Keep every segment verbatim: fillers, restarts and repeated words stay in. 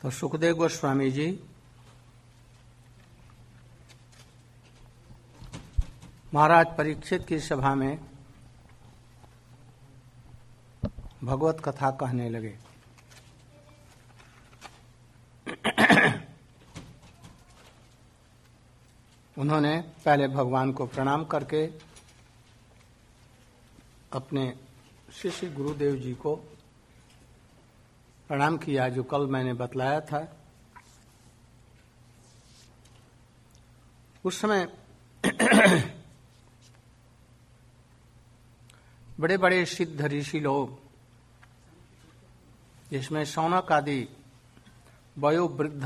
तो सुखदेव गोस्वामी जी महाराज परीक्षित की सभा में भगवत कथा कहने लगे। उन्होंने पहले भगवान को प्रणाम करके अपने शिष्य गुरुदेव जी को प्रणाम किया, जो कल मैंने बतलाया था। उस समय बड़े बड़े सिद्ध ऋषि लोग, जिसमें शौनक आदि वयोवृद्ध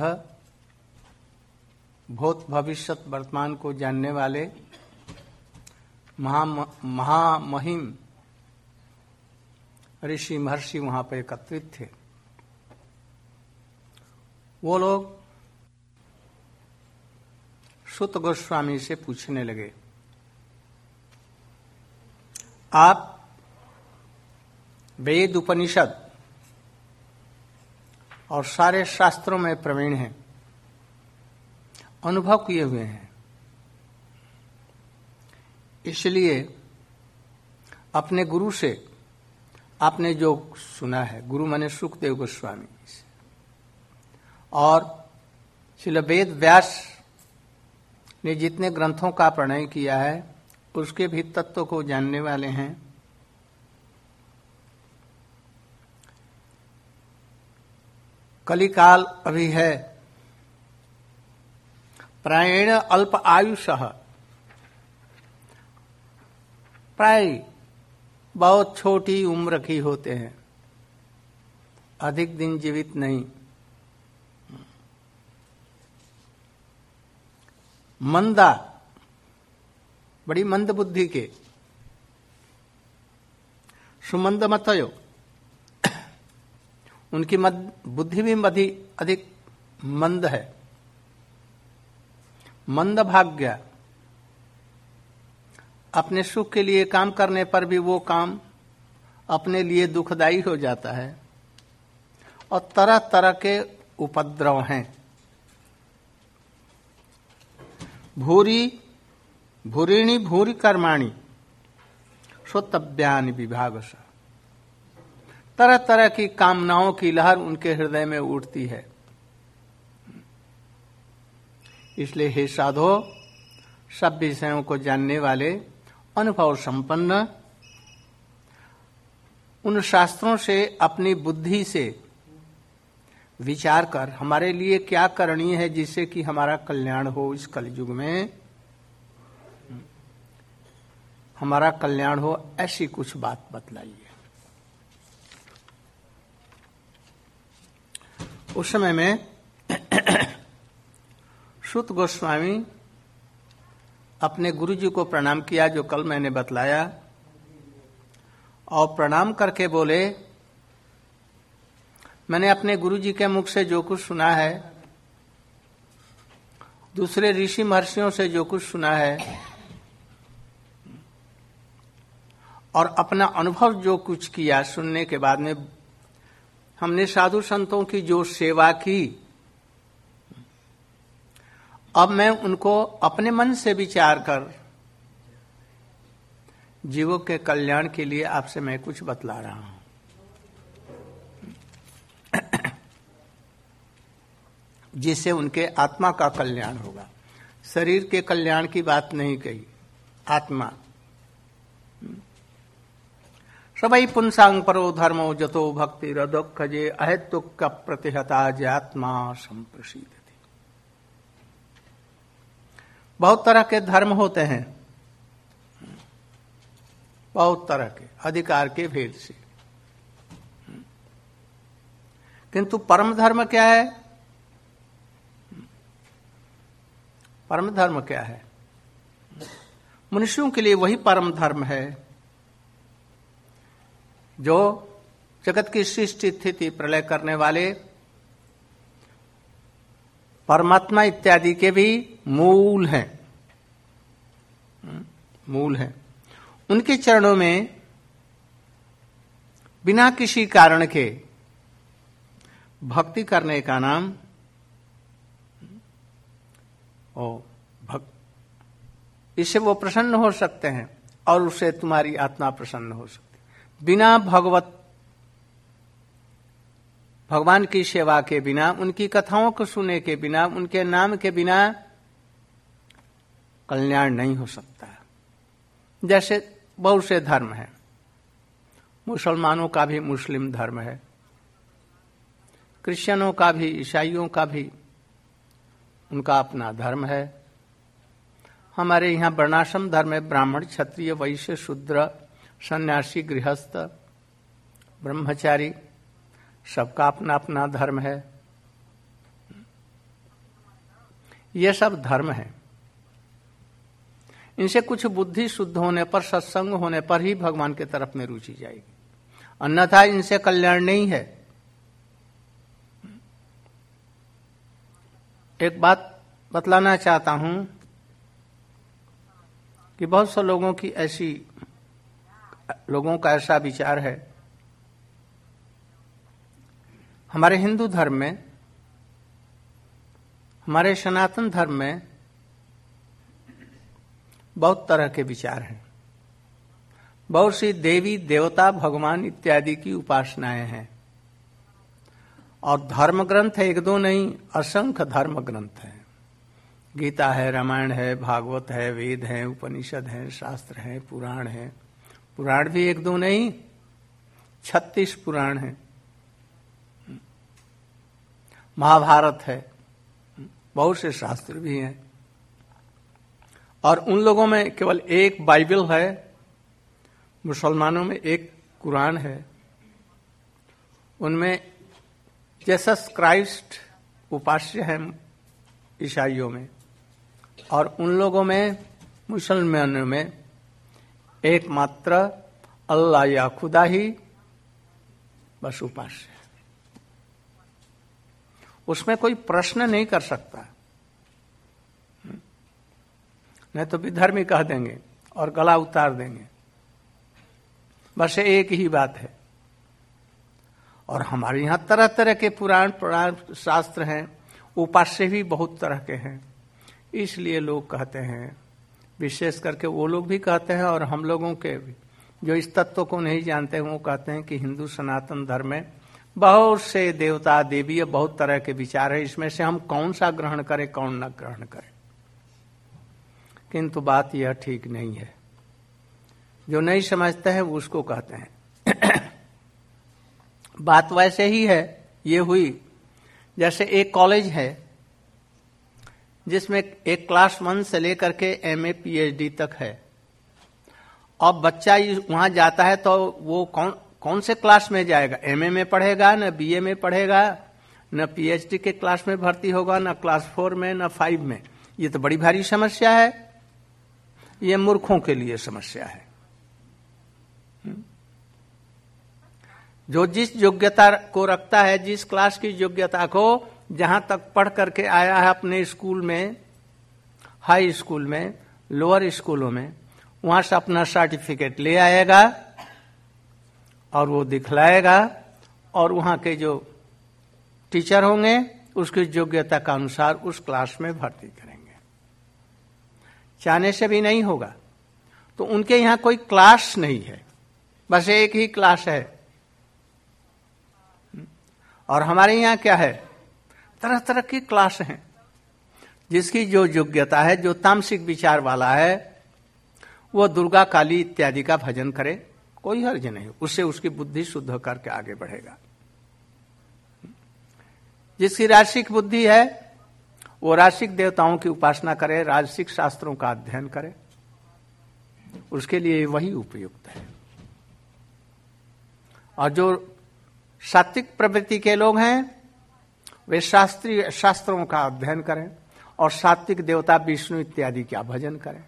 भूत भविष्यत वर्तमान को जानने वाले महा महामहिम ऋषि महर्षि वहां पर एकत्रित थे। वो लोग सुत गोस्वामी से पूछने लगे, आप वेद उपनिषद और सारे शास्त्रों में प्रवीण हैं, अनुभव किए हुए हैं, इसलिए अपने गुरु से आपने जो सुना है, गुरु माने सुखदेव गोस्वामी से, और श्रील वेद व्यास ने जितने ग्रंथों का प्रणय किया है उसके भी तत्व को जानने वाले हैं। कलिकाल अभी है, प्रायेण अल्प आयुषः, प्राय बहुत छोटी उम्र की होते हैं, अधिक दिन जीवित नहीं। मंदा, बड़ी मंद बुद्धि के, सुमंद मतयो, उनकी मद, बुद्धि भी मधी अधिक मंद है। मंद भाग्य, अपने सुख के लिए काम करने पर भी वो काम अपने लिए दुखदायी हो जाता है, और तरह तरह के उपद्रव हैं। भूरी भूरिणी भूरि कर्माणि श्रोतव्यानि विभागश, तरह तरह की कामनाओं की लहर उनके हृदय में उठती है। इसलिए हे साधो, सब विषयों को जानने वाले, अनुभव संपन्न, उन शास्त्रों से अपनी बुद्धि से विचार कर हमारे लिए क्या करणीय है जिससे कि हमारा कल्याण हो, इस कलयुग में हमारा कल्याण हो, ऐसी कुछ बात बतलाइए। उस समय में सुत गोस्वामी अपने गुरु जी को प्रणाम किया, जो कल मैंने बतलाया, और प्रणाम करके बोले, मैंने अपने गुरु जी के मुख से जो कुछ सुना है, दूसरे ऋषि महर्षियों से जो कुछ सुना है, और अपना अनुभव जो कुछ किया, सुनने के बाद में हमने साधु संतों की जो सेवा की, अब मैं उनको अपने मन से विचार कर जीवों के कल्याण के लिए आपसे मैं कुछ बतला रहा हूं। जिससे उनके आत्मा का कल्याण होगा। शरीर के कल्याण की बात नहीं कही, आत्मा। सबई पुंसांग परो धर्मो जतो भक्ति रदोखजे अहेतुक प्रतिहता आत्मा संप्रसिद्धति। बहुत तरह के धर्म होते हैं, बहुत तरह के, अधिकार के भेद से, किंतु परम धर्म क्या है? परम धर्म क्या है? मनुष्यों के लिए वही परम धर्म है जो जगत की सृष्टि स्थिति प्रलय करने वाले परमात्मा इत्यादि के भी मूल हैं, मूल हैं। उनके चरणों में बिना किसी कारण के भक्ति करने का नाम ओ भक्त, इससे वो प्रसन्न हो सकते हैं और उससे तुम्हारी आत्मा प्रसन्न हो सकती। बिना भगवत भगवान की सेवा के बिना, उनकी कथाओं को सुने के बिना, उनके नाम के बिना कल्याण नहीं हो सकता। जैसे बहुत से धर्म है, मुसलमानों का भी मुस्लिम धर्म है, क्रिश्चियनों का भी, ईसाइयों का भी उनका अपना धर्म है। हमारे यहाँ वर्णाश्रम धर्म है, ब्राह्मण, क्षत्रिय, वैश्य, शूद्र, सन्यासी, गृहस्थ, ब्रह्मचारी, सबका अपना अपना धर्म है। ये सब धर्म है। इनसे कुछ बुद्धि शुद्ध होने पर, सत्संग होने पर ही भगवान के तरफ में रुचि जाएगी, अन्यथा इनसे कल्याण नहीं है। एक बात बतलाना चाहता हूं कि बहुत से लोगों की ऐसी लोगों का ऐसा विचार है, हमारे हिंदू धर्म में, हमारे सनातन धर्म में बहुत तरह के विचार हैं। बहुत सी देवी देवता भगवान इत्यादि की उपासनाएं हैं और धर्म ग्रंथ है, एक दो नहीं, असंख्य धर्म ग्रंथ हैं। गीता है, रामायण है, भागवत है, वेद है, उपनिषद है, शास्त्र है, पुराण है। पुराण भी एक दो नहीं, छत्तीस पुराण है। महाभारत है, बहुत से शास्त्र भी हैं। और उन लोगों में केवल एक बाइबल है, मुसलमानों में एक कुरान है। उनमें जीसस क्राइस्ट उपास्य है ईसाइयों में, और उन लोगों में, मुसलमानों में एकमात्र अल्लाह या खुदा ही बस उपास्य है। उसमें कोई प्रश्न नहीं कर सकता, नहीं तो विधर्मी कह देंगे और गला उतार देंगे। बस एक ही बात है। और हमारे यहां तरह तरह के पुराण पुराण शास्त्र हैं, उपास्य भी बहुत तरह के हैं। इसलिए लोग कहते हैं, विशेष करके वो लोग भी कहते हैं और हम लोगों के भी जो इस तत्व को नहीं जानते हैं, वो कहते हैं कि हिंदू सनातन धर्म में बहुत से देवता देवी, बहुत तरह के विचार है, इसमें से हम कौन सा ग्रहण करें, कौन न ग्रहण करें। किंतु बात यह ठीक नहीं है। जो नहीं समझते हैं वो उसको कहते हैं। बात वैसे ही है, ये हुई जैसे एक कॉलेज है जिसमें एक क्लास वन से लेकर के एमए पीएचडी तक है। अब बच्चा वहां जाता है तो वो कौन कौन से क्लास में जाएगा? एमए में पढ़ेगा, न बीए में पढ़ेगा, न पीएचडी के क्लास में भर्ती होगा, न क्लास फोर में, न फाइव में। ये तो बड़ी भारी समस्या है। ये मूर्खों के लिए समस्या है। जो जिस योग्यता को रखता है, जिस क्लास की योग्यता को जहां तक पढ़ करके आया है अपने स्कूल में, हाई स्कूल में, लोअर स्कूलों में, वहां से अपना सर्टिफिकेट ले आएगा और वो दिखलाएगा, और वहां के जो टीचर होंगे उसकी योग्यता का अनुसार उस क्लास में भर्ती करेंगे। चाहने से भी नहीं होगा। तो उनके यहां कोई क्लास नहीं है, बस एक ही क्लास है। और हमारे यहां क्या है? तरह तरह की क्लास हैं। जिसकी जो योग्यता है, जो तामसिक विचार वाला है, वो दुर्गा काली इत्यादि का भजन करे, कोई हर्ज नहीं। उससे उसकी बुद्धि शुद्ध करके आगे बढ़ेगा। जिसकी राजसिक बुद्धि है वो राजसिक देवताओं की उपासना करे, राजसिक शास्त्रों का अध्ययन करे, उसके लिए वही उपयुक्त है। और जो सात्विक प्रवृत्ति के लोग हैं वे शास्त्रीय शास्त्रों का अध्ययन करें और सात्विक देवता विष्णु इत्यादि का भजन करें।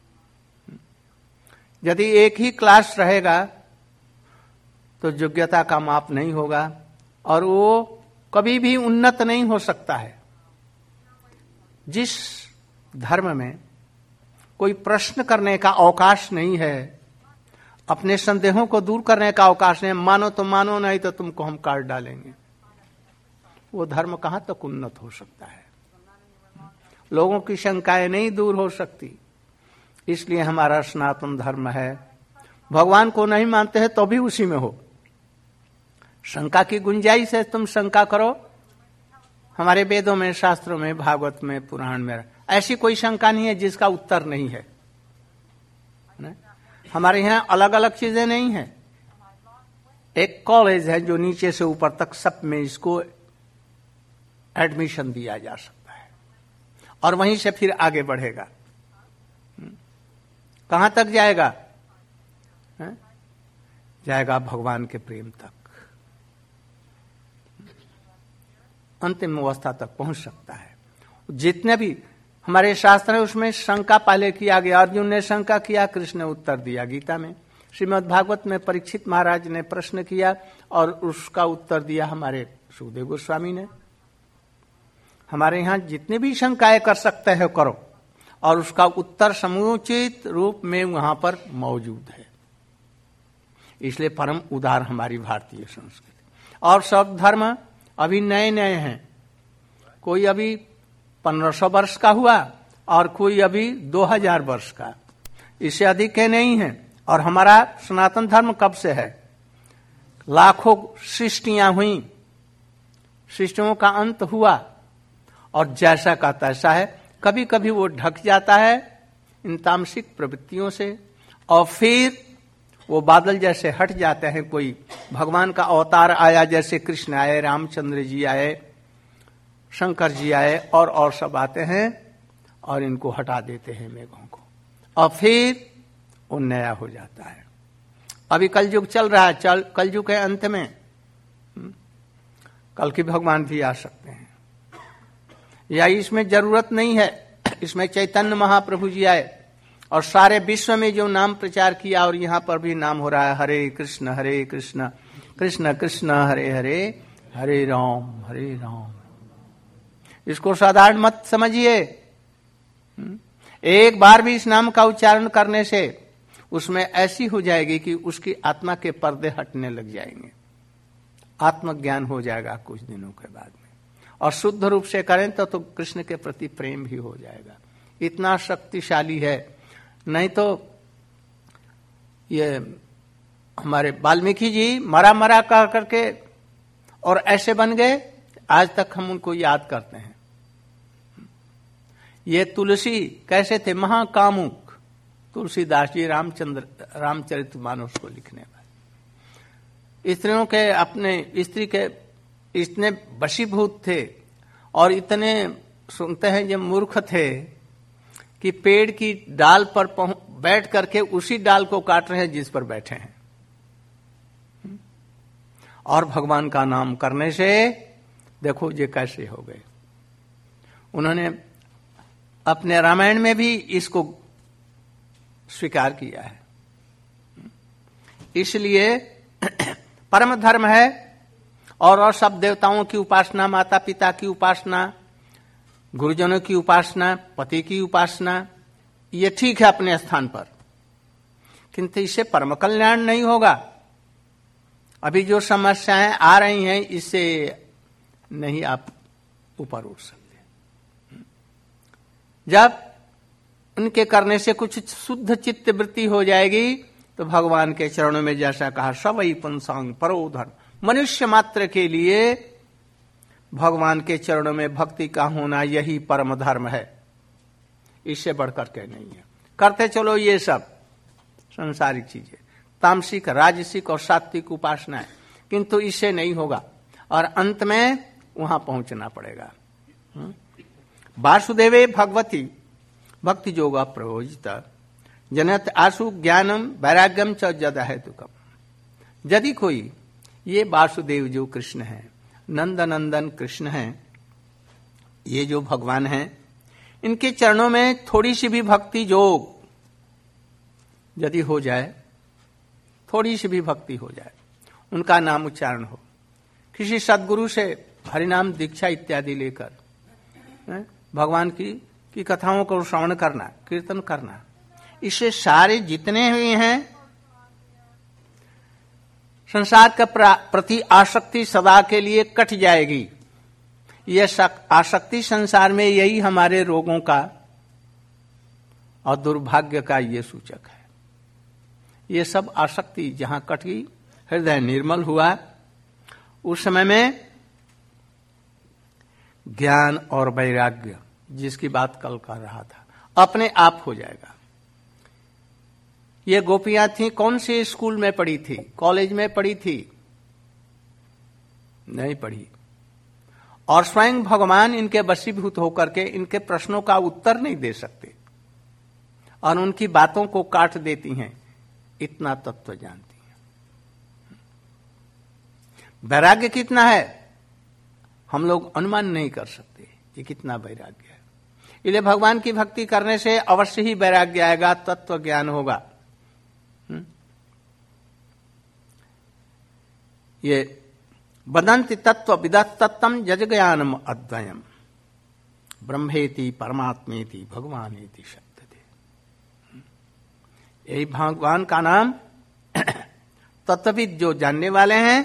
यदि एक ही क्लास रहेगा तो योग्यता का माप नहीं होगा और वो कभी भी उन्नत नहीं हो सकता है। जिस धर्म में कोई प्रश्न करने का अवकाश नहीं है, अपने संदेहों को दूर करने का अवकाश नहीं, मानो तो मानो, नहीं तो तुमको हम काट डालेंगे, वो धर्म कहां तक उन्नत हो सकता है? लोगों की शंकाएं नहीं दूर हो सकती। इसलिए हमारा सनातन धर्म है, भगवान को नहीं मानते हैं तो भी उसी में हो। शंका की गुंजाइश है, तुम शंका करो। हमारे वेदों में, शास्त्रों में, भागवत में, पुराण में ऐसी कोई शंका नहीं है जिसका उत्तर नहीं है। न? हमारे यहाँ अलग अलग चीजें नहीं है। एक कॉलेज है जो नीचे से ऊपर तक सब में इसको एडमिशन दिया जा सकता है और वहीं से फिर आगे बढ़ेगा। कहां तक जाएगा? है? जाएगा भगवान के प्रेम तक, अंतिम अवस्था तक पहुंच सकता है। जितने भी हमारे शास्त्र है उसमें शंका पहले किया गया। अर्जुन ने शंका किया, कृष्ण ने उत्तर दिया। गीता में, श्रीमद् भागवत में परीक्षित महाराज ने प्रश्न किया और उसका उत्तर दिया हमारे सुखदेव गोस्वामी ने। हमारे यहां जितने भी शंकाएं कर सकते हैं करो, और उसका उत्तर समुचित रूप में वहां पर मौजूद है। इसलिए परम उदार हमारी भारतीय संस्कृति। और सब धर्म अभी नए नए हैं। कोई अभी पंद्रह सौ वर्ष का हुआ और कोई अभी दो हजार वर्ष का, इससे अधिक के नहीं है। और हमारा सनातन धर्म कब से है? लाखों सृष्टियां हुई, सृष्टियों का अंत हुआ और जैसा का तैसा है। कभी कभी वो ढक जाता है इन तामसिक प्रवृत्तियों से और फिर वो बादल जैसे हट जाते हैं। कोई भगवान का अवतार आया, जैसे कृष्ण आए, रामचंद्र जी आए, शंकर जी आए और और सब आते हैं और इनको हटा देते हैं मेघों को, और फिर वो नया हो जाता है। अभी कलयुग चल रहा है। चल कलयुग के अंत में कल की भगवान भी आ सकते हैं, या इसमें जरूरत नहीं है। इसमें चैतन्य महाप्रभु जी आए और सारे विश्व में जो नाम प्रचार किया, और यहां पर भी नाम हो रहा है हरे कृष्ण हरे कृष्ण कृष्ण कृष्ण हरे हरे हरे राम हरे राम। इसको साधारण मत समझिए। एक बार भी इस नाम का उच्चारण करने से उसमें ऐसी हो जाएगी कि उसकी आत्मा के पर्दे हटने लग जाएंगे, आत्मज्ञान हो जाएगा कुछ दिनों के बाद में। और शुद्ध रूप से करें तो तो कृष्ण के प्रति प्रेम भी हो जाएगा। इतना शक्तिशाली है। नहीं तो ये हमारे वाल्मीकि जी मरा मरा कह करके और ऐसे बन गए, आज तक हम उनको याद करते हैं। ये तुलसी कैसे थे? महाकामुक तुलसीदास जी, रामचंद्र रामचरितमानस को लिखने वाले। स्त्रियों के, अपने स्त्री के इतने वशीभूत थे और इतने सुनते हैं जब मूर्ख थे कि पेड़ की डाल पर बैठ करके उसी डाल को काट रहे हैं जिस पर बैठे हैं। और भगवान का नाम करने से देखो ये कैसे हो गए। उन्होंने अपने रामायण में भी इसको स्वीकार किया है। इसलिए परम धर्म है। और और सब देवताओं की उपासना, माता पिता की उपासना, गुरुजनों की उपासना, पति की उपासना, ये ठीक है अपने स्थान पर, किंतु इससे परम कल्याण नहीं होगा। अभी जो समस्याएं आ रही हैं इससे नहीं आप ऊपर उठ सकते। जब उनके करने से कुछ शुद्ध चित्त वृत्ति हो जाएगी तो भगवान के चरणों में, जैसा कहा, सवै पुंसांग परो धर्म, मनुष्य मात्र के लिए भगवान के चरणों में भक्ति का होना यही परम धर्म है। इससे बढ़कर के नहीं है। करते चलो ये सब संसारिक चीजें, तामसिक, राजसिक और सात्विक उपासनाएं, किंतु इससे नहीं होगा और अंत में वहां पहुंचना पड़ेगा। वासुदेवे भगवती भक्ति योगा प्रयोजित जनत आशु ज्ञानम वैराग्यम च जद हेतुकम। यदि कोई, ये वासुदेव जो कृष्ण है, नंद नंदन कृष्ण हैं, ये जो भगवान हैं, इनके चरणों में थोड़ी सी भी भक्ति योग यदि हो जाए, थोड़ी सी भी भक्ति हो जाए, उनका नाम उच्चारण हो, किसी सदगुरु से हरिनाम दीक्षा इत्यादि लेकर भगवान की की कथाओं को श्रवण करना, कीर्तन करना, इससे सारे जितने हुए हैं संसार के प्रति आसक्ति सदा के लिए कट जाएगी। ये आसक्ति संसार में यही हमारे रोगों का और दुर्भाग्य का ये सूचक है। ये सब आसक्ति जहां कट गई, हृदय निर्मल हुआ, उस समय में ज्ञान और वैराग्य जिसकी बात कल कर रहा था अपने आप हो जाएगा। ये गोपियां थी, कौन से स्कूल में पढ़ी थी? कॉलेज में पढ़ी थी? नहीं पढ़ी। और स्वयं भगवान इनके वशीभूत होकर के इनके प्रश्नों का उत्तर नहीं दे सकते और उनकी बातों को काट देती हैं। इतना तत्व जानती हैं। वैराग्य कितना है हम लोग अनुमान नहीं कर सकते ये कितना वैराग्य है। इसलिए भगवान की भक्ति करने से अवश्य ही वैराग्य आएगा, तत्व ज्ञान होगा। ये वदन्ति तत्व विदत्तम जजज्ञानम अद्वयम ब्रह्मेति परमात्मेति भगवानेति शब्दते। यही भगवान का नाम तत्वविद जो जानने वाले हैं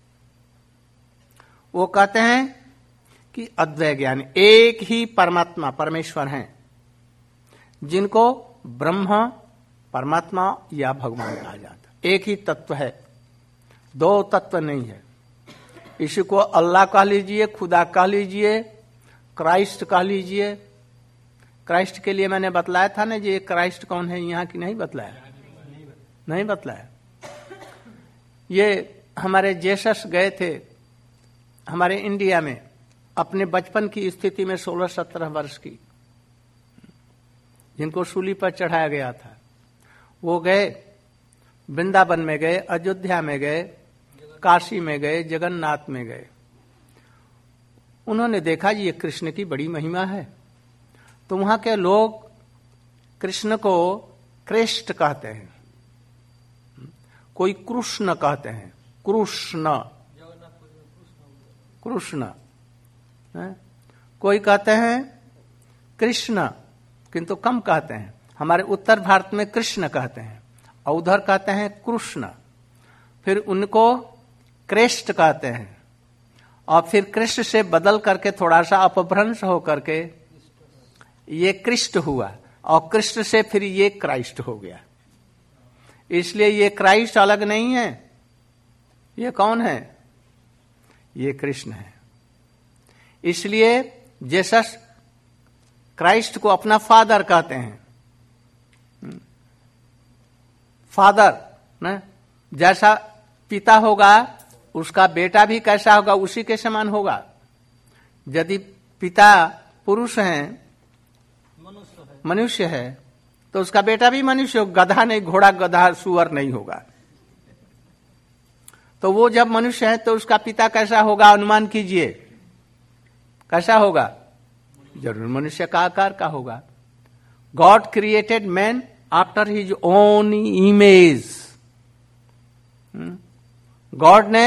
वो कहते हैं कि अद्वय ज्ञान, एक ही परमात्मा परमेश्वर हैं जिनको ब्रह्म परमात्मा या भगवान कहा जाता। एक ही तत्व है, दो तत्व नहीं है। इसी को अल्लाह कह लीजिए, खुदा कह लीजिए, क्राइस्ट कह लीजिए। क्राइस्ट के लिए मैंने बतलाया था ना जी, क्राइस्ट कौन है यहाँ की नहीं बतलाया, नहीं बतलाया। ये हमारे जेसस गए थे हमारे इंडिया में अपने बचपन की स्थिति में, सोलह सत्रह वर्ष की, जिनको सूली पर चढ़ाया गया था। वो गए, वृंदावन में गए, अयोध्या में गए, काशी में गए, जगन्नाथ में गए। उन्होंने देखा जी ये कृष्ण की बड़ी महिमा है। तो वहां के लोग कृष्ण को कृष्ण कहते हैं, कोई कृष्ण कहते हैं, कृष्ण कृष्ण, कोई कहते हैं कृष्ण, किंतु कम कहते हैं। हमारे उत्तर भारत में कृष्ण कहते हैं और उधर कहते हैं कृष्ण। फिर उनको कृष्ण कहते हैं और फिर कृष्ण से बदल करके थोड़ा सा अपभ्रंश हो करके ये कृष्ण हुआ और कृष्ण से फिर ये क्राइस्ट हो गया। इसलिए ये क्राइस्ट अलग नहीं है। ये कौन है? ये कृष्ण है। इसलिए जीसस क्राइस्ट को अपना फादर कहते हैं। फादर ना, जैसा पिता होगा उसका बेटा भी कैसा होगा, उसी के समान होगा। यदि पिता पुरुष हैं, मनुष्य है, तो उसका बेटा भी मनुष्य होगा। गधा नहीं, घोड़ा गधा सुअर नहीं होगा। तो वो जब मनुष्य है तो उसका पिता कैसा होगा, अनुमान कीजिए, कैसा होगा? जरूर मनुष्य का आकार का होगा। God created man after his own image. God ने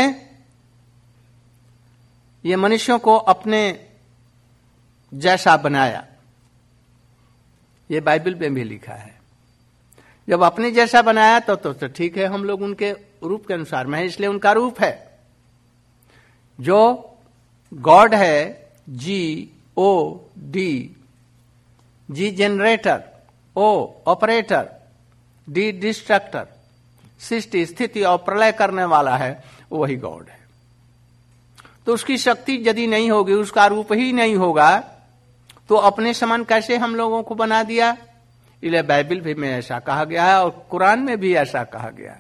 ये मनुष्यों को अपने जैसा बनाया। ये बाइबल में भी लिखा है। जब अपने जैसा बनाया तो तो, तो ठीक है, हम लोग उनके रूप के अनुसार में है, इसलिए उनका रूप है। जो गॉड है, G O D, G generator, O operator, D destructor, सृष्टि स्थिति और प्रलय करने वाला है, वही गॉड है। तो उसकी शक्ति यदि नहीं होगी, उसका रूप ही नहीं होगा, तो अपने समान कैसे हम लोगों को बना दिया? इसलिए बाइबल में ऐसा कहा गया है और कुरान में भी ऐसा कहा गया।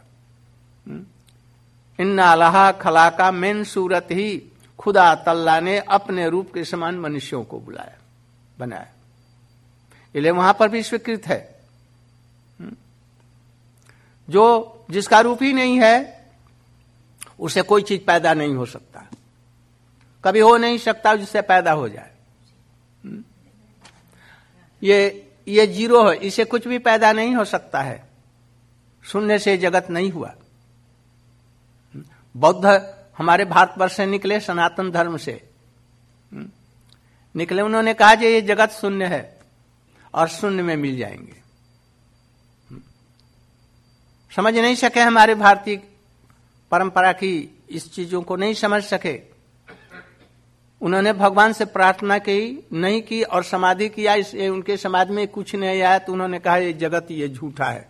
इन्ना अल्लाह खलाका मेन सूरत ही, खुदा तल्ला ने अपने रूप के समान मनुष्यों को बुलाया, बनाया। इसलिए वहां पर भी स्वीकृत है। जो जिसका रूप ही नहीं है उसे कोई चीज पैदा नहीं हो सकता, कभी हो नहीं सकता जिससे पैदा हो जाए। ये ये जीरो है, इसे कुछ भी पैदा नहीं हो सकता है। शून्य से जगत नहीं हुआ। बौद्ध हमारे भारतवर्ष से निकले, सनातन धर्म से निकले। उन्होंने कहा कि ये जगत शून्य है और शून्य में मिल जाएंगे। समझ नहीं सके, हमारे भारतीय परंपरा की इस चीजों को नहीं समझ सके। उन्होंने भगवान से प्रार्थना की नहीं की और समाधि किया, इसलिए उनके समाज में कुछ नहीं आया, तो उन्होंने कहा ये जगत ये झूठा है।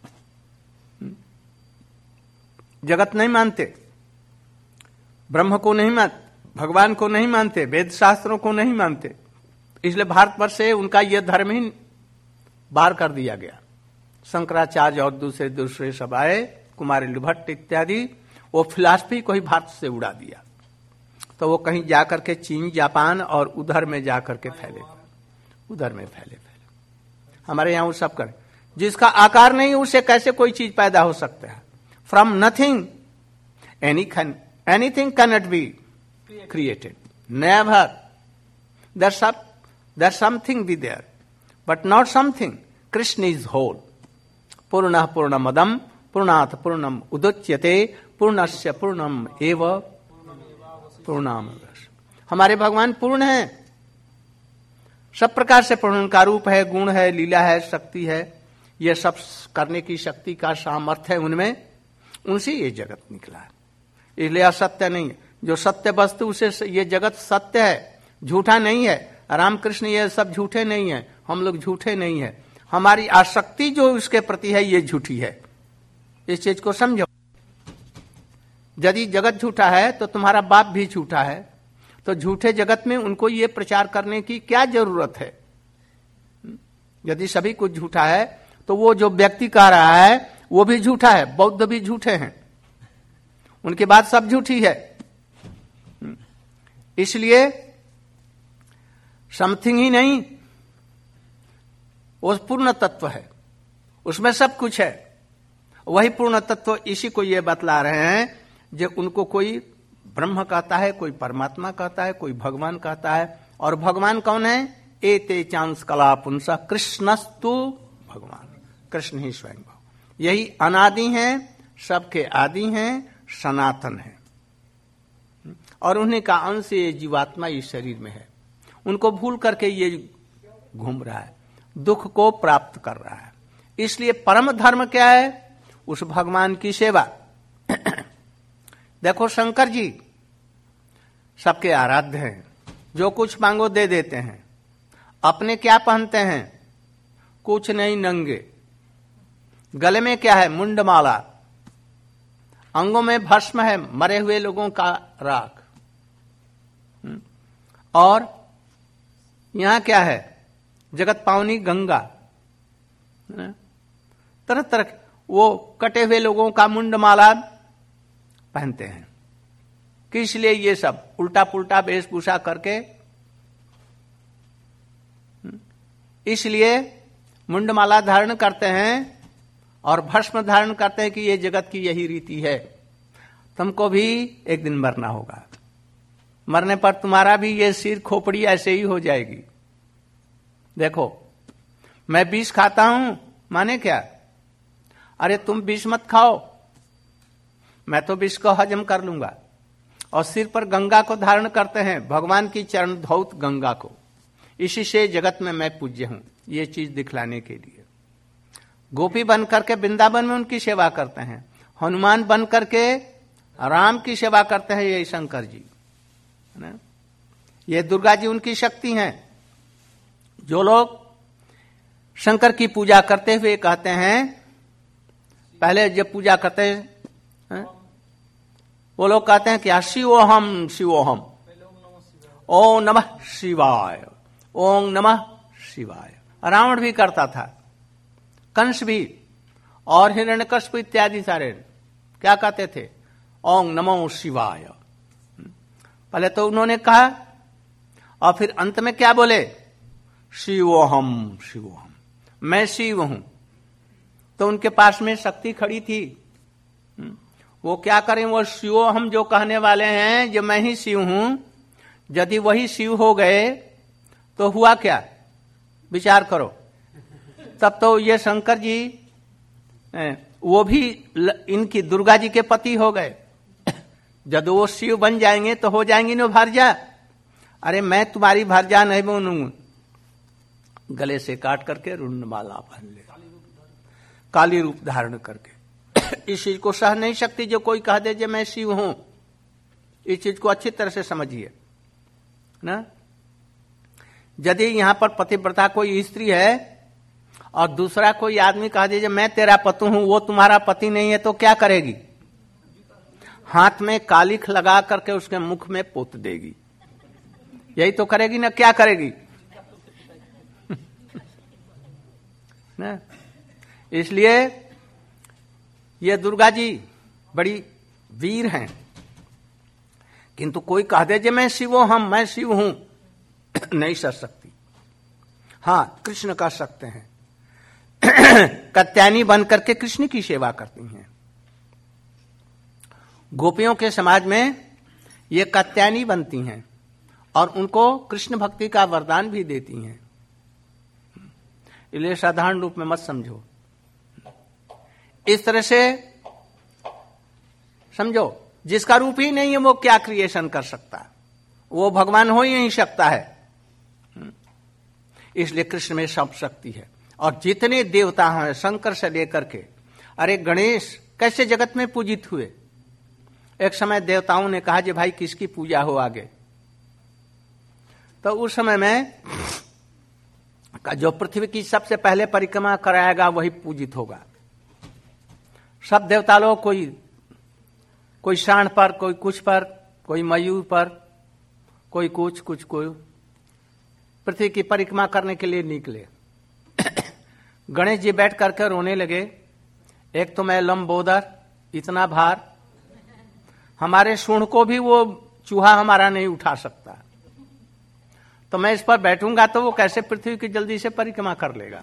जगत नहीं मानते, ब्रह्म को नहीं मानते, भगवान को नहीं मानते, वेद शास्त्रों को नहीं मानते, इसलिए भारतवर्ष से उनका यह धर्म ही बाहर कर दिया गया। शंकराचार्य और दूसरे दूसरे सब आए, कुमारिल भट्ट इत्यादि, वो फिलॉसफी को ही भारत से उड़ा दिया। तो वो कहीं जाकर के चीन, जापान और उधर में जाकर के फैले, उधर में फैले फैले हमारे यहां वो सब कर, जिसका आकार नहीं उससे कैसे कोई चीज पैदा हो सकता है? From nothing any can anything can not be created, never. There सब there something be there but not something. Krishna is whole. पूर्णः पूर्णमदम पूर्णात् पूर्णम उदच्यते पूर्णस्य पूर्णम एव पूर्णामवश्य। हमारे भगवान पूर्ण है, सब प्रकार से पूर्ण। उनका रूप है, गुण है, लीला है, शक्ति है, ये सब करने की शक्ति का सामर्थ्य है उनमें, उनसे ये जगत निकला है। इसलिए असत्य नहीं है। जो सत्य वस्तु उसे ये जगत सत्य है, झूठा नहीं है। रामकृष्ण ये सब झूठे नहीं है, हम लोग झूठे नहीं है। हमारी आसक्ति जो उसके प्रति है ये झूठी है। इस चीज को समझो। यदि जगत झूठा है तो तुम्हारा बाप भी झूठा है, तो झूठे जगत में उनको ये प्रचार करने की क्या जरूरत है? यदि सभी कुछ झूठा है तो वो जो व्यक्ति कह रहा है वो भी झूठा है। बौद्ध भी झूठे हैं, उनकी बात सब झूठी है। इसलिए समथिंग ही नहीं, वो पूर्ण तत्व है, उसमें सब कुछ है। वही पूर्ण तत्व इसी को ये बतला रहे हैं जो उनको कोई ब्रह्म कहता है, कोई परमात्मा कहता है, कोई भगवान कहता है। और भगवान कौन है? एते चांस कला पुंसा कृष्णस्तु भगवान। कृष्ण ही स्वयं भाव, यही अनादि हैं, सबके आदि हैं, सनातन है। और उन्हीं का अंश ये जीवात्मा इस शरीर में है। उनको भूल करके ये घूम रहा है, दुख को प्राप्त कर रहा है। इसलिए परम धर्म क्या है? उस भगवान की सेवा। देखो शंकर जी सबके आराध्य हैं, जो कुछ मांगो दे देते हैं। अपने क्या पहनते हैं? कुछ नहीं, नंगे। गले में क्या है? मुंडमाला। अंगों में भस्म है, मरे हुए लोगों का राख। और यहां क्या है? जगत पावनी गंगा। तरह तरह वो कटे हुए लोगों का मुंडमाला पहनते हैं। किस लिए? ये सब उल्टा पुल्टा वेशभूषा करके, इसलिए मुंडमाला धारण करते हैं और भस्म धारण करते हैं कि ये जगत की यही रीति है। तुमको भी एक दिन मरना होगा, मरने पर तुम्हारा भी ये सिर खोपड़ी ऐसे ही हो जाएगी। देखो मैं विष खाता हूं, माने क्या? अरे तुम विष मत खाओ, मैं तो विष को हजम कर लूंगा। और सिर पर गंगा को धारण करते हैं, भगवान की चरण धौत गंगा को। इसी से जगत में मैं पूज्य हूं, ये चीज दिखलाने के लिए। गोपी बन करके वृंदावन में उनकी सेवा करते हैं, हनुमान बन करके राम की सेवा करते हैं, ये शंकर जी, है ना? ये दुर्गा जी उनकी शक्ति हैं। जो लोग शंकर की पूजा करते हुए कहते हैं, पहले जब पूजा करते हैं है? वो लोग कहते हैं क्या? शिवोहम शिवोहम, ओम नमः शिवाय, ओम नमः शिवाय। रावण भी करता था, कंस भी, और हिरण्यकश्यप इत्यादि सारे क्या कहते थे? ओम नमो शिवाय। पहले तो उन्होंने कहा और फिर अंत में क्या बोले? शिवोहम शिवोहम, मैं शिव हूं। तो उनके पास में शक्ति खड़ी थी, वो क्या करें? वो शिवोहम जो कहने वाले हैं, जो मैं ही शिव हूं, यदि वही शिव हो गए तो हुआ क्या? विचार करो। तब तो ये शंकर जी वो भी इनकी दुर्गा जी के पति हो गए। जब वो शिव बन जाएंगे तो हो जाएंगी ना भारजा। अरे मैं तुम्हारी भारजा नहीं बनूंगा। गले से काट करके रुंडमाला पहन ले, काली रूप धारण करके। इस चीज को सह नहीं सकती जो कोई कह दे जो मैं शिव हूं। इस चीज को अच्छी तरह से समझिए। ना। यदि यहां पर पतिव्रता कोई स्त्री है और दूसरा कोई आदमी कह दीजिए मैं तेरा पति हूं, वो तुम्हारा पति नहीं है, तो क्या करेगी? हाथ में कालिख लगा करके उसके मुख में पोत देगी। यही तो करेगी ना, क्या करेगी? ना। इसलिए ये दुर्गा जी बड़ी वीर हैं, किंतु कोई कह दे जे मैं शिवो हम मैं शिव हूं, नहीं कर सकती। हां, कृष्ण कर सकते हैं। कत्यानी बन करके कृष्ण की सेवा करती हैं। गोपियों के समाज में ये कत्यानी बनती हैं और उनको कृष्ण भक्ति का वरदान भी देती हैं। इसलिए साधारण रूप में मत समझो, इस तरह से समझो। जिसका रूप ही नहीं है वो क्या क्रिएशन कर सकता है? वो भगवान हो ही नहीं सकता है। इसलिए कृष्ण में सब शक्ति है। और जितने देवता हैं शंकर से लेकर के, अरे गणेश कैसे जगत में पूजित हुए। एक समय देवताओं ने कहा कि भाई किसकी पूजा हो आगे, तो उस समय में जो पृथ्वी की सबसे पहले परिक्रमा कराएगा वही पूजित होगा। सब देवता लोग कोई कोई सांड पर, कोई कुछ पर, कोई मयूर पर, कोई कुछ कुछ कोई पृथ्वी की परिक्रमा करने के लिए निकले। गणेश जी बैठ करके रोने लगे। एक तो मैं लंबोदर, इतना भार, हमारे सूंड को भी वो चूहा हमारा नहीं उठा सकता, तो मैं इस पर बैठूंगा तो वो कैसे पृथ्वी की जल्दी से परिक्रमा कर लेगा।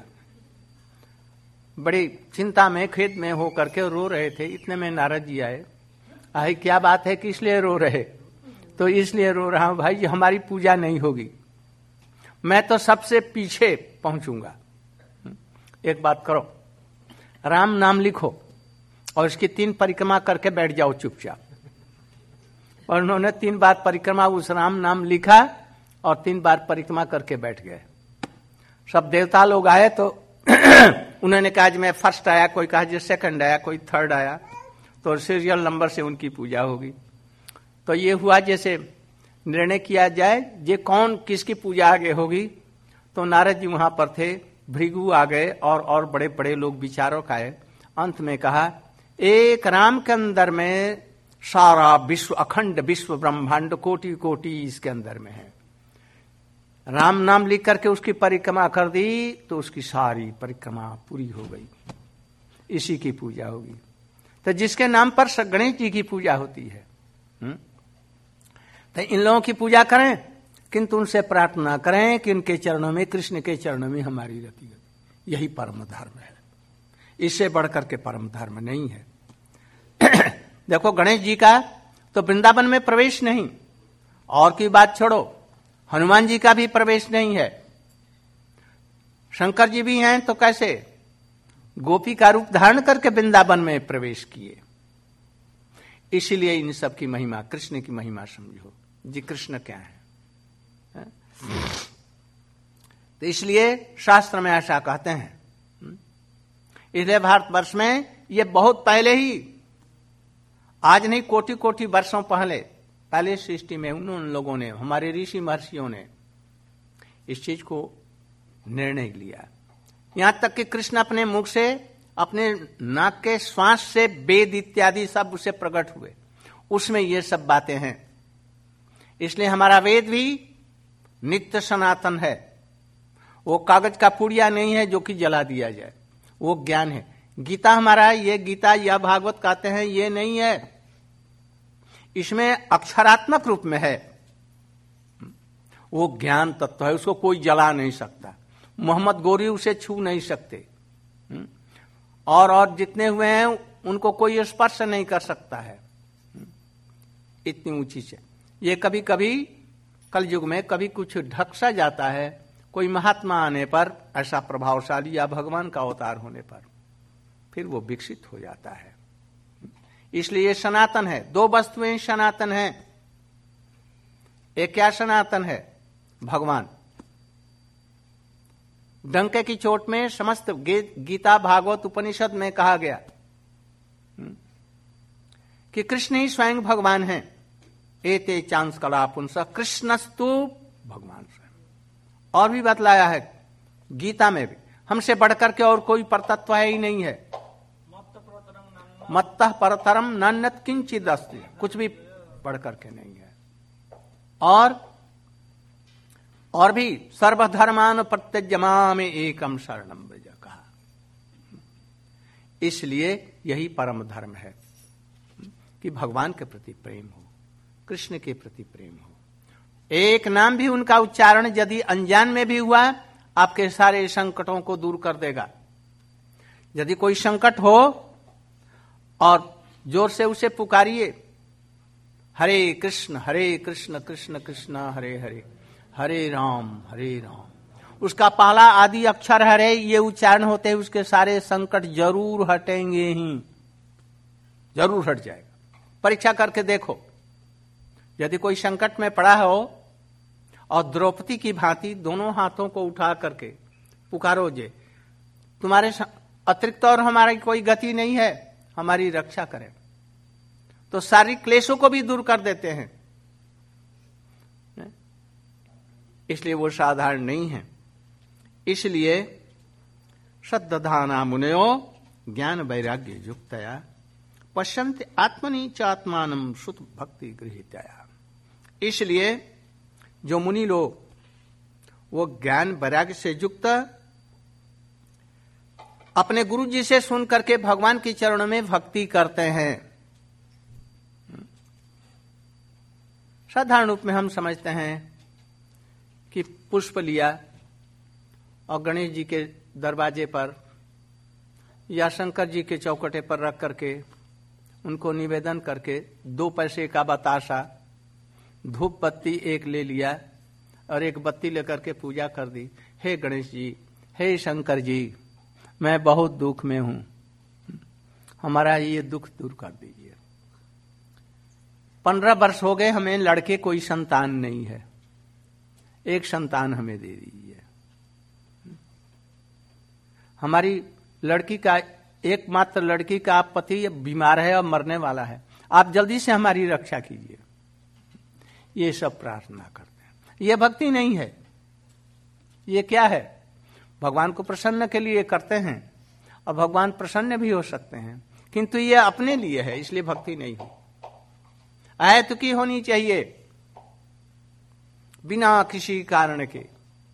बड़ी चिंता में खेत में हो करके रो रहे थे। इतने में नारद जी आए। आई क्या बात है, किस लिए रो रहे? तो इसलिए रो रहा हूं भाई, हमारी पूजा नहीं होगी, मैं तो सबसे पीछे पहुंचूंगा। एक बात करो, राम नाम लिखो और इसकी तीन परिक्रमा करके बैठ जाओ चुपचाप। और उन्होंने तीन बार परिक्रमा उस राम नाम लिखा और तीन बार परिक्रमा करके बैठ गए। सब देवता लोग आए तो उन्होंने कहा जी मैं फर्स्ट आया, कोई कहा जी सेकंड आया, कोई थर्ड आया, तो सीरियल नंबर से उनकी पूजा होगी। तो ये हुआ जैसे निर्णय किया जाए जे कौन किसकी पूजा आगे होगी। तो नारद जी वहां पर थे, भृगु आ गए और और बड़े बड़े लोग विचारक आए। अंत में कहा एक राम के अंदर में सारा विश्व, अखंड विश्व ब्रह्मांड कोटि कोटि इसके अंदर में है। राम नाम लिख करके उसकी परिक्रमा कर दी तो उसकी सारी परिक्रमा पूरी हो गई। इसी की पूजा होगी। तो जिसके नाम पर गणेश जी की पूजा होती है, हुँ? तो इन लोगों की पूजा करें, किंतु उनसे प्रार्थना करें कि उनके चरणों में, कृष्ण के चरणों में हमारी रति गति। यही परम धर्म है, इससे बढ़कर के परम धर्म नहीं है। देखो गणेश जी का तो वृंदावन में प्रवेश नहीं, और की बात छोड़ो, हनुमान जी का भी प्रवेश नहीं है। शंकर जी भी हैं तो कैसे गोपी का रूप धारण करके वृंदावन में प्रवेश किए। इसीलिए इन सब की महिमा, कृष्ण की महिमा समझो जी, कृष्ण क्या है, है? तो इसलिए शास्त्र में ऐसा कहते हैं। इसलिए भारतवर्ष में ये बहुत पहले ही, आज नहीं कोटि कोटि वर्षों पहले पहले सृष्टि में उन लोगों ने, हमारे ऋषि महर्षियों ने इस चीज को निर्णय लिया। यहां तक कि कृष्ण अपने मुख से, अपने नाक के श्वास से वेद इत्यादि सब उसे प्रकट हुए, उसमें ये सब बातें हैं। इसलिए हमारा वेद भी नित्य सनातन है। वो कागज का पुड़िया नहीं है जो कि जला दिया जाए, वो ज्ञान है। गीता हमारा, ये गीता या भागवत कहते हैं, ये नहीं है। इसमें अक्षरात्मक रूप में है, वो ज्ञान तत्व है, उसको कोई जला नहीं सकता। मोहम्मद गोरी उसे छू नहीं सकते, और और जितने हुए हैं उनको कोई स्पर्श नहीं कर सकता है। इतनी ऊंची से ये कभी कभी कलयुग में कभी कुछ ढक सा जाता है, कोई महात्मा आने पर, ऐसा प्रभावशाली या भगवान का अवतार होने पर, फिर वो विकसित हो जाता है। इसलिए ये सनातन है। दो वस्तुएं सनातन हैं। एक क्या सनातन है? भगवान। डंके की चोट में समस्त गीता भागवत उपनिषद में कहा गया कि कृष्ण ही स्वयं भगवान हैं। एते चांस कला पुंस कृष्णस्तु भगवान स्वयं। और भी बतलाया है गीता में भी, हमसे बढ़कर के और कोई परतत्व है ही नहीं है। मत्तः परतरम नान्यत् किंचित् अस्ति, कुछ भी बढ़कर के नहीं है। और और भी सर्वधर्मान प्रत्यज्य माम एकम शरणम व्रज कहा। इसलिए यही परम धर्म है कि भगवान के प्रति प्रेम हो, कृष्ण के प्रति प्रेम हो। एक नाम भी उनका उच्चारण यदि अनजान में भी हुआ, आपके सारे संकटों को दूर कर देगा। यदि कोई संकट हो और जोर से उसे पुकारिए, हरे कृष्ण हरे कृष्ण कृष्ण कृष्ण हरे हरे, हरे राम हरे राम, उसका पहला आदि अक्षर हरे ये उच्चारण होते हैं, उसके सारे संकट जरूर हटेंगे ही, जरूर हट जाएगा। परीक्षा करके देखो, यदि कोई संकट में पड़ा हो और द्रौपदी की भांति दोनों हाथों को उठा करके पुकारो, जे तुम्हारे अतिरिक्त और हमारी कोई गति नहीं है, हमारी रक्षा करें, तो सारी क्लेशों को भी दूर कर देते हैं। इसलिए वो साधारण नहीं है। इसलिए श्रद्धाना मुनयो ज्ञान वैराग्य युक्तया पश्यन्ति आत्मनि च आत्मानं सुत भक्ति गृहीतया। इसलिए जो मुनि लोग वो ज्ञान वैराग्य से युक्त अपने गुरु जी से सुन करके भगवान के चरणों में भक्ति करते हैं। साधारण रूप में हम समझते हैं कि पुष्प लिया और गणेश जी के दरवाजे पर या शंकर जी के चौखटे पर रख करके उनको निवेदन करके दो पैसे का बतासा, धूप बत्ती एक ले लिया और एक बत्ती लेकर के पूजा कर दी। हे गणेश जी, हे शंकर जी, मैं बहुत दुख में हूं, हमारा ये दुख दूर कर दीजिए। पंद्रह वर्ष हो गए हमें लड़के कोई संतान नहीं है, एक संतान हमें दे दीजिए। हमारी लड़की का एकमात्र लड़की का पति बीमार है और मरने वाला है, आप जल्दी से हमारी रक्षा कीजिए। ये सब प्रार्थना करते हैं। ये भक्ति नहीं है। ये क्या है? भगवान को प्रसन्न के लिए करते हैं और भगवान प्रसन्न भी हो सकते हैं, किंतु ये अपने लिए है, इसलिए भक्ति नहीं है। आयत की होनी चाहिए बिना किसी कारण के,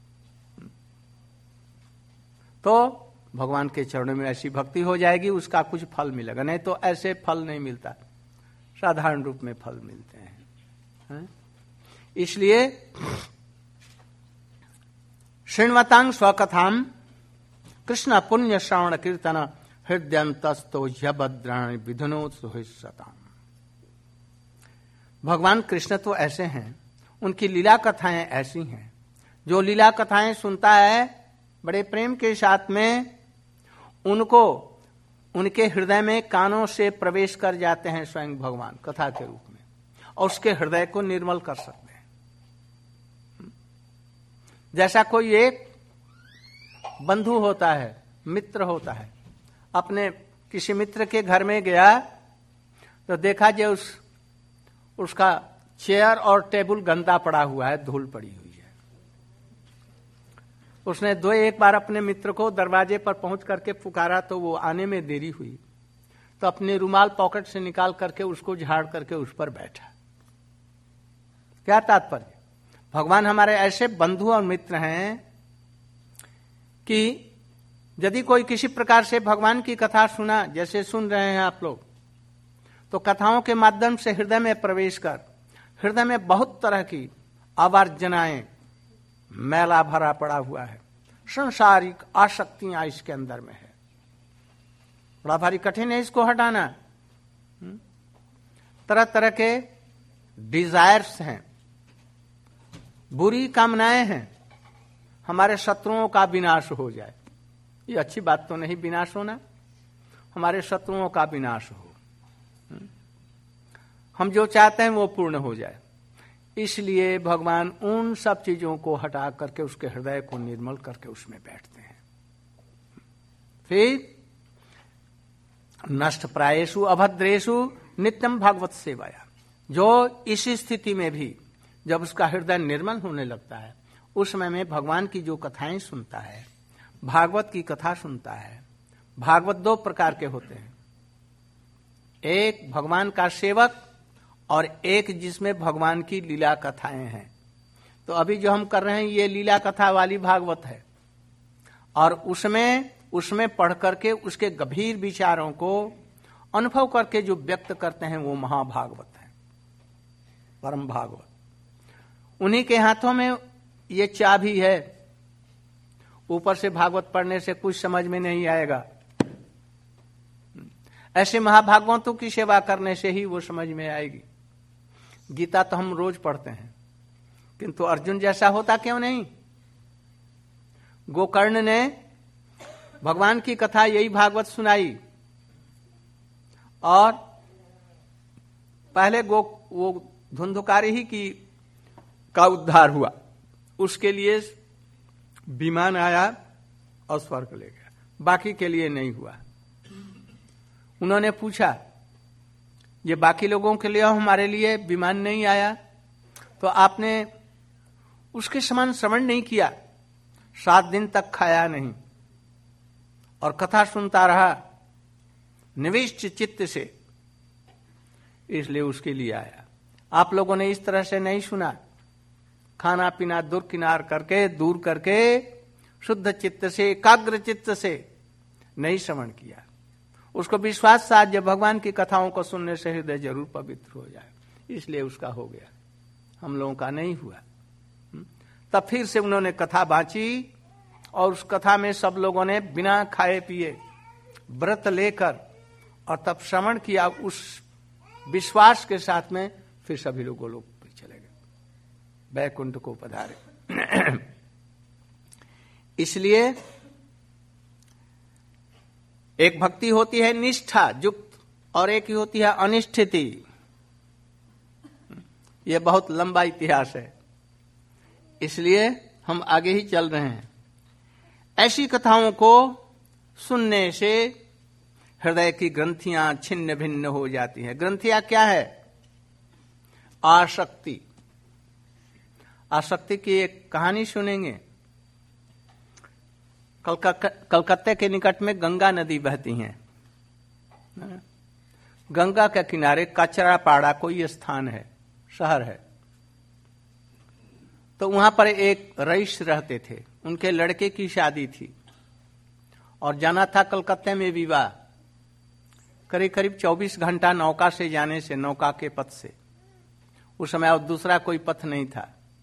तो भगवान के चरणों में ऐसी भक्ति हो जाएगी, उसका कुछ फल मिलेगा। नहीं तो ऐसे फल नहीं मिलता, साधारण रूप में फल मिलते हैं, है? इसलिए श्रृण्वतां स्वकथाम कृष्ण पुण्य श्रवण कीर्तन हृदयंतस्तो ह्यभद्राणि विधुनोत सुहिस्सताम्। भगवान कृष्ण तो ऐसे हैं, उनकी लीला कथाएं ऐसी हैं, जो लीला कथाएं सुनता है बड़े प्रेम के साथ में, उनको उनके हृदय में कानों से प्रवेश कर जाते हैं स्वयं भगवान कथा के रूप में, और उसके हृदय को निर्मल कर सकते हैं। जैसा कोई एक बंधु होता है, मित्र होता है, अपने किसी मित्र के घर में गया तो देखा जो उस उसका चेयर और टेबल गंदा पड़ा हुआ है, धूल पड़ी हुई है। उसने दो एक बार अपने मित्र को दरवाजे पर पहुंच करके पुकारा तो वो आने में देरी हुई, तो अपने रुमाल पॉकेट से निकाल करके उसको झाड़ करके उस पर बैठा। क्या तात्पर्य? भगवान हमारे ऐसे बंधु और मित्र हैं कि यदि कोई किसी प्रकार से भगवान की कथा सुना, जैसे सुन रहे हैं आप लोग, तो कथाओं के माध्यम से हृदय में प्रवेश कर हृदय में बहुत तरह की आवर्जनाएं, मैला भरा पड़ा हुआ है, संसारिक आसक्तियां इसके अंदर में है, बड़ा भारी कठिन है इसको हटाना। तरह तरह के डिजायर्स हैं, बुरी कामनाएं हैं, हमारे शत्रुओं का विनाश हो जाए। ये अच्छी बात तो नहीं विनाश होना, हमारे शत्रुओं का विनाश हो, हम जो चाहते हैं वो पूर्ण हो जाए। इसलिए भगवान उन सब चीजों को हटा करके उसके हृदय को निर्मल करके उसमें बैठते हैं। फिर नष्ट प्रायेषु अभद्रेषु नित्यम भागवत सेवाया, जो इस स्थिति में भी जब उसका हृदय निर्मल होने लगता है, उस समय में भगवान की जो कथाएं सुनता है, भागवत की कथा सुनता है। भागवत दो प्रकार के होते हैं, एक भगवान का सेवक और एक जिसमें भगवान की लीला कथाएं हैं। तो अभी जो हम कर रहे हैं ये लीला कथा वाली भागवत है, और उसमें उसमें पढ़ करके उसके गंभीर विचारों को अनुभव करके जो व्यक्त करते हैं वो महाभागवत है, परम भागवत। उन्हीं के हाथों में ये चाबी है। ऊपर से भागवत पढ़ने से कुछ समझ में नहीं आएगा, ऐसे महाभागवतों की सेवा करने से ही वो समझ में आएगी। गीता तो हम रोज पढ़ते हैं, किंतु अर्जुन जैसा होता क्यों नहीं? गोकर्ण ने भगवान की कथा यही भागवत सुनाई, और पहले गो वो धुंधुकारी ही की का उद्धार हुआ, उसके लिए विमान आया और स्वर्ग ले गया, बाकी के लिए नहीं हुआ। उन्होंने पूछा ये बाकी लोगों के लिए हमारे लिए विमान नहीं आया, तो आपने उसके समान श्रवण नहीं किया, सात दिन तक खाया नहीं और कथा सुनता रहा निविष्ट चित्त से, इसलिए उसके लिए आया। आप लोगों ने इस तरह से नहीं सुना, खाना पीना दूर किनार करके दूर करके शुद्ध चित्त से एकाग्र चित्त से नहीं श्रवण किया। उसको विश्वास साथ जब भगवान की कथाओं को सुनने से हृदय जरूर पवित्र हो जाए, इसलिए उसका हो गया, हम लोगों का नहीं हुआ। तब फिर से उन्होंने कथा बांची, और उस कथा में सब लोगों ने बिना खाए पिए व्रत लेकर और तब श्रवण किया। उस विश्वास के साथ में फिर सभी लोग गोलोक पे चले गए, वैकुंठ को पधारे। इसलिए एक भक्ति होती है निष्ठा युक्त, और एक ही होती है अनिष्ठिति। यह बहुत लंबा इतिहास है, इसलिए हम आगे ही चल रहे हैं। ऐसी कथाओं को सुनने से हृदय की ग्रंथियां छिन्न भिन्न हो जाती हैं। ग्रंथियां क्या है? आसक्ति। आसक्ति की एक कहानी सुनेंगे। कलकत्ते के निकट में गंगा नदी बहती है। गंगा के किनारे कचरापाड़ा कोई स्थान है, शहर है। तो वहां पर एक रईस रहते थे, उनके लड़के की शादी थी और जाना था कलकत्ते में विवाह। करीब करीब चौबीस घंटा नौका से जाने से, नौका के पथ से, उस समय और दूसरा कोई पथ नहीं था।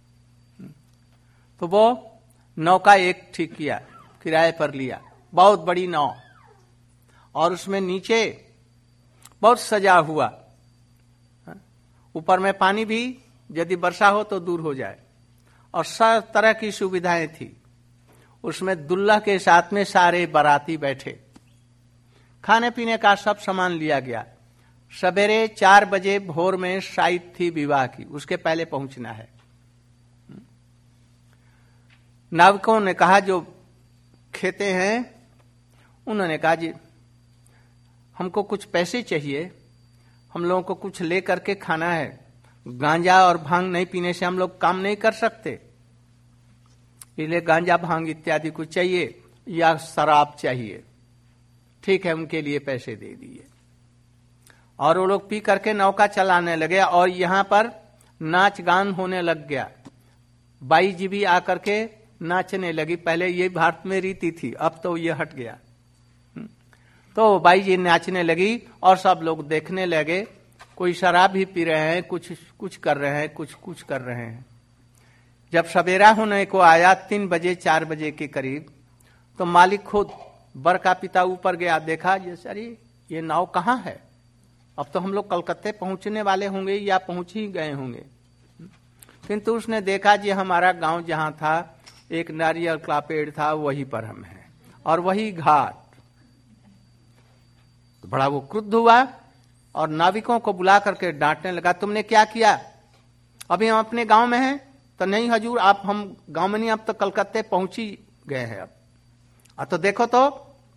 तो वो नौका एक ठीक किया, किराए पर लिया, बहुत बड़ी नाव, और उसमें नीचे बहुत सजा हुआ, ऊपर में पानी भी यदि वर्षा हो तो दूर हो जाए, और सब तरह की सुविधाएं थी। उसमें दुल्हा के साथ में सारे बाराती बैठे, खाने पीने का सब सामान लिया गया। सवेरे चार बजे भोर में शायद थी विवाह की, उसके पहले पहुंचना है। नाविकों ने कहा, जो खेते हैं, उन्होंने कहा जी हमको कुछ पैसे चाहिए, हम लोगों को कुछ ले करके खाना है, गांजा और भांग नहीं पीने से हम लोग काम नहीं कर सकते, इसलिए गांजा भांग इत्यादि कुछ चाहिए या शराब चाहिए। ठीक है, उनके लिए पैसे दे दिए और वो लोग पी करके नौका चलाने लगे, और यहां पर नाच गान होने लग गया। बाई जी भी आकर के नाचने लगी। पहले ये भारत में रीति थी, अब तो ये हट गया। तो बाई जी नाचने लगी और सब लोग देखने लगे। कोई शराब भी पी रहे हैं, कुछ कुछ कर रहे हैं, कुछ कुछ कर रहे हैं। जब सवेरा होने को आया, तीन बजे चार बजे के करीब, तो मालिक खुद बर का पिता ऊपर गया, देखा ये अरे ये नाव कहाँ है? अब तो हम लोग कलकत्ते पहुंचने वाले होंगे या पहुंच ही गए होंगे। किंतु उसने देखा जी हमारा गांव जहां था, एक नारियल का पेड़ था, वहीं पर हम हैं और वही घाट। तो बड़ा वो क्रुद्ध हुआ और नाविकों को बुला करके डांटने लगा, तुमने क्या किया? अभी हम अपने गांव में हैं? तो नहीं हजूर, आप हम गांव में नहीं, अब तो कलकत्ते पहुंच ही गए हैं। अब अब तो देखो तो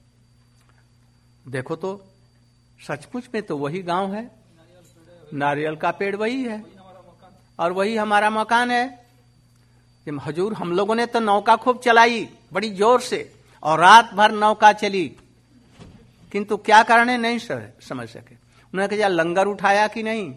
देखो तो सचमुच में तो वही गांव है, नारियल का पेड़ वही है, और वही हमारा मकान है कि हजूर हम लोगों ने तो नौका खूब चलाई बड़ी जोर से और रात भर नौका चली, किंतु क्या कारण है नहीं समझ सके। उन्होंने कहा लंगर उठाया कि नहीं?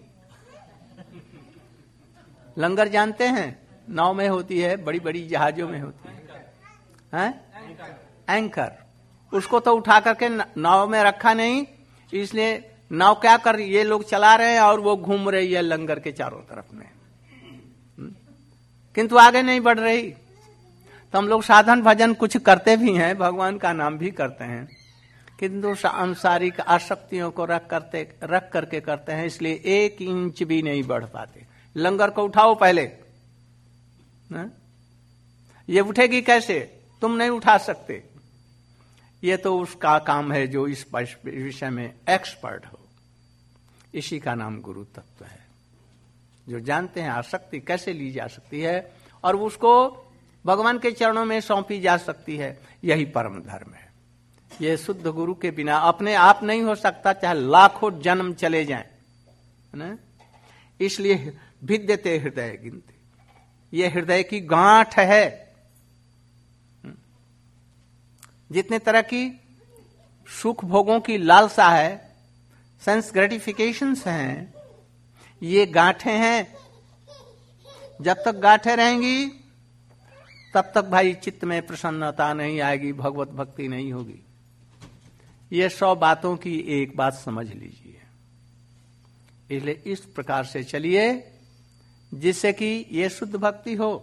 लंगर जानते हैं, नाव में होती है, बड़ी बड़ी जहाजों में होती है, हैं? एंकर। उसको तो उठा करके नाव में रखा नहीं, इसलिए नाव क्या कर रही, ये लोग चला रहे हैं और वो घूम रही है लंगर के चारों तरफ में, किंतु आगे नहीं बढ़ रही। तो हम लोग साधन भजन कुछ करते भी हैं, भगवान का नाम भी करते हैं, किंतु सांसारिक आसक्तियों को रख करते रख करके करते हैं, इसलिए एक इंच भी नहीं बढ़ पाते। लंगर को उठाओ पहले, न? ये उठेगी कैसे? तुम नहीं उठा सकते। ये तो उसका काम है जो इस विषय में एक्सपर्ट हो। इसी का नाम गुरु तत्व है, जो जानते हैं आसक्ति कैसे ली जा सकती है और उसको भगवान के चरणों में सौंपी जा सकती है। यही परम धर्म है। ये शुद्ध गुरु के बिना अपने आप नहीं हो सकता, चाहे लाखों जन्म चले जाएं, है? इसलिए भिद्यते हृदय गिनती, ये हृदय की गांठ है। जितने तरह की सुख भोगों की लालसा है, सेंस ग्रेटिफिकेशंस हैं, ये गांठें हैं। जब तक गांठें रहेंगी तब तक भाई चित्त में प्रसन्नता नहीं आएगी, भगवत भक्ति नहीं होगी। ये सौ बातों की एक बात समझ लीजिए। इसलिए इस प्रकार से चलिए जिससे कि ये शुद्ध भक्ति हो।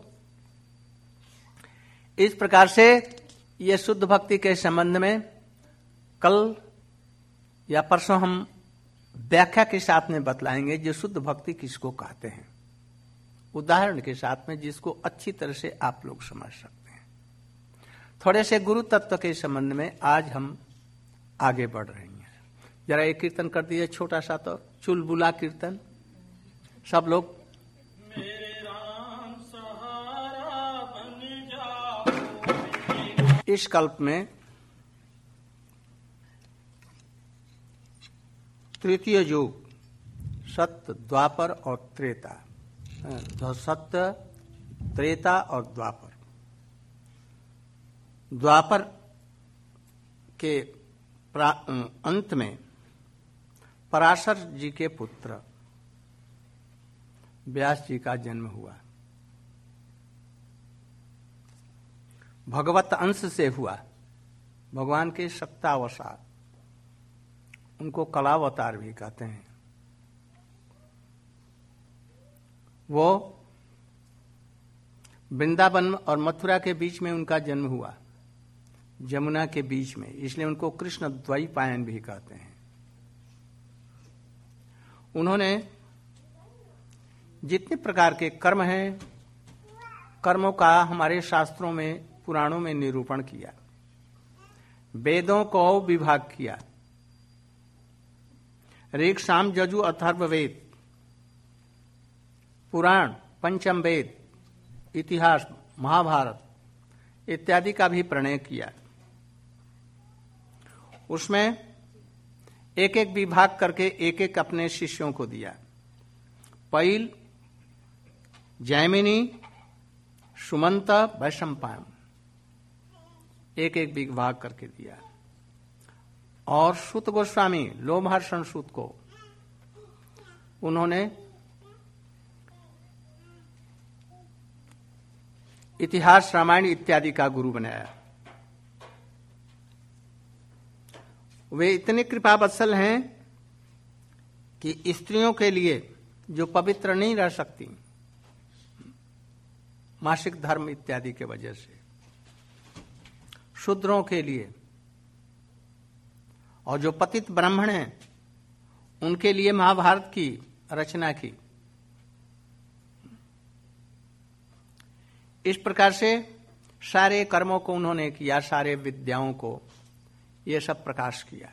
इस प्रकार से ये शुद्ध भक्ति के संबंध में कल या परसों हम व्याख्या के साथ में बतलाएंगे जो शुद्ध भक्ति किसको कहते हैं, उदाहरण के साथ में, जिसको अच्छी तरह से आप लोग समझ सकते हैं। थोड़े से गुरु तत्व के संबंध में आज हम आगे बढ़ रहे हैं। जरा एक कीर्तन कर दिए छोटा सा, तो चुलबुला कीर्तन सब लोग। मेरे राम सहारा बन जाओ। इस कल्प में तृतीय युग, सत्य, द्वापर और त्रेता, सत्य, त्रेता और द्वापर। द्वापर के अंत में पराशर जी के पुत्र व्यास जी का जन्म हुआ। भगवत अंश से हुआ, भगवान के सत्तावसार, उनको कलावतार भी कहते हैं। वो वृंदावन और मथुरा के बीच में उनका जन्म हुआ, जमुना के बीच में, इसलिए उनको कृष्ण द्वैपायन भी कहते हैं। उन्होंने जितने प्रकार के कर्म हैं, कर्मों का हमारे शास्त्रों में, पुराणों में निरूपण किया, वेदों को विभाग किया। ऋग, साम, यजु, अथर्व वेद, पुराण, पंचम वेद, इतिहास, महाभारत इत्यादि का भी प्रणय किया। उसमें एक एक विभाग करके एक एक अपने शिष्यों को दिया। पैल, जैमिनी, सुमंत, वैशंपायन, एक एक विभाग करके दिया। और सूत गोस्वामी, लोमहर्षण सूत को उन्होंने इतिहास, रामायण इत्यादि का गुरु बनाया। वे इतने कृपावत्सल हैं कि स्त्रियों के लिए जो पवित्र नहीं रह सकती, मासिक धर्म इत्यादि के वजह से, शूद्रों के लिए और जो पतित ब्राह्मण हैं उनके लिए महाभारत की रचना की। इस प्रकार से सारे कर्मों को उन्होंने किया, सारे विद्याओं को ये सब प्रकाश किया।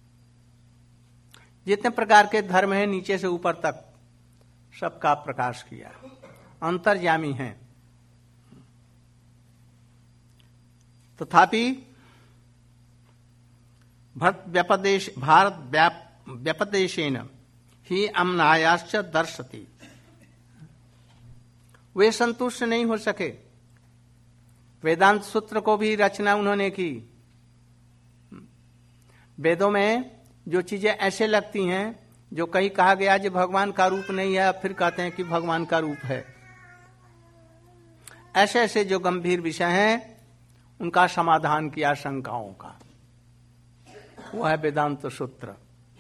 जितने प्रकार के धर्म हैं नीचे से ऊपर तक सबका प्रकाश किया, अंतर्यामी हैं। तथापि भरत व्यपदेश भारत व्यपदेशेन ही अम्नायाश्च दर्शति। वे संतुष्ट नहीं हो सके। वेदांत सूत्र को भी रचना उन्होंने की। वेदों में जो चीजें ऐसे लगती हैं जो कहीं कहा गया जो भगवान का रूप नहीं है, फिर कहते हैं कि भगवान का रूप है, ऐसे ऐसे जो गंभीर विषय हैं उनका समाधान किया शंकाओं का, वो है वेदांत सूत्र।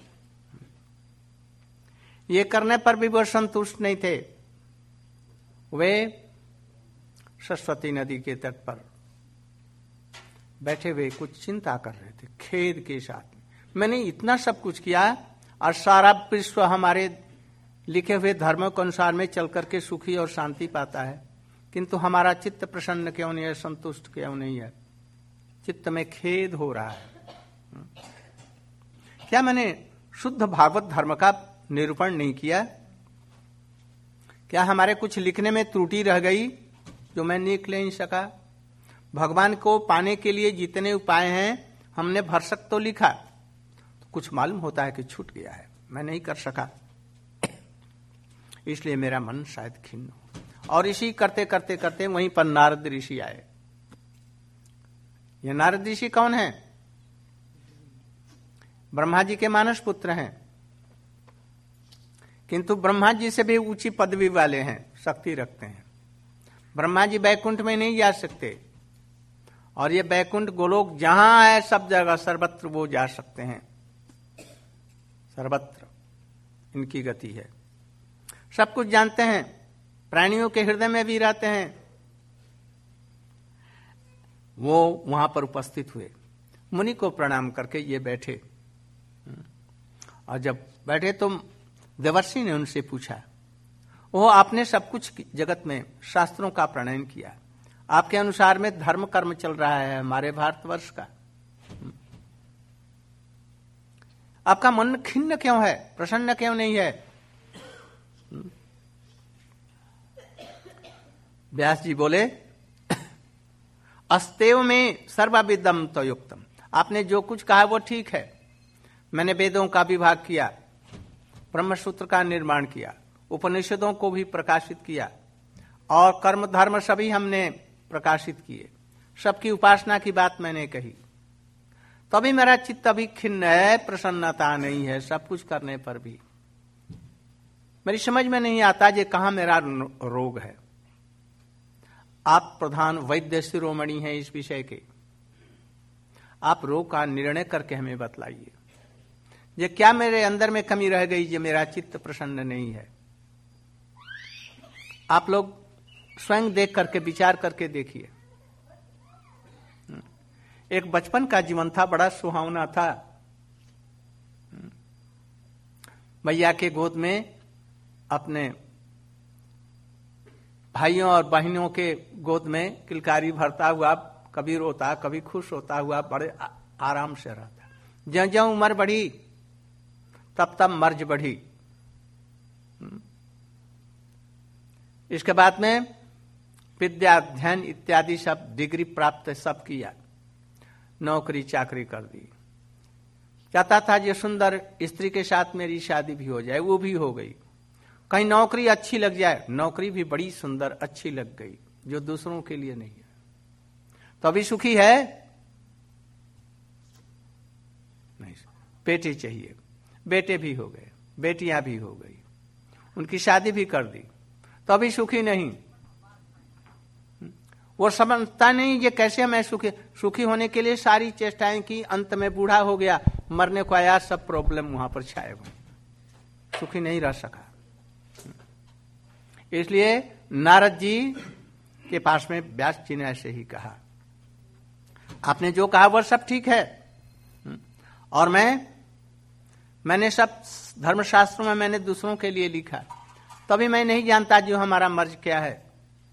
ये करने पर भी वो संतुष्ट नहीं थे। वे सरस्वती नदी के तट पर बैठे हुए कुछ चिंता कर रहे थे खेद के साथ। मैंने इतना सब कुछ किया और सारा विश्व हमारे लिखे हुए धर्मों के अनुसार में चल करके सुखी और शांति पाता है, किंतु हमारा चित्त प्रसन्न क्यों नहीं है, संतुष्ट क्यों नहीं है, चित्त में खेद हो रहा है। क्या मैंने शुद्ध भागवत धर्म का निरूपण नहीं किया? क्या हमारे कुछ लिखने में त्रुटि रह गई जो मैं लिख नहीं सका? भगवान को पाने के लिए जितने उपाय हैं हमने भरसक तो लिखा, तो कुछ मालूम होता है कि छूट गया है, मैं नहीं कर सका, इसलिए मेरा मन शायद खिन्न हो। और इसी करते करते करते वहीं पर नारद ऋषि आए। ये नारद ऋषि कौन है? ब्रह्मा जी के मानस पुत्र हैं, किंतु ब्रह्मा जी से भी ऊंची पदवी वाले हैं, शक्ति रखते हैं। ब्रह्मा जी बैकुंठ में नहीं जा सकते, और ये बैकुंठ गोलोक जहां है सब जगह सर्वत्र वो जा सकते हैं, सर्वत्र इनकी गति है। सब कुछ जानते हैं, प्राणियों के हृदय में भी रहते हैं। वो वहां पर उपस्थित हुए, मुनि को प्रणाम करके ये बैठे, और जब बैठे तो देवर्षि ने उनसे पूछा, वो आपने सब कुछ जगत में शास्त्रों का प्रणयन किया, आपके अनुसार में धर्म कर्म चल रहा है हमारे भारतवर्ष का, आपका मन खिन्न क्यों है, प्रसन्न क्यों नहीं है? व्यास जी बोले, अस्तेव में सर्वविदम तो युक्तम, आपने जो कुछ कहा वो ठीक है। मैंने वेदों का विभाग किया, ब्रह्मसूत्र का निर्माण किया, उपनिषदों को भी प्रकाशित किया, और कर्म धर्म सभी हमने प्रकाशित किए, सबकी उपासना की बात मैंने कही, तभी मेरा चित्त अभी खिन्न है, प्रसन्नता नहीं है। सब कुछ करने पर भी मेरी समझ में नहीं आता ये कहां मेरा रोग है। आप प्रधान वैद्य शिरोमणि हैं इस विषय के, आप रोग का निर्णय करके हमें बतलाइए, ये क्या मेरे अंदर में कमी रह गई जो मेरा चित्त प्रसन्न नहीं है? आप लोग स्वयं देख करके विचार करके देखिए। एक बचपन का जीवन था, बड़ा सुहावना था। भैया के गोद में अपने भाइयों और बहनों के गोद में किलकारी भरता हुआ, कभी रोता कभी खुश होता हुआ बड़े आराम से रहता। ज्यों ज्यों उम्र बढ़ी तब तब मर्ज बढ़ी। इसके बाद में विद्या अध्ययन इत्यादि सब डिग्री प्राप्त सब किया, नौकरी चाकरी कर दी। चाहता था जो सुंदर स्त्री के साथ मेरी शादी भी हो जाए, वो भी हो गई। कहीं नौकरी अच्छी लग जाए, नौकरी भी बड़ी सुंदर अच्छी लग गई जो दूसरों के लिए नहीं है, तो अभी सुखी है नहीं। बेटे चाहिए, बेटे भी हो गए, बेटियां भी हो गई, उनकी शादी भी कर दी, तो अभी सुखी नहीं। वो समझता नहीं ये कैसे मैं सुखी सुखी होने के लिए सारी चेष्टाएं की, अंत में बूढ़ा हो गया, मरने को आया, सब प्रॉब्लम वहां पर छाए हुए, सुखी नहीं रह सका। इसलिए नारद जी के पास में व्यास जी ने ऐसे ही कहा, आपने जो कहा वह सब ठीक है, और मैं मैंने सब धर्मशास्त्रों में मैंने दूसरों के लिए लिखा, तभी मैं नहीं जानता जो हमारा मर्ज क्या है।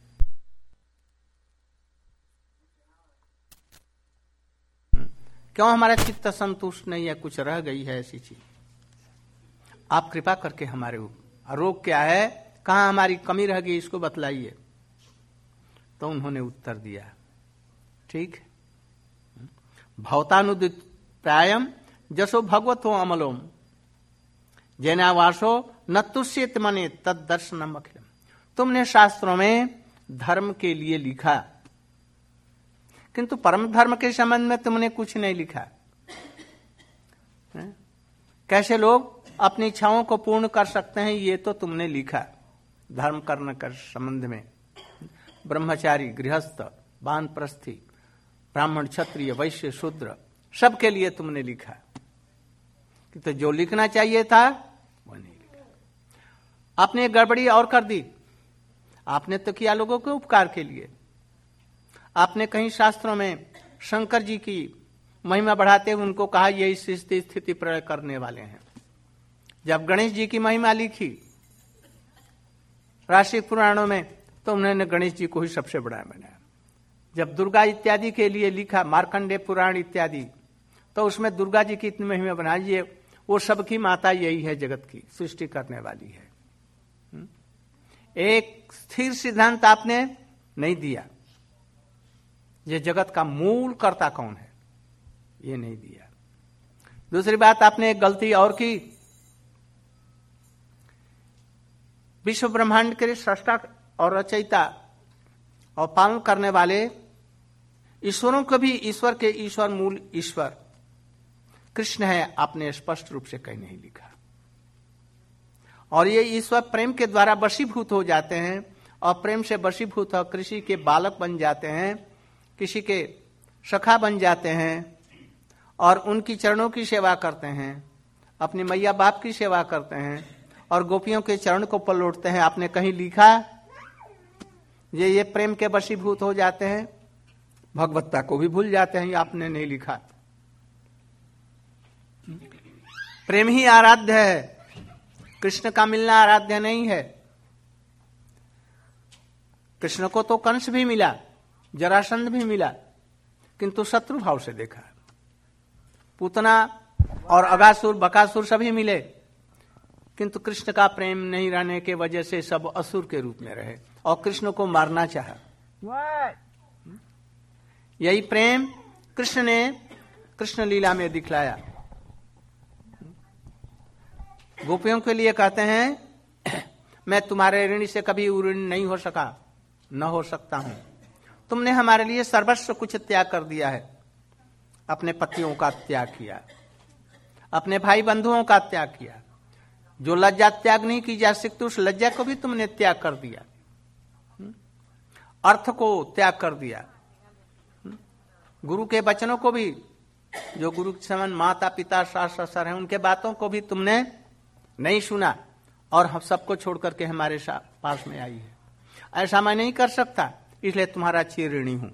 क्यों हमारा चित्त संतुष्ट नहीं है, कुछ रह गई है ऐसी चीज, आप कृपा करके हमारे रोग क्या है, कहां हमारी कमी रह गई, इसको बतलाइए। तो उन्होंने उत्तर दिया, ठीक, भवतानुदित प्रायम जसो भगवतो अमलोम जैनावासो न तुष्येत मने तद दर्शनम अखिलम। तुमने शास्त्रों में धर्म के लिए लिखा, किंतु परम धर्म के संबंध में तुमने कुछ नहीं लिखा। कैसे लोग अपनी इच्छाओं को पूर्ण कर सकते हैं, ये तो तुमने लिखा धर्म करने के संबंध में। ब्रह्मचारी, गृहस्थ, वानप्रस्थी, ब्राह्मण, क्षत्रिय, वैश्य, शूद्र, सबके लिए तुमने लिखा। तो जो लिखना चाहिए था वो नहीं लिखा। आपने एक गड़बड़ी और कर दी। आपने तो किया लोगों के उपकार के लिए। आपने कहीं शास्त्रों में शंकर जी की महिमा बढ़ाते हुए उनको कहा ये इस स्थिति प्रलय करने वाले हैं। जब गणेश जी की महिमा लिखी राशि पुराणों में, तो उन्होंने गणेश जी को ही सबसे बड़ा बनाया। जब दुर्गा इत्यादि के लिए लिखा, मार्कंडे पुराण इत्यादि, तो उसमें दुर्गा जी की इतनी महिमा बनाई, वो सबकी माता यही है, जगत की सृष्टि करने वाली है। एक स्थिर सिद्धांत आपने नहीं दिया, ये जगत का मूल कर्ता कौन है, ये नहीं दिया। दूसरी बात, आपने एक गलती और की, विश्व ब्रह्मांड के सृष्टा और रचयिता और पालन करने वाले ईश्वरों को भी ईश्वर के ईश्वर, मूल ईश्वर कृष्ण है, आपने स्पष्ट रूप से कहीं नहीं लिखा। और ये ईश्वर प्रेम के द्वारा वशीभूत हो जाते हैं, और प्रेम से वशीभूत हो किसी के बालक बन जाते हैं, किसी के सखा बन जाते हैं, और उनकी चरणों की सेवा करते हैं, अपनी मैया बाप की सेवा करते हैं, और गोपियों के चरण को पलटते हैं। आपने कहीं लिखा ये ये प्रेम के वशीभूत हो जाते हैं, भगवत्ता को भी भूल जाते हैं, ये आपने नहीं लिखा। प्रेम ही आराध्य है, कृष्ण का मिलना आराध्य नहीं है। कृष्ण को तो कंस भी मिला, जरासंध भी मिला, किंतु शत्रु भाव से देखा। पूतना और अगासुर, बकासुर सभी मिले, किंतु कृष्ण का प्रेम नहीं रहने के वजह से सब असुर के रूप में रहे और कृष्ण को मारना चाहा। यही प्रेम कृष्ण ने कृष्ण लीला में दिखलाया। गोपियों के लिए कहते हैं मैं तुम्हारे ऋण से कभी ऋण नहीं हो सका, न हो सकता हूं। तुमने हमारे लिए सर्वस्व कुछ त्याग कर दिया है। अपने पतियों का त्याग किया, अपने भाई बंधुओं का त्याग किया। जो लज्जा त्याग नहीं की जा सकती, उस लज्जा को भी तुमने त्याग कर दिया। अर्थ को त्याग कर दिया। गुरु के वचनों को भी, जो गुरु के समान माता पिता सास ससुर हैं, उनके बातों को भी तुमने नहीं सुना और हम सबको छोड़ करके हमारे पास में आई है। ऐसा मैं नहीं कर सकता, इसलिए तुम्हारा चिर ऋणी हूं।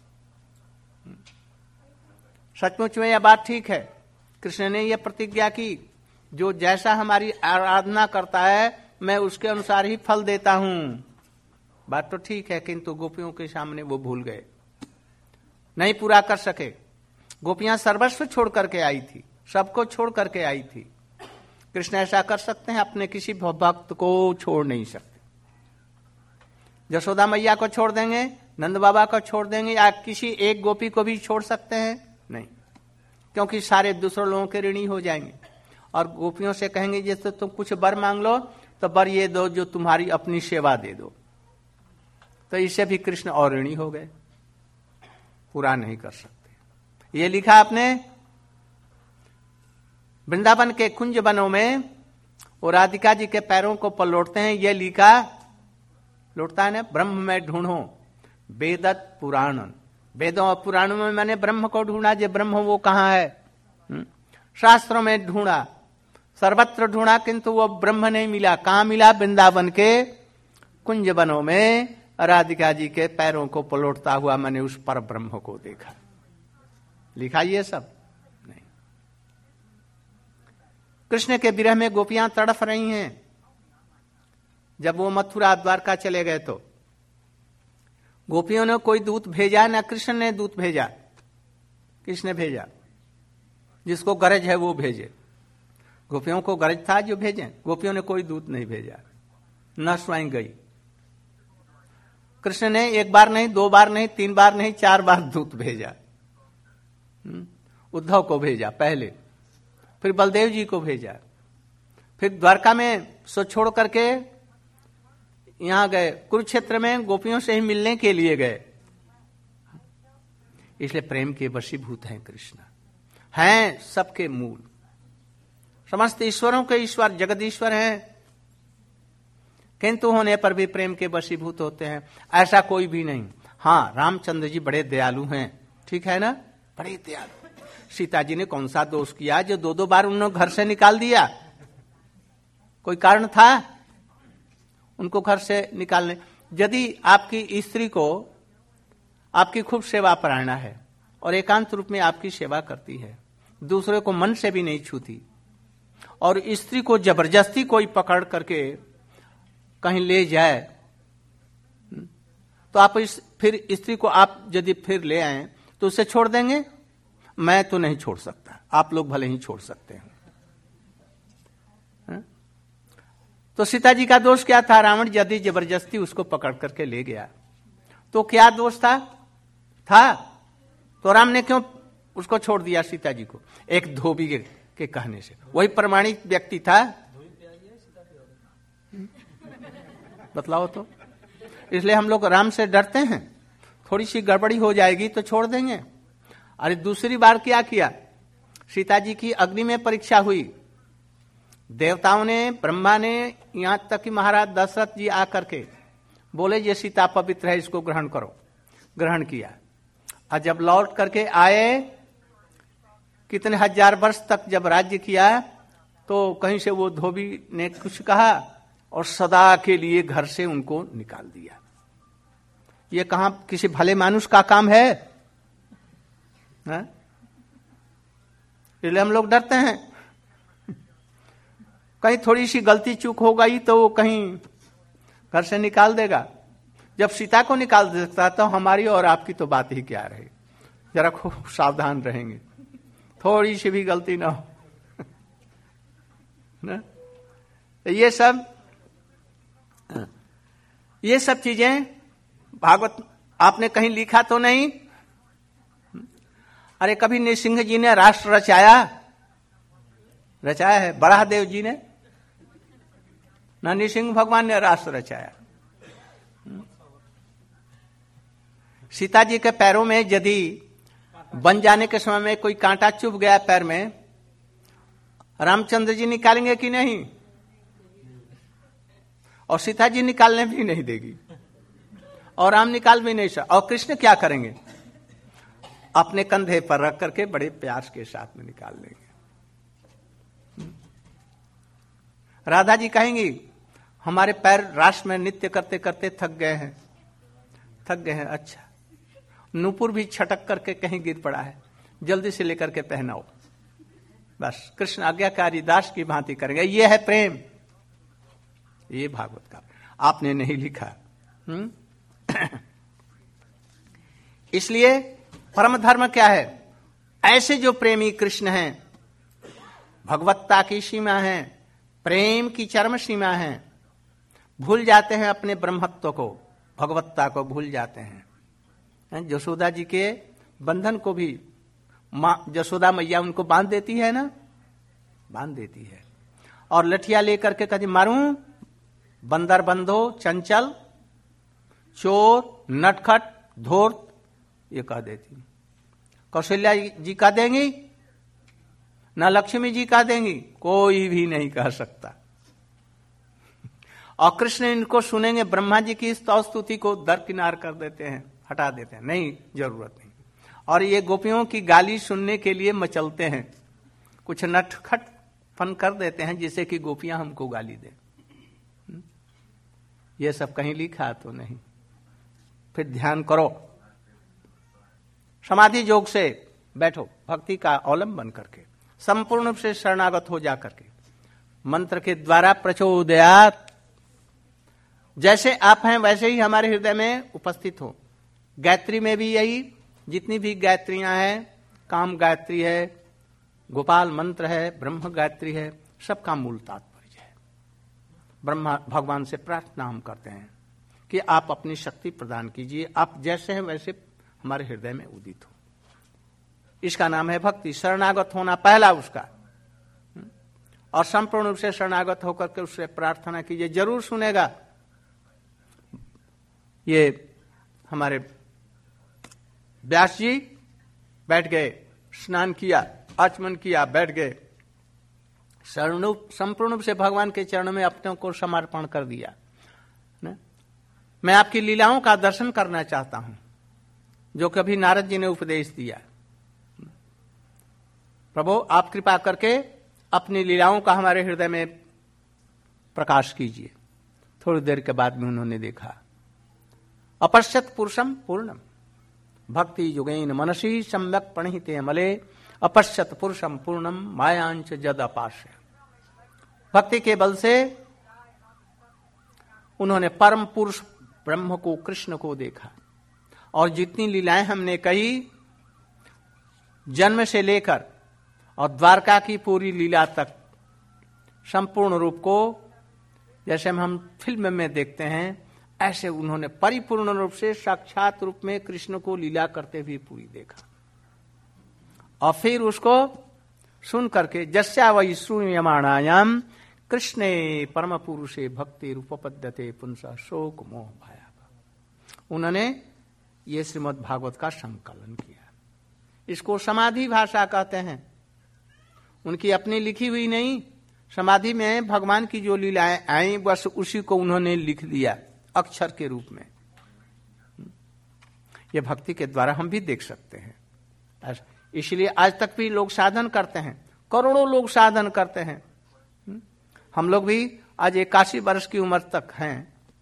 सचमुच में यह बात ठीक है। कृष्ण ने यह प्रतिज्ञा की, जो जैसा हमारी आराधना करता है मैं उसके अनुसार ही फल देता हूं। बात तो ठीक है, किंतु गोपियों के सामने वो भूल गए, नहीं पूरा कर सके। गोपियां सर्वस्व छोड़ करके आई थी, सबको छोड़ करके आई थी। कृष्ण ऐसा कर सकते हैं? अपने किसी भक्त को छोड़ नहीं सकते। यशोदा मैया को छोड़ देंगे, नंद बाबा को छोड़ देंगे, या किसी एक गोपी को भी छोड़ सकते हैं? नहीं, क्योंकि सारे दूसरों लोगों के ऋणी हो जाएंगे। और गोपियों से कहेंगे जैसे तुम कुछ वर मांग लो, तो वर ये दो जो तुम्हारी अपनी सेवा दे दो। तो इससे भी कृष्ण और ऋणी हो गए, पूरा नहीं कर सकते। ये लिखा आपने वृंदावन के कुंज वनों में वो राधिका जी के पैरों को पलटते हैं। ये लिखा लौटता है ना, ब्रह्म में ढूंढो वेदत पुराण। वेदों और पुराणों में मैंने ब्रह्म को ढूंढा, जो ब्रह्म वो कहाँ है? हुँ? शास्त्रों में ढूंढा, सर्वत्र ढूंढा, किंतु वो ब्रह्म नहीं मिला। कहाँ मिला? वृंदावन के कुंज वनों में राधिका जी के पैरों को पलटता हुआ मैंने उस पर ब्रह्म को देखा। लिखा ये सब नहीं। कृष्ण के विरह में गोपियां तड़फ रही हैं। जब वो मथुरा द्वारका चले गए तो गोपियों ने कोई दूत भेजा ना, कृष्ण ने दूत भेजा। किसने भेजा? जिसको गरज है वो भेजे। गोपियों को गरज था जो भेजे, गोपियों ने कोई दूत नहीं भेजा, न स्वयं गई। कृष्ण ने एक बार नहीं, दो बार नहीं, तीन बार नहीं, चार बार दूत भेजा। उद्धव को भेजा पहले, फिर बलदेव जी को भेजा, फिर द्वारका में सो छोड़ करके यहां गए, कुरुक्षेत्र में गोपियों से ही मिलने के लिए गए। इसलिए प्रेम के वशीभूत हैं कृष्ण, हैं सबके मूल, समस्त ईश्वरों के ईश्वर, जगदीश्वर हैं, किंतु होने पर भी प्रेम के वशीभूत होते हैं, ऐसा कोई भी नहीं। हाँ, रामचंद्र जी बड़े दयालु हैं, ठीक है ना, बड़े दयालु। सीता जी ने कौन सा दोष किया जो दो दो बार उन्होंने घर से निकाल दिया? कोई कारण था उनको घर से निकालने? यदि आपकी स्त्री को आपकी खूब सेवा परायणा है और एकांत रूप में आपकी सेवा करती है, दूसरे को मन से भी नहीं छूती, और स्त्री को जबरदस्ती कोई पकड़ करके कहीं ले जाए, तो आप इस फिर स्त्री को आप यदि फिर ले आए तो उसे छोड़ देंगे? मैं तो नहीं छोड़ सकता, आप लोग भले ही छोड़ सकते हैं। तो सीता जी का दोष क्या था? रावण यदि जबरदस्ती उसको पकड़ करके ले गया तो क्या दोष था? था तो राम ने क्यों उसको छोड़ दिया सीता जी को? एक धोबी के कहने से। वही प्रमाणिक व्यक्ति था, बतलाओ तो। इसलिए हम लोग राम से डरते हैं, थोड़ी सी गड़बड़ी हो जाएगी तो छोड़ देंगे। अरे दूसरी बार क्या किया? सीता जी की अग्नि में परीक्षा हुई, देवताओं ने, ब्रह्मा ने, यहां तक कि महाराज दशरथ जी आकर के बोले ये सीता पवित्र है, इसको ग्रहण करो। ग्रहण किया, और जब लौट करके आए, कितने हजार वर्ष तक जब राज्य किया, तो कहीं से वो धोबी ने कुछ कहा और सदा के लिए घर से उनको निकाल दिया। ये कहां किसी भले मानुष का काम है? इसलिए हम लोग डरते हैं, कहीं थोड़ी सी गलती चूक हो गई तो वो कहीं घर से निकाल देगा। जब सीता को निकाल देता तो हमारी और आपकी तो बात ही क्या रही। जरा खूब सावधान रहेंगे, थोड़ी सी भी गलती ना हो ना? तो ये सब ये सब चीजें भागवत आपने कहीं लिखा तो नहीं? अरे कभी नृसिंह जी ने राष्ट्र रचाया? रचाया है? बराहदेव जी ने ना, नृसिंह भगवान ने राष्ट्र रचाया। सीता जी के पैरों में यदि बन जाने के समय में कोई कांटा चुभ गया पैर में, रामचंद्र जी निकालेंगे कि नहीं? और सीता जी निकालने भी नहीं देगी, और राम निकाल भी नहीं सकते। और कृष्ण क्या करेंगे? अपने कंधे पर रख करके बड़े प्यार के साथ में निकाल लेंगे। राधा जी कहेंगी हमारे पैर राष्ट्र में नृत्य करते करते थक गए हैं, थक गए हैं। अच्छा, नूपुर भी छटक करके कहीं गिर पड़ा है, जल्दी से लेकर के पहनाओ। बस कृष्ण आज्ञाकारी दास की भांति करेंगे। ये है प्रेम, ये भागवत का आपने नहीं लिखा। हुँ? इसलिए परम धर्म क्या है? ऐसे जो प्रेमी कृष्ण हैं, भगवत्ता की सीमा है, प्रेम की चरम सीमा है, भूल जाते हैं अपने ब्रह्मत्व को, भगवत्ता को भूल जाते हैं। यशोदा जी के बंधन को भी मां यशोदा मैया उनको बांध देती है ना, बांध देती है, और लठिया लेकर के कहती मारूं, बंदर बंधो चंचल, चोर, नटखट, धूर्त, ये कह देती। कौशल्या जी कह देंगी ना, लक्ष्मी जी कह देंगी, कोई भी नहीं कह सकता। और कृष्ण इनको सुनेंगे, ब्रह्मा जी की स्तव स्तुति को दरकिनार कर देते हैं, हटा देते हैं, नहीं जरूरत नहीं। और ये गोपियों की गाली सुनने के लिए मचलते हैं, कुछ नटखट फन कर देते हैं जिससे कि गोपियां हमको गाली दें। ये सब कहीं लिखा तो नहीं। फिर ध्यान करो, समाधि योग से बैठो, भक्ति का अवलंबन करके, संपूर्ण रूप से शरणागत हो जाकर के, मंत्र के द्वारा प्रचोदयात, जैसे आप हैं वैसे ही हमारे हृदय में उपस्थित हो। गायत्री में भी यही, जितनी भी गायत्रियां हैं, काम गायत्री है, गोपाल मंत्र है, ब्रह्म गायत्री है, सबका मूल तात्पर्य है। ब्रह्मा भगवान से प्रार्थना हम करते हैं कि आप अपनी शक्ति प्रदान कीजिए, आप जैसे हैं वैसे हमारे हृदय में उदित हो। इसका नाम है भक्ति। शरणागत होना पहला उसका, और संपूर्ण रूप से शरणागत होकर के उससे प्रार्थना कीजिए, जरूर सुनेगा। ये हमारे व्यास जी बैठ गए, स्नान किया, आचमन किया, बैठ गए, शरणु संपूर्ण रूप से भगवान के चरणों में अपने को समर्पण कर दिया। न? मैं आपकी लीलाओं का दर्शन करना चाहता हूं, जो कभी नारद जी ने उपदेश दिया। प्रभु आप कृपा करके अपनी लीलाओं का हमारे हृदय में प्रकाश कीजिए। थोड़ी देर के बाद में उन्होंने देखा, अपश्यत पुरुषम पूर्णम भक्ति युगेन मनसी सम्यक प्रणहिते मले अपश्यत पुरुषम पूर्णम मायांच जद अपाश्य। भक्ति के बल से उन्होंने परम पुरुष ब्रह्म को, कृष्ण को देखा। और जितनी लीलाएं हमने कही, जन्म से लेकर और द्वारका की पूरी लीला तक, संपूर्ण रूप को जैसे हम फिल्म में देखते हैं, ऐसे उन्होंने परिपूर्ण रूप से साक्षात रूप में कृष्ण को लीला करते हुए पूरी देखा। और फिर उसको सुन करके जस्या वही श्रूयमाणायाम कृष्णे परम पुरुषे भक्ति रूपपद्यते पुंसा शोक मोह भाया, उन्होंने ये श्रीमद् भागवत का संकलन किया। इसको समाधि भाषा कहते हैं। उनकी अपनी लिखी हुई नहीं, समाधि में भगवान की जो लीलाएं आई बस उसी को उन्होंने लिख दिया अक्षर के रूप में। ये भक्ति के द्वारा हम भी देख सकते हैं। इसलिए आज तक भी लोग साधन करते हैं, करोड़ों लोग साधन करते हैं। हम लोग भी आज इक्यासी वर्ष की उम्र तक हैं।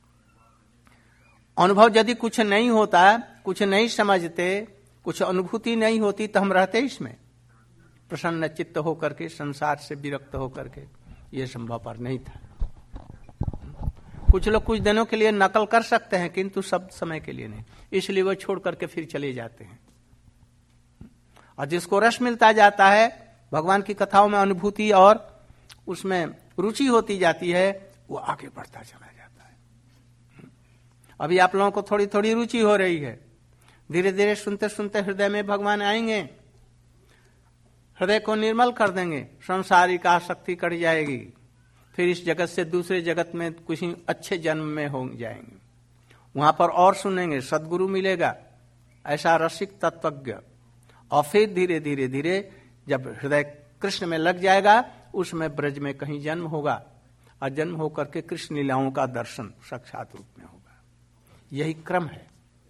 अनुभव यदि कुछ नहीं होता, कुछ नहीं समझते, कुछ अनुभूति नहीं होती, तो हम रहते इसमें प्रसन्न चित्त होकर के, संसार से विरक्त होकर के। ये संभव पर नहीं था। कुछ लोग कुछ दिनों के लिए नकल कर सकते हैं, किंतु सब समय के लिए नहीं, इसलिए वो छोड़ करके फिर चले जाते हैं। और जिसको रस मिलता जाता है, भगवान की कथाओं में अनुभूति और उसमें रुचि होती जाती है, वो आगे बढ़ता चला जाता है। अभी आप लोगों को थोड़ी थोड़ी रुचि हो रही है, धीरे धीरे सुनते सुनते हृदय में भगवान आएंगे, हृदय को निर्मल कर देंगे, संसारिक आसक्ति कट जाएगी, फिर इस जगत से दूसरे जगत में किसी अच्छे जन्म में हो जाएंगे, वहां पर और सुनेंगे, सद्गुरु मिलेगा, ऐसा रसिक तत्वज्ञ। और फिर धीरे धीरे धीरे जब हृदय कृष्ण में लग जाएगा, उसमें ब्रज में कहीं जन्म होगा, और जन्म होकर के कृष्ण लीलाओं का दर्शन साक्षात रूप में होगा। यही क्रम है।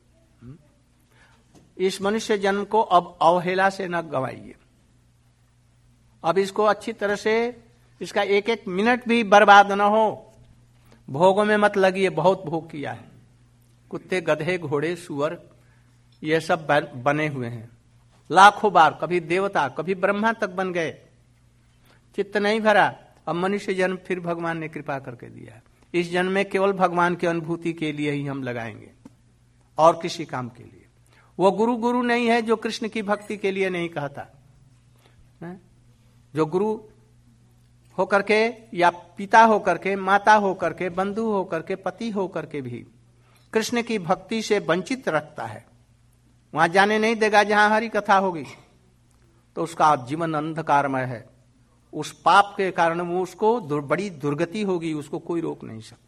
इस मनुष्य जन्म को अब अवहेला से न गवाइए। अब इसको अच्छी तरह से, इसका एक एक मिनट भी बर्बाद न हो। भोगों में मत लगिए, बहुत भोग किया है। कुत्ते, गधे, घोड़े, सुअर, ये सब बने हुए हैं लाखों बार, कभी देवता, कभी ब्रह्मा तक बन गए, चित्त नहीं भरा। अब मनुष्य जन्म फिर भगवान ने कृपा करके दिया। इस जन्म में केवल भगवान की अनुभूति के लिए ही हम लगाएंगे, और किसी काम के लिए। वो गुरु गुरु नहीं है जो कृष्ण की भक्ति के लिए नहीं कहता है? जो गुरु होकर के, या पिता होकर के, माता होकर के, बंधु होकर के, पति होकर के भी कृष्ण की भक्ति से वंचित रखता है, वहां जाने नहीं देगा जहां हरि कथा होगी, तो उसका जीवन अंधकारमय है। उस पाप के कारण वो उसको दुर, बड़ी दुर्गति होगी, उसको कोई रोक नहीं सकता।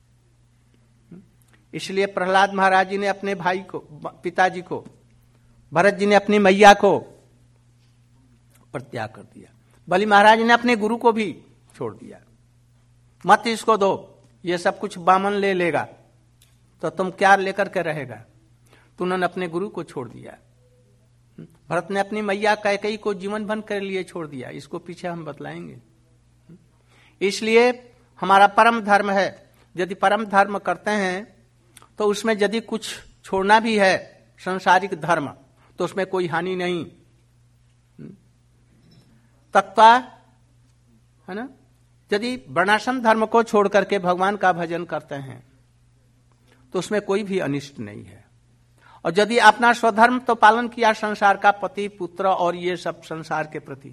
इसलिए प्रहलाद महाराज जी ने अपने भाई को, पिताजी को, भरत जी ने अपनी मैया को परित्याग कर दिया, बलि महाराज ने अपने गुरु को भी छोड़ दिया। मत इसको दो, ये सब कुछ बामन ले लेगा, तो तुम क्या लेकर के रहेगा। तो उन्होंने अपने गुरु को छोड़ दिया। भरत ने अपनी मैया कैकेयी को जीवन भर के लिए छोड़ दिया। इसको पीछे हम बतलाएंगे। इसलिए हमारा परम धर्म है, यदि परम धर्म करते हैं तो उसमें यदि कुछ छोड़ना भी है सांसारिक धर्म, तो उसमें कोई हानि नहीं। तत्वा है ना, यदि वर्णाश्रम धर्म को छोड़ करके भगवान का भजन करते हैं तो उसमें कोई भी अनिष्ट नहीं है। और यदि अपना स्वधर्म तो पालन किया, संसार का पति पुत्र और ये सब संसार के प्रति,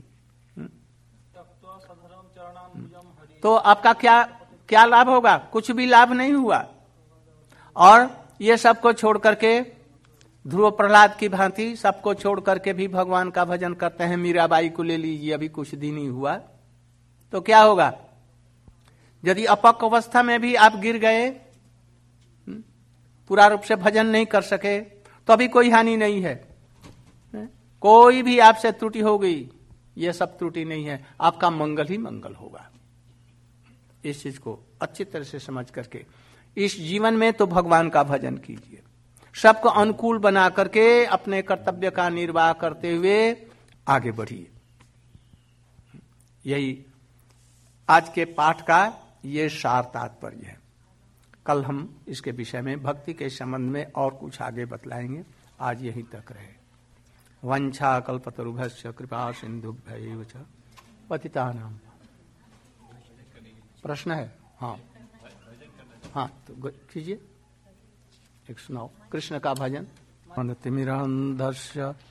तो आपका क्या क्या लाभ होगा? कुछ भी लाभ नहीं हुआ। और ये सबको छोड़ करके, ध्रुव प्रहलाद की भांति सबको छोड़ करके भी भगवान का भजन करते हैं। मीराबाई को ले लीजिए, अभी कुछ दिन ही हुआ, तो क्या होगा? यदि अपक अवस्था में भी आप गिर गए पूरा रूप से भजन नहीं कर सके तो अभी कोई हानि नहीं है। कोई भी आपसे त्रुटि हो गई, यह सब त्रुटि नहीं है, आपका मंगल ही मंगल होगा। इस चीज को अच्छी तरह से समझ करके इस जीवन में तो भगवान का भजन कीजिए, सबको अनुकूल बना करके अपने कर्तव्य का निर्वाह करते हुए आगे बढ़िए। यही आज के पाठ का ये सार तात्पर्य है। कल हम इसके विषय में भक्ति के संबंध में और कुछ आगे बतलाएंगे। आज यहीं तक रहे। वंशा कल्पतरुभ्यश्च कृपा सिंधुभ्यैव च पतितानां। प्रश्न है? हाँ हाँ, तो कीजिए, एक सुनाओ कृष्ण का भजन। तिमिरान्धस्य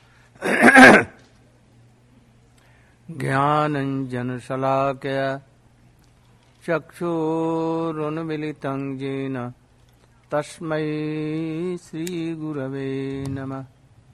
ज्ञानंजन शलाकया चक्षुरुन्मीलितं येन तस्मै श्रीगुरवे नमः।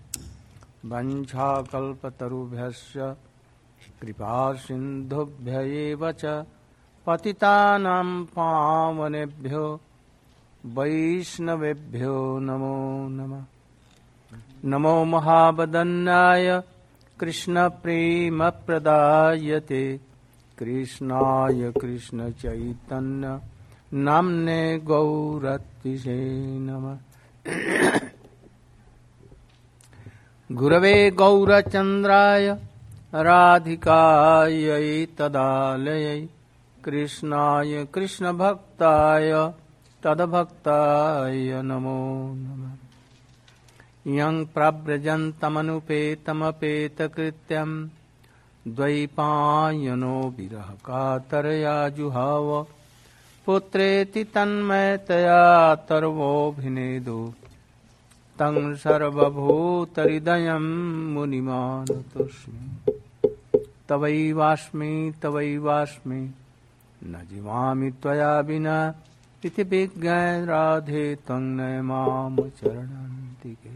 वंशाकल्पतरुभ्यश्च कृपा सिन्धुभ्यैव च पतितानां पावनेभ्यो वैष्णवेभ्यो नमो नमः। नमो महावदन्याय कृष्ण प्रेम प्रदायते कृष्णाय कृष्ण चैतन्य नाम्ने गौरतिसे नमः। गुरवे गौरचन्द्राय राधिकायै तदालयै कृष्णाय कृष्ण भक्ताय तद्भक्ताय नमो नमः। यं प्रव्रजन्तमनुपेतमपेतकृत्यं द्वैपायनो विरह कातरया जुहाव पुत्रेति तन्मयतया तर्वोऽभिनेदो तं सर्वभूतहृदयं मुनिमानतोऽस्मि। तवैवास्मि तवैवास्मि न जीवामि त्वया विना इति विज्ञाय राधे त्वं नय माम चरणान्तिके।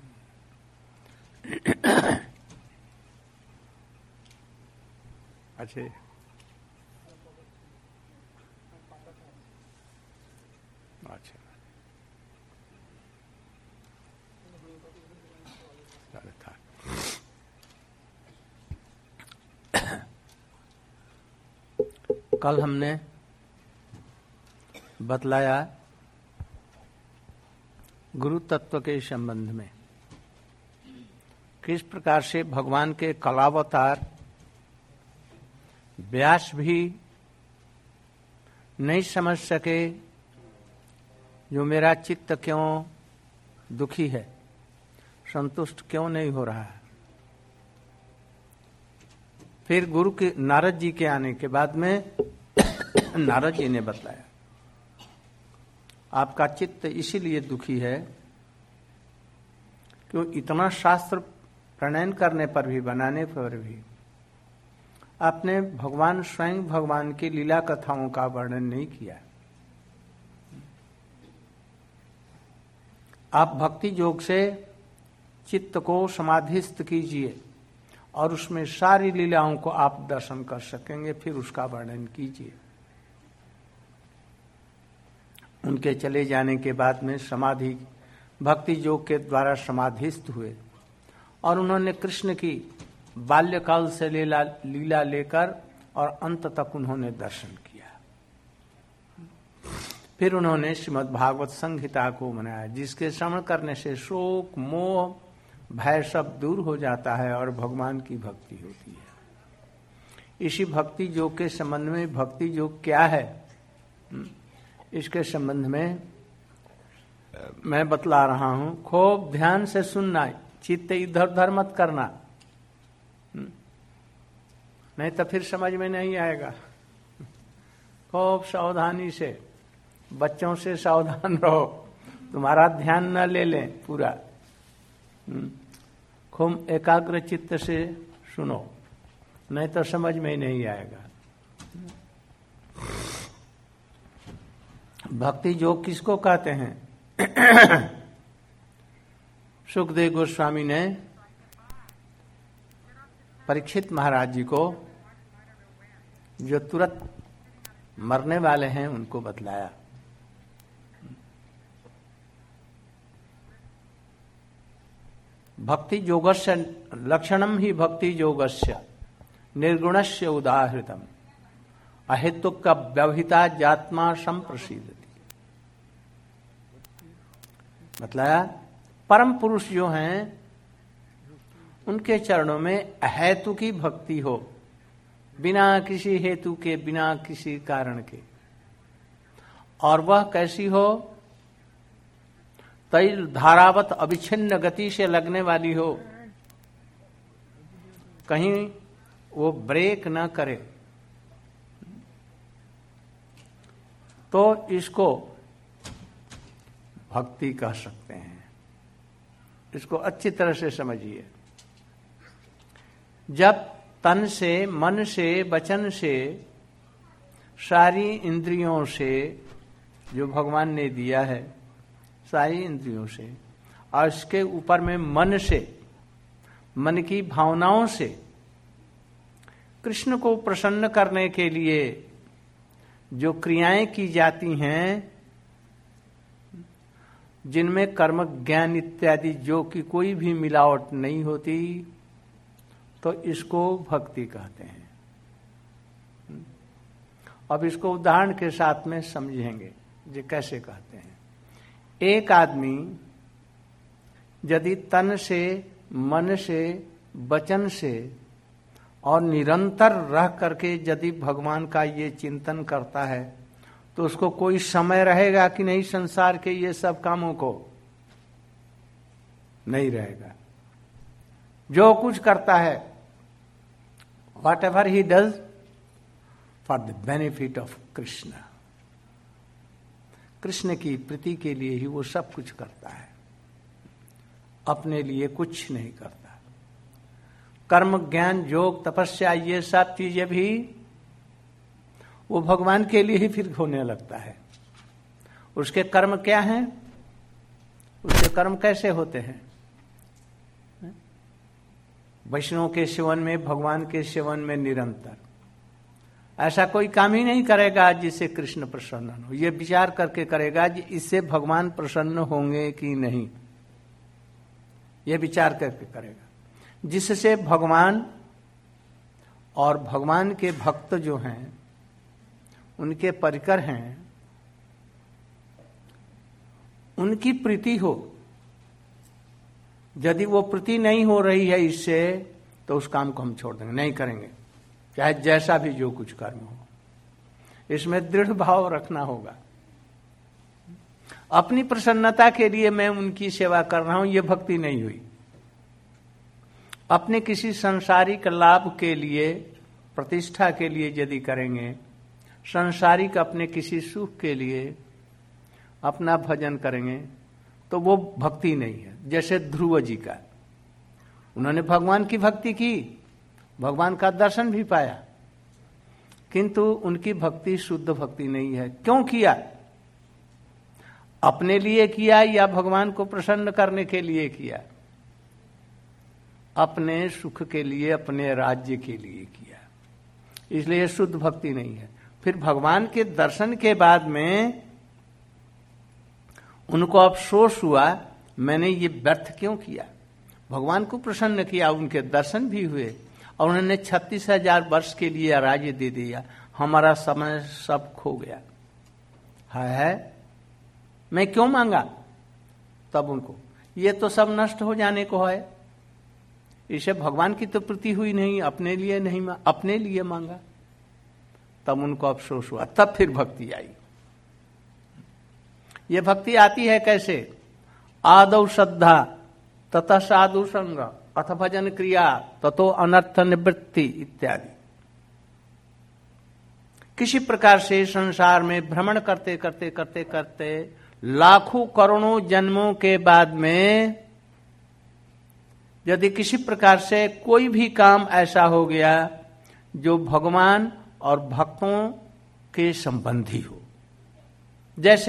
अच्छे अच्छा था। कल हमने बतलाया गुरु तत्व के संबंध में किस प्रकार से भगवान के कलावतार व्यास भी नहीं समझ सके जो मेरा चित्त क्यों दुखी है, संतुष्ट क्यों नहीं हो रहा है। फिर गुरु के नारद जी के आने के बाद में नारद जी ने बतलाया आपका चित्त इसीलिए दुखी है कि इतना शास्त्र प्रणयन करने पर भी, बनाने पर भी आपने भगवान स्वयं भगवान की लीला कथाओं का वर्णन नहीं किया। आप भक्ति योग से चित्त को समाधिस्थ कीजिए और उसमें सारी लीलाओं को आप दर्शन कर सकेंगे, फिर उसका वर्णन कीजिए। उनके चले जाने के बाद में समाधि भक्ति योग के द्वारा समाधिस्थ हुए और उन्होंने कृष्ण की बाल्यकाल से लीला लीला लेकर और अंत तक उन्होंने दर्शन किया। फिर उन्होंने श्रीमद् भागवत संहिता को मनाया, जिसके श्रवण करने से शोक मोह भय सब दूर हो जाता है और भगवान की भक्ति होती है। इसी भक्ति योग के संबंध में भक्ति योग क्या है, इसके संबंध में मैं बतला रहा हूं। खूब ध्यान से सुनना, चित्त इधर उधर मत करना, नहीं तो फिर समझ में नहीं आएगा। खूब सावधानी से, बच्चों से सावधान रहो, तुम्हारा ध्यान न ले लें पूरा। खूब एकाग्र चित्त से सुनो, नहीं तो समझ में ही नहीं आएगा। भक्ति योग किसको कहते हैं? सुखदेव गोस्वामी ने परीक्षित महाराज जी को, जो तुरंत मरने वाले हैं, उनको बतलाया। भक्ति योगस्य लक्षणम ही भक्ति योगस्य निर्गुणस्य उदाहृतम अहेतुक का व्यवहिता जात्मा संप्रसिद्धति। मतलब परम पुरुष जो हैं उनके चरणों में अहेतु की भक्ति हो, बिना किसी हेतु के, बिना किसी कारण के। और वह कैसी हो? तैल धारावत अविच्छिन्न गति से लगने वाली हो, कहीं वो ब्रेक न करे। तो इसको भक्ति कह सकते हैं। इसको अच्छी तरह से समझिए। जब तन से, मन से, वचन से, सारी इंद्रियों से जो भगवान ने दिया है, सारी इंद्रियों से, और इसके ऊपर में मन से, मन की भावनाओं से कृष्ण को प्रसन्न करने के लिए जो क्रियाएं की जाती हैं, जिनमें कर्म ज्ञान इत्यादि जो कि कोई भी मिलावट नहीं होती, तो इसको भक्ति कहते हैं। अब इसको उदाहरण के साथ में समझेंगे ये कैसे कहते हैं। एक आदमी यदि तन से, मन से, वचन से और निरंतर रह करके यदि भगवान का ये चिंतन करता है, तो उसको कोई समय रहेगा कि नहीं संसार के ये सब कामों को? नहीं रहेगा। जो कुछ करता है, whatever he does for the benefit of Krishna, Krishna की प्रीति के लिए ही वो सब कुछ करता है, अपने लिए कुछ नहीं करता। कर्म, ज्ञान, योग, तपस्या, ये सब चीजें भी वो भगवान के लिए ही फिर होने लगता है। उसके कर्म क्या हैं? उसके कर्म कैसे होते हैं? वैष्णव के सेवन में, भगवान के सेवन में निरंतर। ऐसा कोई काम ही नहीं करेगा जिससे कृष्ण प्रसन्न हो। यह विचार करके करेगा कि इससे भगवान प्रसन्न होंगे कि नहीं, यह विचार करके करेगा। जिससे भगवान और भगवान के भक्त जो हैं, उनके परिकर हैं, उनकी प्रीति हो। यदि वो प्रीति नहीं हो रही है इससे, तो उस काम को हम छोड़ देंगे, नहीं करेंगे, चाहे जैसा भी जो कुछ कर्म हो। इसमें दृढ़ भाव रखना होगा। अपनी प्रसन्नता के लिए मैं उनकी सेवा कर रहा हूं, यह भक्ति नहीं हुई। अपने किसी संसारिक लाभ के लिए, प्रतिष्ठा के लिए यदि करेंगे, संसारिक अपने किसी सुख के लिए अपना भजन करेंगे, तो वो भक्ति नहीं है। जैसे ध्रुव जी का, उन्होंने भगवान की भक्ति की, भगवान का दर्शन भी पाया, किंतु उनकी भक्ति शुद्ध भक्ति नहीं है। क्यों किया? अपने लिए किया या भगवान को प्रसन्न करने के लिए किया? अपने सुख के लिए, अपने राज्य के लिए किया, इसलिए शुद्ध भक्ति नहीं है। फिर भगवान के दर्शन के बाद में उनको अफसोस हुआ, मैंने ये व्यर्थ क्यों किया। भगवान को प्रसन्न किया, उनके दर्शन भी हुए, और उन्होंने छत्तीस हजार वर्ष के लिए राज्य दे दिया। हमारा समय सब खो गया है, है? मैं क्यों मांगा तब उनको? ये तो सब नष्ट हो जाने को है। इसे भगवान की तो प्रीति हुई नहीं, अपने लिए नहीं, अपने लिए मांगा, तब उनको अफसोस हुआ। तब फिर भक्ति आई। ये भक्ति आती है कैसे? आदौ श्रद्धा ततः साधु संग अथ भजन क्रिया ततो अनर्थ निवृत्ति इत्यादि। किसी प्रकार से संसार में भ्रमण करते करते करते करते लाखों करोड़ों जन्मों के बाद में यदि किसी प्रकार से कोई भी काम ऐसा हो गया जो भगवान और भक्तों के संबंधी हो, जैसे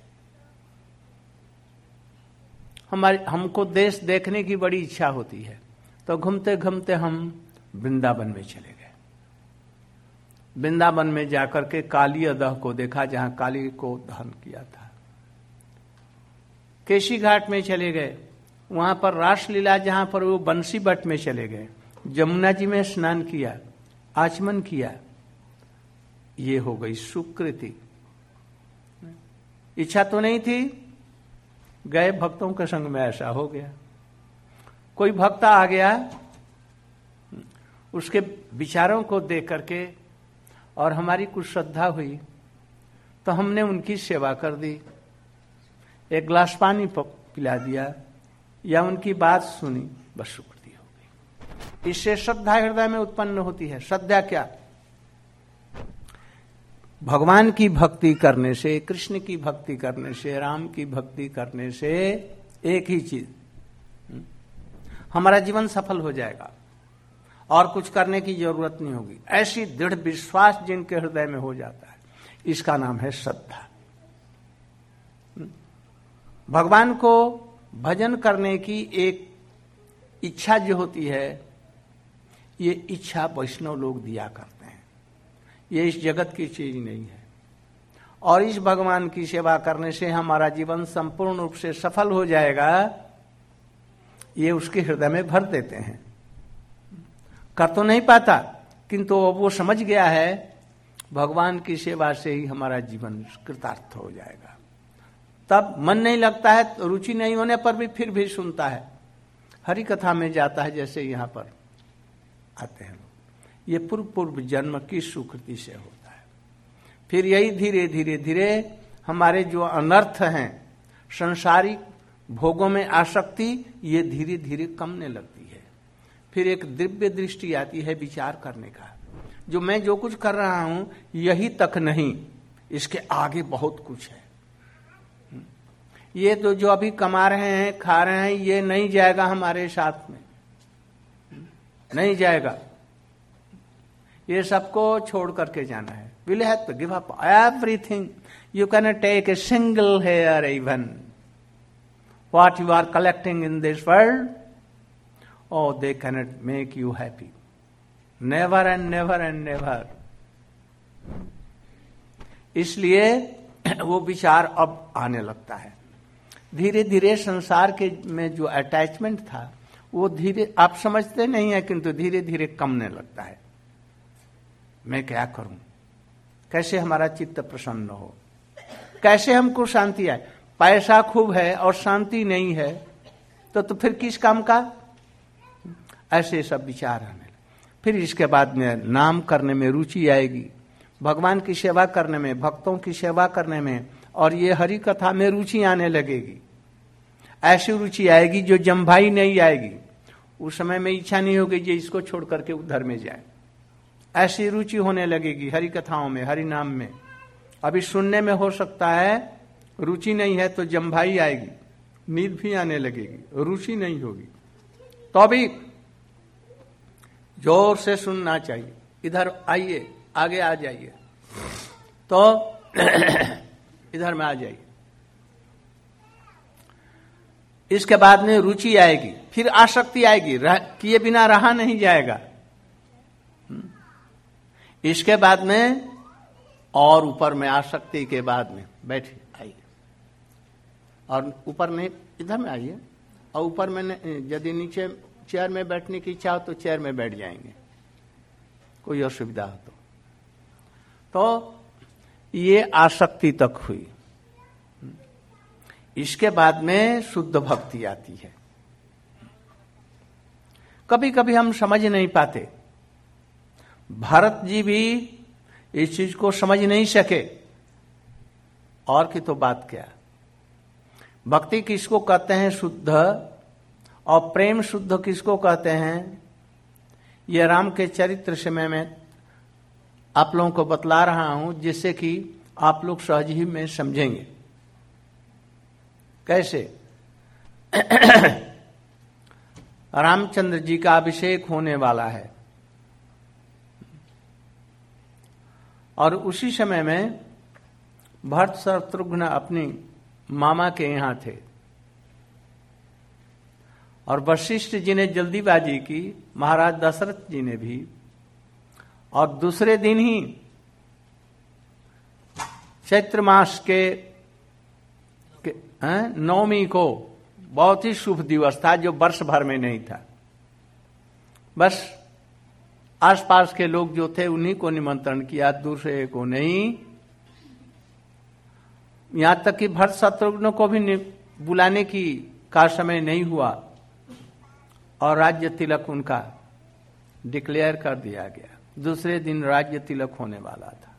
हमारी हमको देश देखने की बड़ी इच्छा होती है, तो घूमते घूमते हम वृंदावन में चले गए। वृंदावन में जाकर के काली अदह को देखा, जहां काली को दहन किया था। केशी घाट में चले गए, वहां पर रासलीला, जहां पर वो बंसी बट में चले गए, जमुना जी में स्नान किया, आचमन किया, ये हो गई सुकृति। इच्छा तो नहीं थी, गए भक्तों के संग में, ऐसा हो गया। कोई भक्त आ गया, उसके विचारों को देख करके और हमारी कुछ श्रद्धा हुई तो हमने उनकी सेवा कर दी, एक गिलास पानी पिला दिया या उनकी बात सुनी, बस शुक्रिया हो गई। इससे श्रद्धा हृदय में उत्पन्न होती है। श्रद्धा क्या? भगवान की भक्ति करने से, कृष्ण की भक्ति करने से, राम की भक्ति करने से एक ही चीज, हमारा जीवन सफल हो जाएगा और कुछ करने की जरूरत नहीं होगी। ऐसी दृढ़ विश्वास जिनके हृदय में हो जाता है, इसका नाम है श्रद्धा। भगवान को भजन करने की एक इच्छा जो होती है, ये इच्छा वैष्णव लोग दिया करते हैं, ये इस जगत की चीज नहीं है। और इस भगवान की सेवा करने से हमारा जीवन संपूर्ण रूप से सफल हो जाएगा, ये उसके हृदय में भर देते हैं। कर तो नहीं पाता, किंतु वो समझ गया है भगवान की सेवा से ही हमारा जीवन कृतार्थ हो जाएगा। तब मन नहीं लगता है, तो रुचि नहीं होने पर भी फिर भी सुनता है, हरि कथा में जाता है, जैसे यहाँ पर आते हैं लोग। ये पूर्व पूर्व जन्म की सुकृति से होता है। फिर यही धीरे धीरे धीरे हमारे जो अनर्थ हैं, संसारिक भोगों में आसक्ति, ये धीरे धीरे कमने लगती है। फिर एक दिव्य दृष्टि आती है विचार करने का, जो मैं जो कुछ कर रहा हूं यही तक नहीं, इसके आगे बहुत कुछ है। ये तो जो अभी कमा रहे हैं, खा रहे हैं, ये नहीं जाएगा हमारे साथ में, नहीं जाएगा। ये सबको छोड़ करके जाना है। We'll have to give up everything. You cannot take a single hair even. What you are collecting in this world, oh, they cannot make you happy. Never and never and never. इसलिए वो विचार अब आने लगता है। धीरे धीरे संसार के में जो अटैचमेंट था वो धीरे, आप समझते नहीं है, किंतु धीरे धीरे कमने लगता है। मैं क्या करूं, कैसे हमारा चित्त प्रसन्न हो, कैसे हमको शांति आए। पैसा खूब है और शांति नहीं है तो तो फिर किस काम का, ऐसे सब विचार आने लगे। फिर इसके बाद में नाम करने में रुचि आएगी, भगवान की सेवा करने में, भक्तों की सेवा करने में, और ये हरि कथा में रुचि आने लगेगी। ऐसी रुचि आएगी जो जम्भाई नहीं आएगी। उस समय में इच्छा नहीं होगी जो इसको छोड़ करके उधर में जाए। ऐसी रुचि होने लगेगी हरि कथाओं में, हरि नाम में। अभी सुनने में हो सकता है रुचि नहीं है तो जम्भाई आएगी, नींद भी आने लगेगी, रुचि नहीं होगी। तो अभी जोर से सुनना चाहिए। इधर आइए, आगे आ जाइए, तो इधर में आ जाइए। इसके बाद में रुचि आएगी, फिर आसक्ति आएगी, किए बिना रहा नहीं जाएगा। इसके बाद में और ऊपर में आसक्ति के बाद में बैठिए, आइए, और ऊपर में इधर में आइए, और ऊपर में यदि नीचे चेयर में बैठने की इच्छा हो तो चेयर में बैठ जाएंगे, कोई असुविधा हो तो। तो ये आसक्ति तक हुई। इसके बाद में शुद्ध भक्ति आती है। कभी कभी हम समझ नहीं पाते, भरत जी भी इस चीज को समझ नहीं सके, और की तो बात क्या। भक्ति किसको कहते हैं शुद्ध, और प्रेम शुद्ध किसको कहते हैं, यह राम के चरित्र से मैं मैं आप लोगों को बतला रहा हूं, जिससे कि आप लोग सहज ही में समझेंगे। कैसे? रामचंद्र जी का अभिषेक होने वाला है, और उसी समय में भरत शत्रुघ्न अपनी मामा के यहां थे, और वशिष्ठ जी ने जल्दीबाजी की, महाराज दशरथ जी ने भी, और दूसरे दिन ही चैत्र मास के, के नवमी को बहुत ही शुभ दिवस था जो वर्ष भर में नहीं था। बस आसपास के लोग जो थे उन्हीं को निमंत्रण किया, दूसरे को नहीं। यहां तक कि भरत शत्रुघ्न को भी बुलाने की का समय नहीं हुआ और राज्य तिलक उनका डिक्लेयर कर दिया गया। दूसरे दिन राज्य तिलक होने वाला था।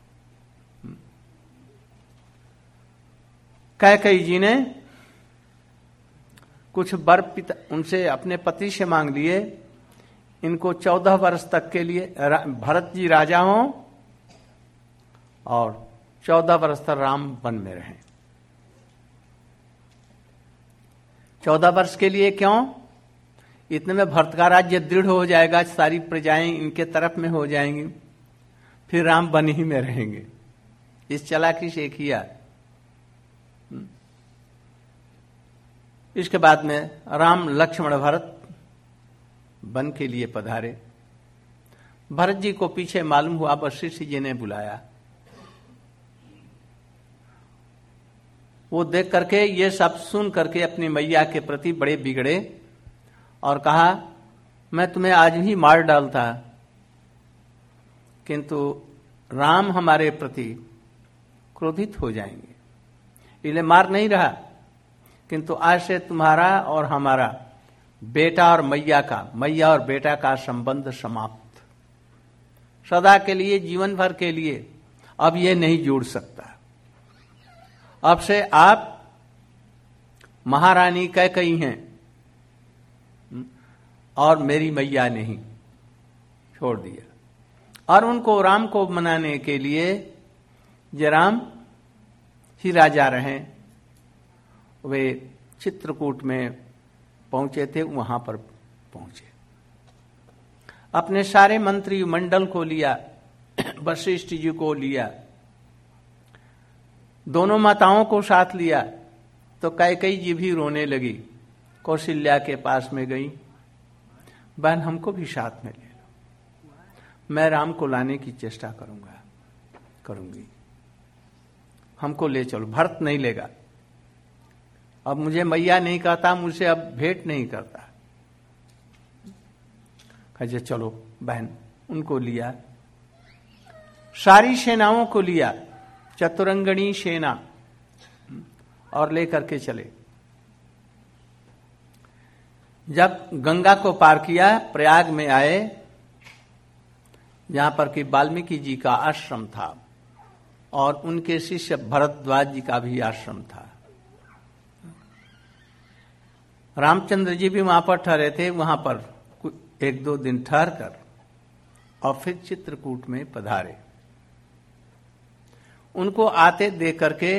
कैकेयी जी ने कुछ वर पिता उनसे अपने पति से मांग लिए, इनको चौदह वर्ष तक के लिए भरत जी राजा हों और चौदह वर्ष तक राम वन में रहें। चौदह वर्ष के लिए क्यों? इतने में भरत का राज्य दृढ़ हो जाएगा, सारी प्रजाएं इनके तरफ में हो जाएंगी, फिर राम वन ही में रहेंगे। इस चालाकी से किया। इसके बाद में राम लक्ष्मण भरत वन के लिए पधारे। भरत जी को पीछे मालूम हुआ, वशिष्ठ जी ने बुलाया। वो देख करके ये सब सुन करके अपनी मैया के प्रति बड़े बिगड़े और कहा, मैं तुम्हें आज ही मार डालता, किंतु राम हमारे प्रति क्रोधित हो जाएंगे, इसलिए मार नहीं रहा। किंतु आज से तुम्हारा और हमारा बेटा और मैया का मैया और बेटा का संबंध समाप्त, सदा के लिए, जीवन भर के लिए अब ये नहीं जुड़ सकता। अब से आप महारानी कैकेयी हैं और मेरी मैया नहीं। छोड़ दिया। और उनको राम को मनाने के लिए जयराम ही राजा रहे। वे चित्रकूट में पहुंचे थे, वहां पर पहुंचे। अपने सारे मंत्री मंडल को लिया, वशिष्ठ जी को लिया, दोनों माताओं को साथ लिया। तो कैकेयी जी भी रोने लगी। कौशल्या के पास में गई, बहन हमको भी साथ में ले लो, मैं राम को लाने की चेष्टा करूंगा करूंगी हमको ले चलो। भरत नहीं लेगा, अब मुझे मैया नहीं कहता, मुझसे अब भेंट नहीं करता। कहे चलो बहन, उनको लिया, सारी सेनाओं को लिया, चतुरंगणी सेना, और लेकर के चले। जब गंगा को पार किया, प्रयाग में आए, जहां पर कि वाल्मीकि जी का आश्रम था और उनके शिष्य भरद्वाज जी का भी आश्रम था। रामचंद्र जी भी वहां पर ठहरे थे। वहां पर एक दो दिन ठहर कर और फिर चित्रकूट में पधारे। उनको आते देख करके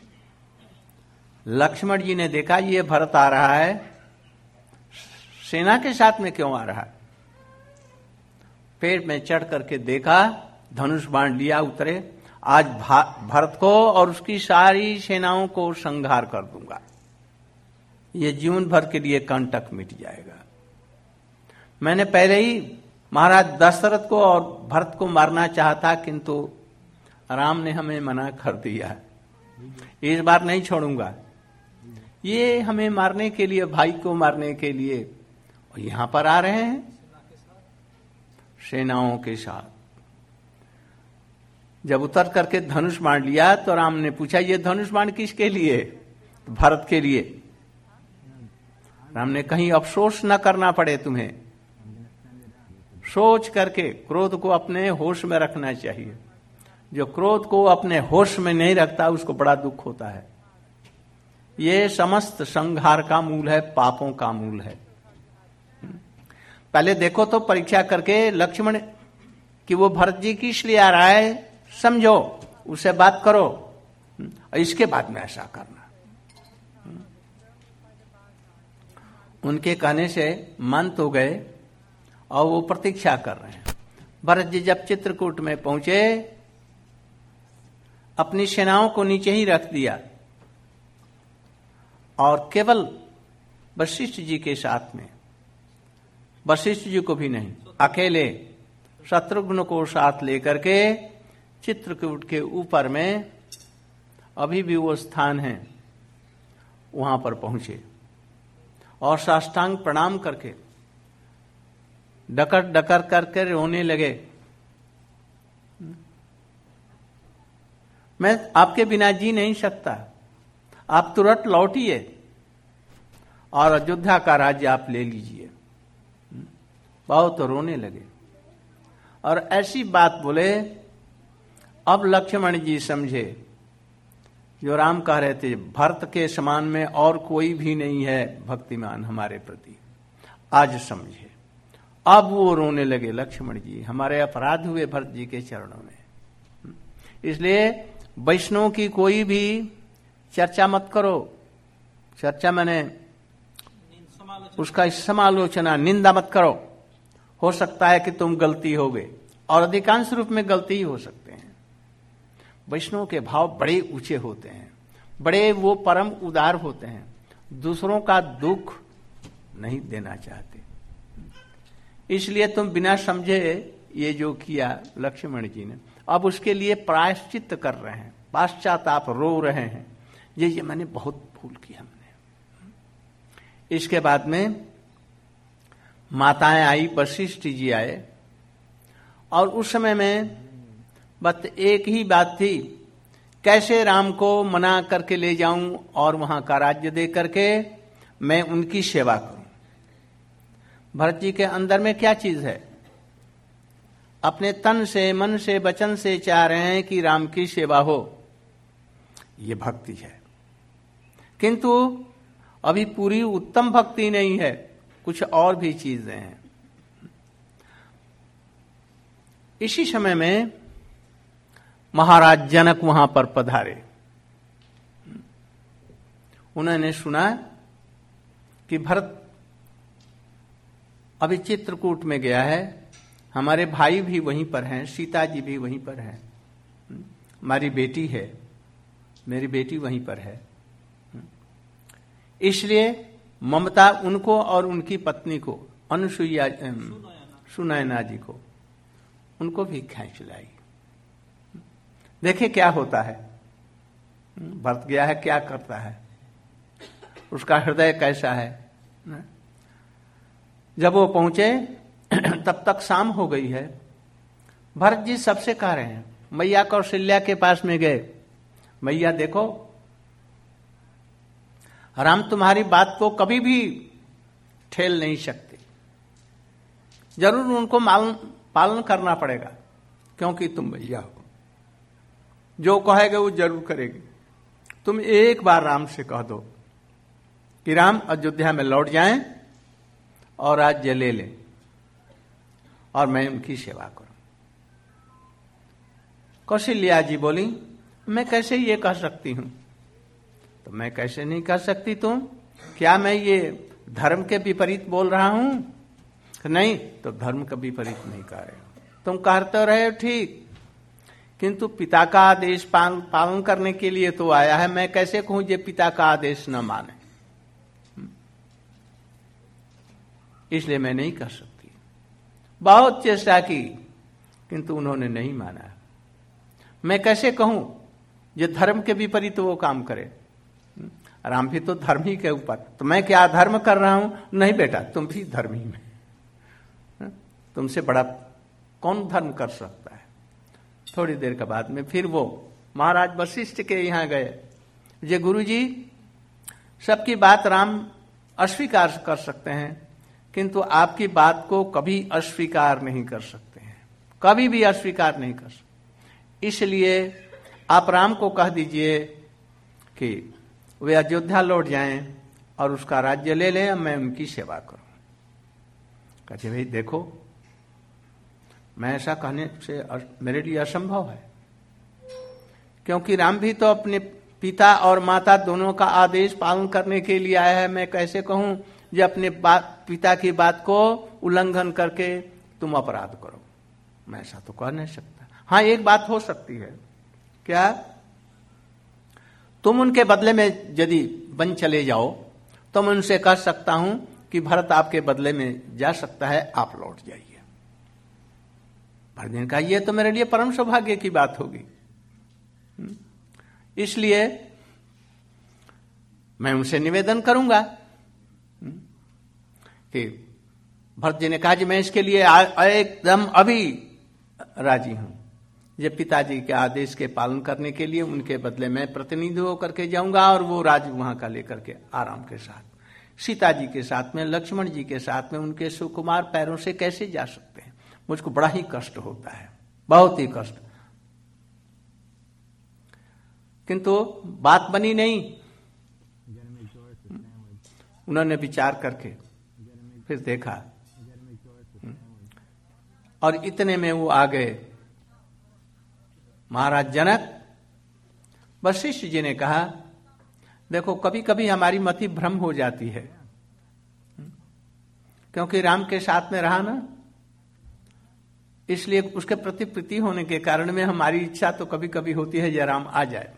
लक्ष्मण जी ने देखा ये भरत आ रहा है, सेना के साथ में क्यों आ रहा है। पेड़ में चढ़ करके देखा, धनुष बाण लिया, उतरे, आज भरत को और उसकी सारी सेनाओं को संहार कर दूंगा, ये जीवन भर के लिए कंटक मिट जाएगा। मैंने पहले ही महाराज दशरथ को और भरत को मारना चाहता, किंतु राम ने हमें मना कर दिया, इस बार नहीं छोड़ूंगा। ये हमें मारने के लिए, भाई को मारने के लिए, और यहां पर आ रहे हैं सेनाओं के साथ। जब उतर करके धनुष बाण लिया तो राम ने पूछा ये धनुष बाण किसके लिए? तो भरत के लिए। राम ने कहीं अफसोस न करना पड़े तुम्हें, सोच करके क्रोध को अपने होश में रखना चाहिए। जो क्रोध को अपने होश में नहीं रखता उसको बड़ा दुख होता है। ये समस्त संहार का मूल है, पापों का मूल है। पहले देखो तो परीक्षा करके लक्ष्मण कि वो भरत जी किस लिए आ रहा है, समझो, उससे बात करो, इसके बाद में ऐसा करना। उनके कहने से मान तो गए और वो प्रतीक्षा कर रहे हैं। भरत जी जब चित्रकूट में पहुंचे, अपनी सेनाओं को नीचे ही रख दिया और केवल वशिष्ठ जी के साथ में, वशिष्ठ जी को भी नहीं, अकेले शत्रुघ्न को साथ लेकर के चित्रकूट के ऊपर में, अभी भी वो स्थान है, वहां पर पहुंचे। और साष्टांग प्रणाम करके डकर डकर करके रोने लगे। मैं आपके बिना जी नहीं सकता, आप तुरंत लौटिए और अयोध्या का राज्य आप ले लीजिए। बहुत रोने लगे और ऐसी बात बोले। अब लक्ष्मण जी समझे, जो राम कह रहे थे भरत के समान में और कोई भी नहीं है भक्तिमान हमारे प्रति, आज समझे। अब वो रोने लगे, लक्ष्मण जी हमारे अपराध हुए भरत जी के चरणों में। इसलिए वैष्णव की कोई भी चर्चा मत करो। चर्चा मैंने उसका समालोचना, निंदा मत करो। हो सकता है कि तुम गलती हो गए, और अधिकांश रूप में गलती ही हो सकते हैं। वैष्णव के भाव बड़े ऊंचे होते हैं, बड़े वो परम उदार होते हैं, दूसरों का दुख नहीं देना चाहते। इसलिए तुम बिना समझे ये जो किया लक्ष्मण जी ने, अब उसके लिए प्रायश्चित कर रहे हैं, पश्चाताप रो रहे हैं, ये ये मैंने बहुत भूल की हमने। इसके बाद में माताएं आई, वशिष्ठ जी आए, और उस समय में बस एक ही बात थी, कैसे राम को मना करके ले जाऊं और वहां का राज्य दे करके मैं उनकी सेवा करूं। भरत जी के अंदर में क्या चीज है? अपने तन से, मन से, वचन से चाह रहे हैं कि राम की सेवा हो, ये भक्ति है। किंतु अभी पूरी उत्तम भक्ति नहीं है, कुछ और भी चीजें हैं। इसी समय में महाराज जनक वहां पर पधारे। उन्होंने सुना कि भरत अभी चित्रकूट में गया है, हमारे भाई भी वहीं पर हैं, सीता जी भी वहीं पर हैं, हमारी बेटी है, मेरी बेटी वहीं पर है। इसलिए ममता उनको और उनकी पत्नी को, अनुसुईया सुनयना जी को, उनको भी खींच लाई। देखे क्या होता है, भरत गया है क्या करता है, उसका हृदय कैसा है। जब वो पहुंचे तब तक शाम हो गई है। भरत जी सबसे कह रहे हैं, मैया कौशल्या के पास में गए, मैया देखो राम तुम्हारी बात को कभी भी ठेल नहीं सकते, जरूर उनको पालन करना पड़ेगा, क्योंकि तुम मैया हो, जो कहेगे वो जरूर करेगी। तुम एक बार राम से कह दो कि राम अयोध्या में लौट जाएं और राज्य ले लें और मैं उनकी सेवा करूं। कौशल्या जी बोली, मैं कैसे ये कह सकती हूं? तो मैं कैसे नहीं कह सकती तुम? क्या मैं ये धर्म के विपरीत बोल रहा हूं? नहीं, तो धर्म का विपरीत नहीं कह रहे हो, तुम कहते रहे हो ठीक, किंतु पिता का आदेश पालन करने के लिए तो आया है, मैं कैसे कहूं जे पिता का आदेश न माने? इसलिए मैं नहीं कर सकती। बहुत चेष्टा की किंतु उन्होंने नहीं माना। मैं कैसे कहूं ये धर्म के विपरीत वो काम करे? राम भी तो धर्म ही के ऊपर, तो मैं क्या धर्म कर रहा हूं? नहीं बेटा, तुम भी धर्म ही में, तुमसे बड़ा कौन धर्म कर सकता है। थोड़ी देर के बाद में फिर वो महाराज वशिष्ठ के यहां गए, जे गुरु जी सबकी बात राम अस्वीकार कर सकते हैं, किंतु आपकी बात को कभी अस्वीकार नहीं कर सकते हैं, कभी भी अस्वीकार नहीं कर सकते। इसलिए आप राम को कह दीजिए कि वे अयोध्या लौट जाएं और उसका राज्य ले लें, मैं उनकी सेवा करूं। कहते भाई देखो, मैं ऐसा कहने से मेरे लिए असंभव है, क्योंकि राम भी तो अपने पिता और माता दोनों का आदेश पालन करने के लिए आया है। मैं कैसे कहूं जो अपने पिता की बात को उल्लंघन करके तुम अपराध करो? मैं ऐसा तो कह नहीं सकता। हाँ, एक बात हो सकती है, क्या? तुम उनके बदले में यदि बन चले जाओ तो मैं उनसे कह सकता हूं कि भरत आपके बदले में जा सकता है, आप लौट जाइए। भरत ने कहा यह तो मेरे लिए परम सौभाग्य की बात होगी, इसलिए मैं उनसे निवेदन करूंगा। कि भरत जी ने कहा कि मैं इसके लिए एकदम अभी राजी हूं, जब पिताजी के आदेश के पालन करने के लिए उनके बदले में प्रतिनिधि होकर के जाऊंगा और वो राज वहां का लेकर के आराम के साथ सीता जी के साथ में, लक्ष्मण जी के साथ में उनके सुकुमार पैरों से कैसे जा सकते हैं। मुझको बड़ा ही कष्ट होता है, बहुत ही कष्ट। किंतु बात बनी नहीं। उन्होंने विचार करके फिर देखा और इतने में वो आ गए महाराज जनक। वशिष्ठ जी ने कहा, देखो कभी कभी हमारी मति भ्रम हो जाती है, क्योंकि राम के साथ में रहा ना, इसलिए उसके प्रति प्रीति होने के कारण में हमारी इच्छा तो कभी कभी होती है कि राम आ जाए।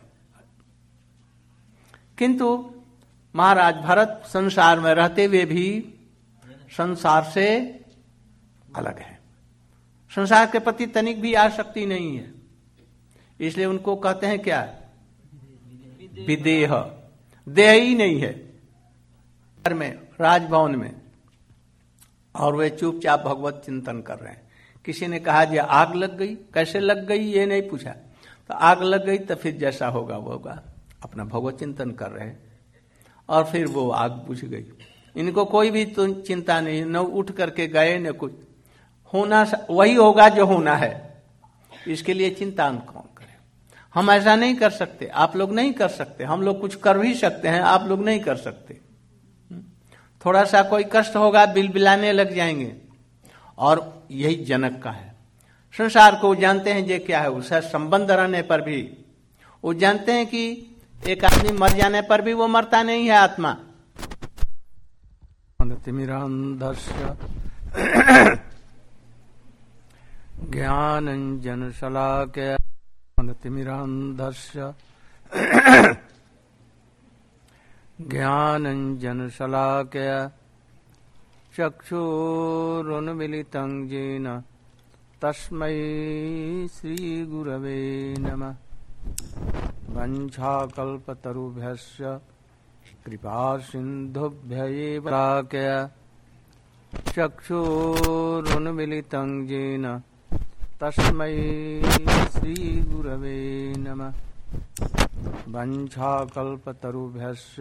किंतु महाराज भरत संसार में रहते हुए भी संसार से अलग है, संसार के प्रति तनिक भी आसक्ति नहीं है, इसलिए उनको कहते हैं क्या, विदेह, देह ही नहीं है घर में, राजभवन में, और वे चुपचाप भगवत चिंतन कर रहे हैं। किसी ने कहा जी आग लग गई, कैसे लग गई ये नहीं पूछा, तो आग लग गई तो फिर जैसा होगा वो होगा, अपना भगवत चिंतन कर रहे हैं और फिर वो आग बुझ गई। इनको कोई भी तो चिंता नहीं, न उठ करके गए न कुछ, होना वही होगा जो होना है, इसके लिए चिंता कौन करे। हम ऐसा नहीं कर सकते, आप लोग नहीं कर सकते, हम लोग कुछ कर भी सकते हैं, आप लोग नहीं कर सकते। थोड़ा सा कोई कष्ट होगा बिलबिलाने लग जाएंगे, और यही जनक का है। संसार को जानते हैं ये क्या है, उससे संबंध रहने पर भी वो जानते हैं कि एक आदमी मर जाने पर भी वो मरता नहीं है आत्मा। ज्ञानंजन शलाकया तिमिरान्धस्य ज्ञानंजन शलाकया चक्षुरुन्मीलितं येन तस्मै श्रीगुरवे नमः। वंशाकल्पतरुभ्यश्च कृपासिन्धुभ्यैव शलाकया चक्षुरुन्मीलितं येन तस्मै श्रीगुरवे नमः। वंशाकल्पतरुभ्यश्च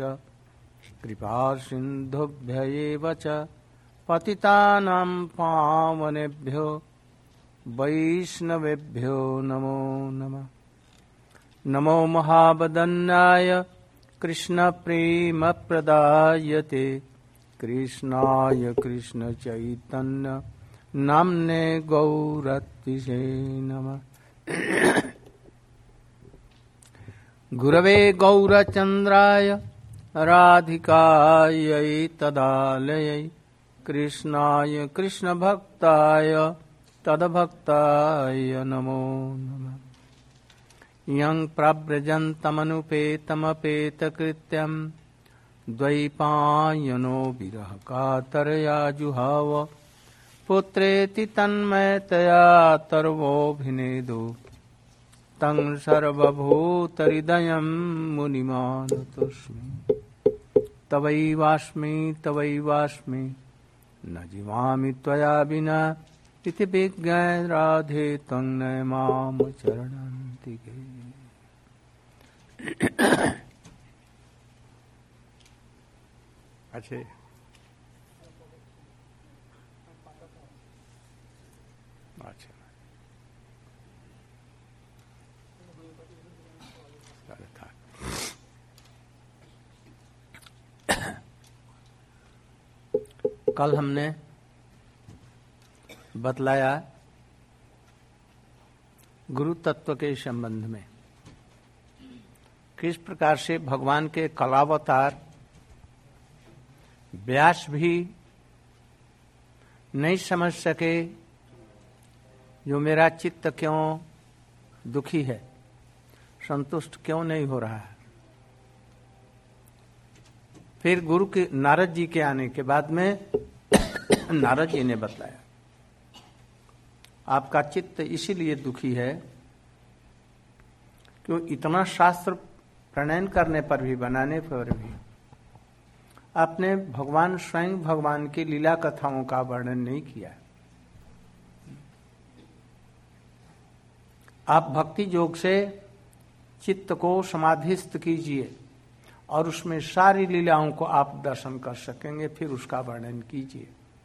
कृपासिन्धुभ्यैव च पतितानां पावनेभ्यो वैष्णवेभ्यो नमो नमः। नमो महावदन्याय कृष्णप्रेमप्रदायते कृष्णाय कृष्णचैतन्य नाम्ने गौरतिसे नमः। गुरवे गौरचन्द्राय राधिकायै तदालयै कृष्णाय कृष्णभक्ताय तद्भक्ताय नमो नमः। यं प्रव्रजन्तमनुपेतमपेतकृत्यं द्वैपायनो विरह कातरया जुहाव पुत्रेति तन्मयतया तर्वोऽभिनेदो तं सर्वभूतहृदयं मुनिमानतोऽस्मि। तवैवास्मि तवैवास्मि न जीवामि त्वया विना इति विज्ञाय राधे त्वं न मां चरणान्तिके। अच्छे अच्छा कल हमने बतलाया गुरु तत्व के संबंध में किस प्रकार से भगवान के कलावतार व्यास भी नहीं समझ सके जो मेरा चित्त क्यों दुखी है, संतुष्ट क्यों नहीं हो रहा है। फिर गुरु के नारद जी के आने के बाद में नारद जी ने बतलाया आपका चित्त इसीलिए दुखी है कि इतना शास्त्र प्रणयन करने पर भी, बनाने पर भी आपने भगवान स्वयं भगवान की लीला कथाओं का वर्णन नहीं किया। आप भक्ति योग से चित्त को समाधिस्थ कीजिए और उसमें सारी लीलाओं को आप दर्शन कर सकेंगे, फिर उसका वर्णन कीजिए।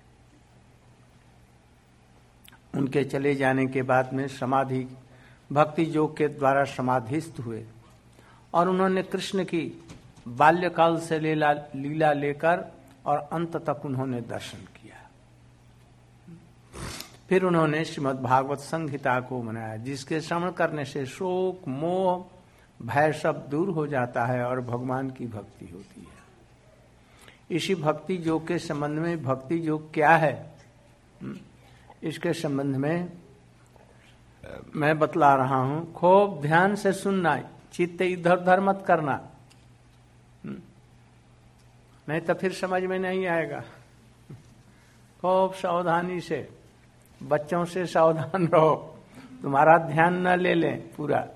उनके चले जाने के बाद में समाधि भक्ति योग के द्वारा समाधिस्थ हुए और उन्होंने कृष्ण की बाल्यकाल से लीला लीला लेकर और अंत तक उन्होंने दर्शन किया। फिर उन्होंने श्रीमद् भागवत संहिता को मनाया, जिसके श्रवण करने से शोक मोह भय सब दूर हो जाता है और भगवान की भक्ति होती है। इसी भक्ति योग के संबंध में, भक्ति योग क्या है इसके संबंध में मैं बतला रहा हूं। खूब ध्यान से सुनना, चित्त इधर उधर मत करना, नहीं तो फिर समझ में नहीं आएगा। खूब सावधानी से, बच्चों से सावधान रहो, तुम्हारा ध्यान न ले लें पूरा।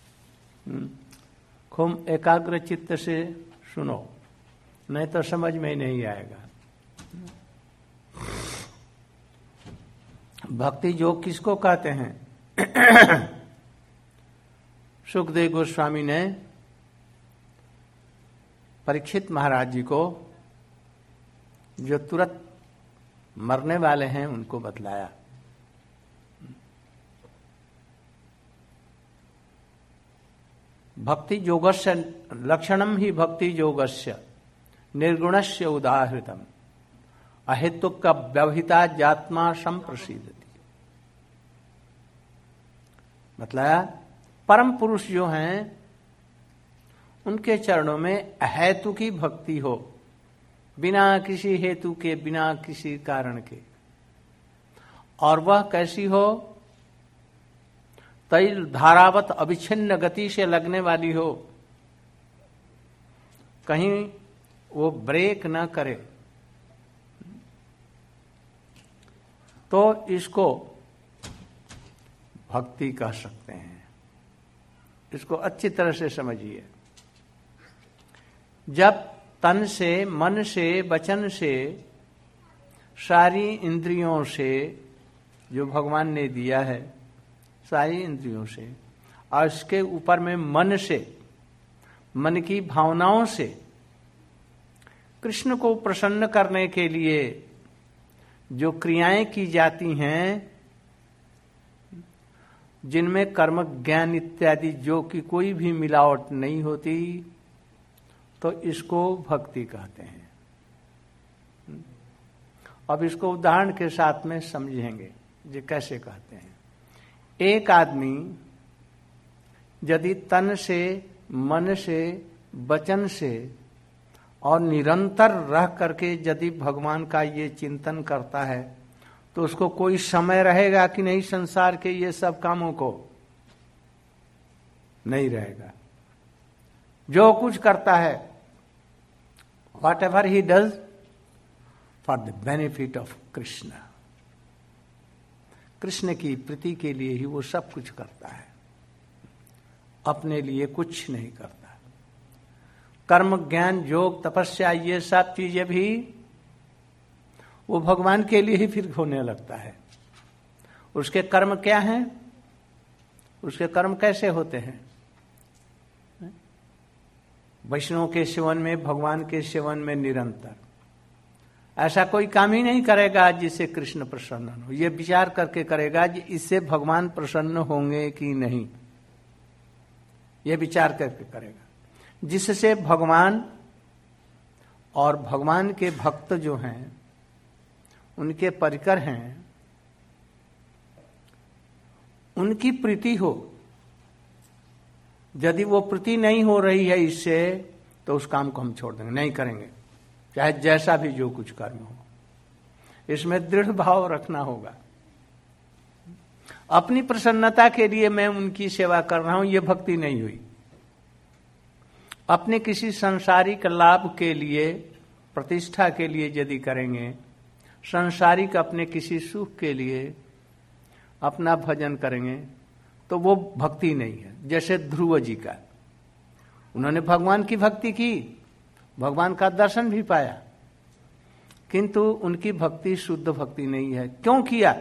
खूब एकाग्र चित्त से सुनो, नहीं तो समझ में ही नहीं आएगा। भक्ति योग किसको कहते हैं? सुखदेव गोस्वामी ने परीक्षित महाराज जी को, जो तुरंत मरने वाले हैं, उनको बतलाया। भक्ति योगस्य लक्षणम ही भक्ति योगस्य निर्गुणस्य उदाहृतम अहेतुक का व्यवहिता जात्मा संप्रसिद्धति। मतलब परम पुरुष जो हैं उनके चरणों में अहेतु की भक्ति हो, बिना किसी हेतु के, बिना किसी कारण के। और वह कैसी हो? तैल धारावत अविच्छिन्न गति से लगने वाली हो, कहीं वो ब्रेक न करे। तो इसको भक्ति कह सकते हैं। इसको अच्छी तरह से समझिए। जब तन से, मन से, वचन से, सारी इंद्रियों से, जो भगवान ने दिया है, सारी इंद्रियों से, और इसके ऊपर में मन से, मन की भावनाओं से कृष्ण को प्रसन्न करने के लिए जो क्रियाएं की जाती हैं, जिनमें कर्म ज्ञान इत्यादि जो कि कोई भी मिलावट नहीं होती, तो इसको भक्ति कहते हैं। अब इसको उदाहरण के साथ में समझेंगे ये कैसे कहते हैं। एक आदमी यदि तन से, मन से, वचन से और निरंतर रह करके यदि भगवान का ये चिंतन करता है, तो उसको कोई समय रहेगा कि नहीं संसार के ये सब कामों को? नहीं रहेगा। जो कुछ करता है, whatever he does for the benefit of Krishna, Krishna की प्रीति के लिए ही वो सब कुछ करता है, अपने लिए कुछ नहीं करता। कर्म ज्ञान योग तपस्या ये सब चीजें भी वो भगवान के लिए ही फिर होने लगता है। उसके कर्म क्या हैं? उसके कर्म कैसे होते हैं? वैष्णव के सेवन में, भगवान के सेवन में निरंतर। ऐसा कोई काम ही नहीं करेगा जिससे कृष्ण प्रसन्न हो। ये विचार करके करेगा कि इससे भगवान प्रसन्न होंगे कि नहीं, ये विचार करके करेगा। जिससे भगवान और भगवान के भक्त जो हैं, उनके परिकर हैं, उनकी प्रीति हो। यदि वो प्रीति नहीं हो रही है इससे, तो उस काम को हम छोड़ देंगे, नहीं करेंगे, चाहे जैसा भी जो कुछ कर्म हो। इसमें दृढ़ भाव रखना होगा। अपनी प्रसन्नता के लिए मैं उनकी सेवा कर रहा हूं, ये भक्ति नहीं हुई। अपने किसी संसारिक लाभ के लिए, प्रतिष्ठा के लिए यदि करेंगे, संसारिक अपने किसी सुख के लिए अपना भजन करेंगे, तो वो भक्ति नहीं है। जैसे ध्रुव जी का, उन्होंने भगवान की भक्ति की, भगवान का दर्शन भी पाया, किंतु उनकी भक्ति शुद्ध भक्ति नहीं है। क्यों किया?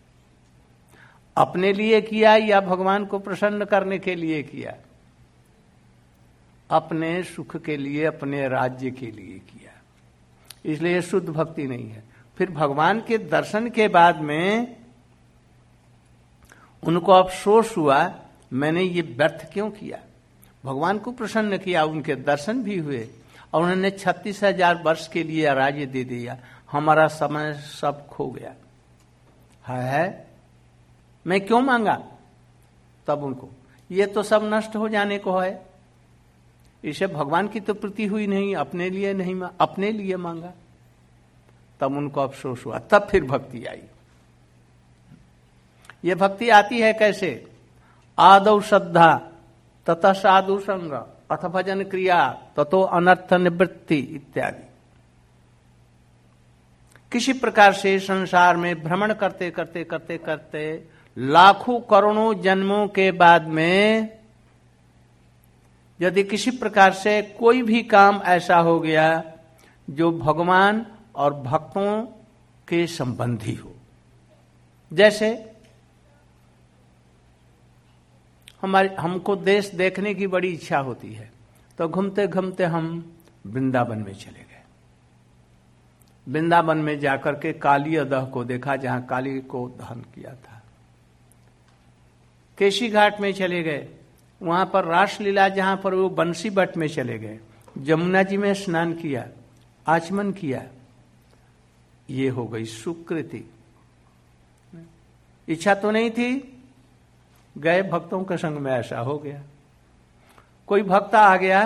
अपने लिए किया या भगवान को प्रसन्न करने के लिए किया? अपने सुख के लिए, अपने राज्य के लिए किया, इसलिए शुद्ध भक्ति नहीं है। फिर भगवान के दर्शन के बाद में उनको अफसोस हुआ, मैंने ये व्यर्थ क्यों किया। भगवान को प्रसन्न किया, उनके दर्शन भी हुए और उन्होंने छत्तीस हजार वर्ष के लिए राज्य दे दिया। हमारा समय सब खो गया है, है? मैं क्यों मांगा तब उनको? ये तो सब नष्ट हो जाने को है। इसे भगवान की तो प्रीति हुई नहीं, अपने लिए नहीं, अपने लिए मांगा। तब उनको अफसोस हुआ, तब फिर भक्ति आई। ये भक्ति आती है कैसे? आदौ श्रद्धा ततः साधु संग अथ भजन क्रिया ततो अनर्थ निवृत्ति इत्यादि। किसी प्रकार से संसार में भ्रमण करते करते करते करते लाखों करोड़ों जन्मों के बाद में यदि किसी प्रकार से कोई भी काम ऐसा हो गया जो भगवान और भक्तों के संबंधी हो, जैसे हमारे हमको देश देखने की बड़ी इच्छा होती है, तो घूमते घूमते हम वृंदावन में चले गए। वृंदावन में जाकर के काली अदह को देखा, जहां काली को दहन किया था। केशी घाट में चले गए, वहां पर रासलीला, जहां पर वो बंसी बट में चले गए। जमुना जी में स्नान किया, आचमन किया। ये हो गई सुकृति। इच्छा तो नहीं थी, गए भक्तों के संग में, ऐसा हो गया। कोई भक्त आ गया,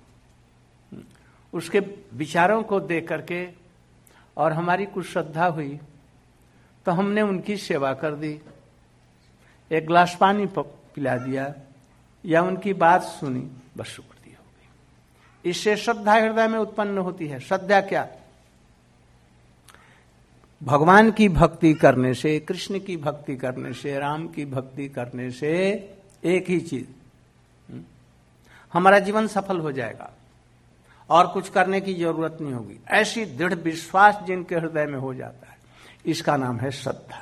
उसके विचारों को देख करके और हमारी कुछ श्रद्धा हुई तो हमने उनकी सेवा कर दी, एक गिलास पानी पिला दिया या उनकी बात सुनी, बस शुक्रिया हो गई। इससे श्रद्धा हृदय में उत्पन्न होती है। श्रद्धा क्या? भगवान की भक्ति करने से, कृष्ण की भक्ति करने से, राम की भक्ति करने से एक ही चीज, हमारा जीवन सफल हो जाएगा और कुछ करने की जरूरत नहीं होगी। ऐसी दृढ़ विश्वास जिनके हृदय में हो जाता है, इसका नाम है श्रद्धा।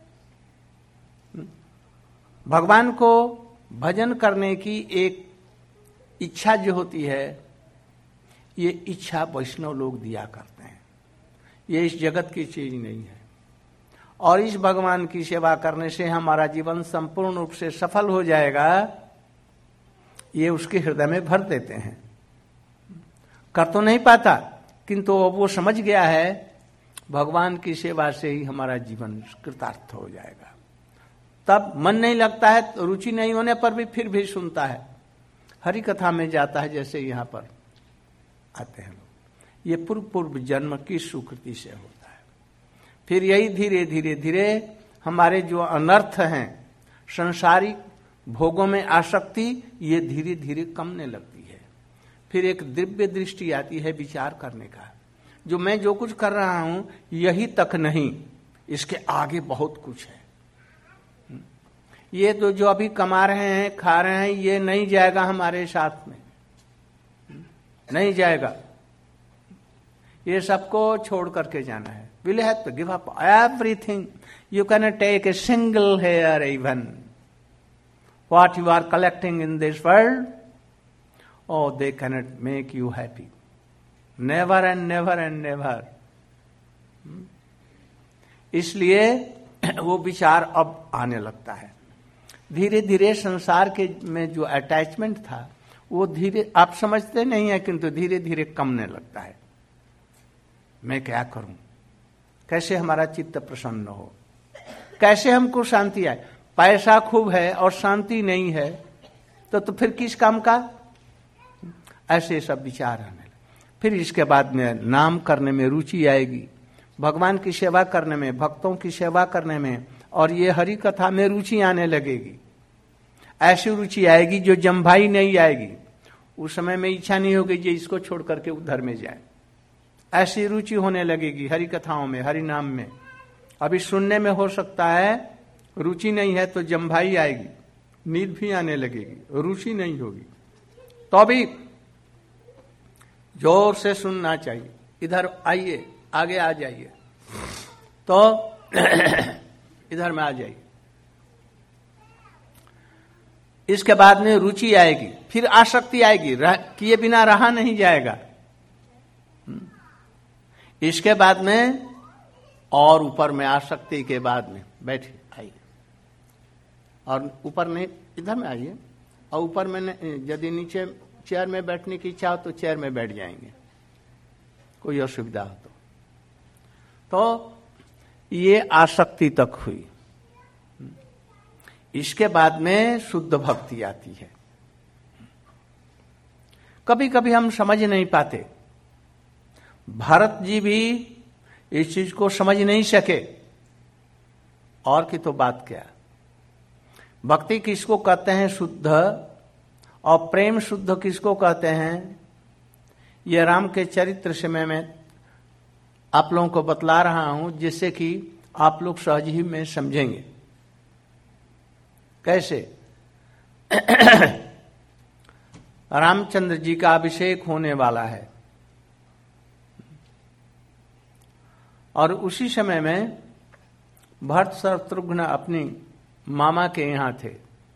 भगवान को भजन करने की एक इच्छा जो होती है, ये इच्छा वैष्णव लोग दिया करते हैं, ये इस जगत की चीज नहीं है। और इस भगवान की सेवा करने से हमारा जीवन संपूर्ण रूप से सफल हो जाएगा, ये उसके हृदय में भर देते हैं। कर तो नहीं पाता, किंतु वो समझ गया है भगवान की सेवा से ही हमारा जीवन कृतार्थ हो जाएगा। तब मन नहीं लगता है, तो रुचि नहीं होने पर भी फिर भी सुनता है, हरि कथा में जाता है, जैसे यहां पर आते हैं लोग। ये पूर्व पूर्व जन्म की सुकृति से होता है। फिर यही धीरे धीरे धीरे हमारे जो अनर्थ हैं, संसारिक भोगों में आसक्ति, ये धीरे धीरे कमने लगती है। फिर एक दिव्य दृष्टि आती है विचार करने का, जो मैं जो कुछ कर रहा हूं यही तक नहीं, इसके आगे बहुत कुछ है। ये तो जो अभी कमा रहे हैं, खा रहे हैं, ये नहीं जाएगा हमारे साथ में, नहीं जाएगा। ये सबको छोड़ करके जाना है। We'll have to give up everything. You cannot take a single hair even. What you are collecting in this world, oh, they cannot make you happy. Never and never and never. इसलिए वो विचार अब आने लगता है। धीरे धीरे संसार के में जो अटैचमेंट था वो धीरे, आप समझते नहीं है, किंतु धीरे धीरे कमने लगता है। मैं क्या करूं, कैसे हमारा चित्त प्रसन्न हो, कैसे हमको शांति आए। पैसा खूब है और शांति नहीं है तो तो फिर किस काम का, ऐसे सब विचार आने लगे। फिर इसके बाद में नाम करने में रुचि आएगी, भगवान की सेवा करने में, भक्तों की सेवा करने में, और ये हरि कथा में रुचि आने लगेगी। ऐसी रुचि आएगी जो जम्भाई नहीं आएगी। उस समय में इच्छा नहीं होगी जो इसको छोड़ करके उधर में जाए। ऐसी रुचि होने लगेगी हरि कथाओं में, हरि नाम में। अभी सुनने में हो सकता है रुचि नहीं है तो जम्भाई आएगी, नींद भी आने लगेगी, रुचि नहीं होगी। तो अभी जोर से सुनना चाहिए। इधर आइए, आगे आ जाइए, तो इधर में आ जाइए। इसके बाद में रुचि आएगी, फिर आसक्ति आएगी, किए बिना रहा नहीं जाएगा। इसके बाद में और ऊपर में आसक्ति के बाद में बैठिए, आइए, और ऊपर नहीं, इधर में आइए, और ऊपर में यदि नीचे चेयर में बैठने की इच्छा हो तो चेयर में बैठ जाएंगे, कोई असुविधा हो तो। तो ये आसक्ति तक हुई। इसके बाद में शुद्ध भक्ति आती है। कभी कभी हम समझ नहीं पाते, भरत जी भी इस चीज को समझ नहीं सके, और की तो बात क्या। भक्ति किसको कहते हैं? शुद्ध। और प्रेम शुद्ध किसको कहते हैं? यह राम के चरित्र से मैं मैं आप लोगों को बतला रहा हूं, जिससे कि आप लोग सहज ही में समझेंगे। कैसे? रामचंद्र जी का अभिषेक होने वाला है, और उसी समय में भरत शत्रुघ्न अपनी मामा के यहां थे,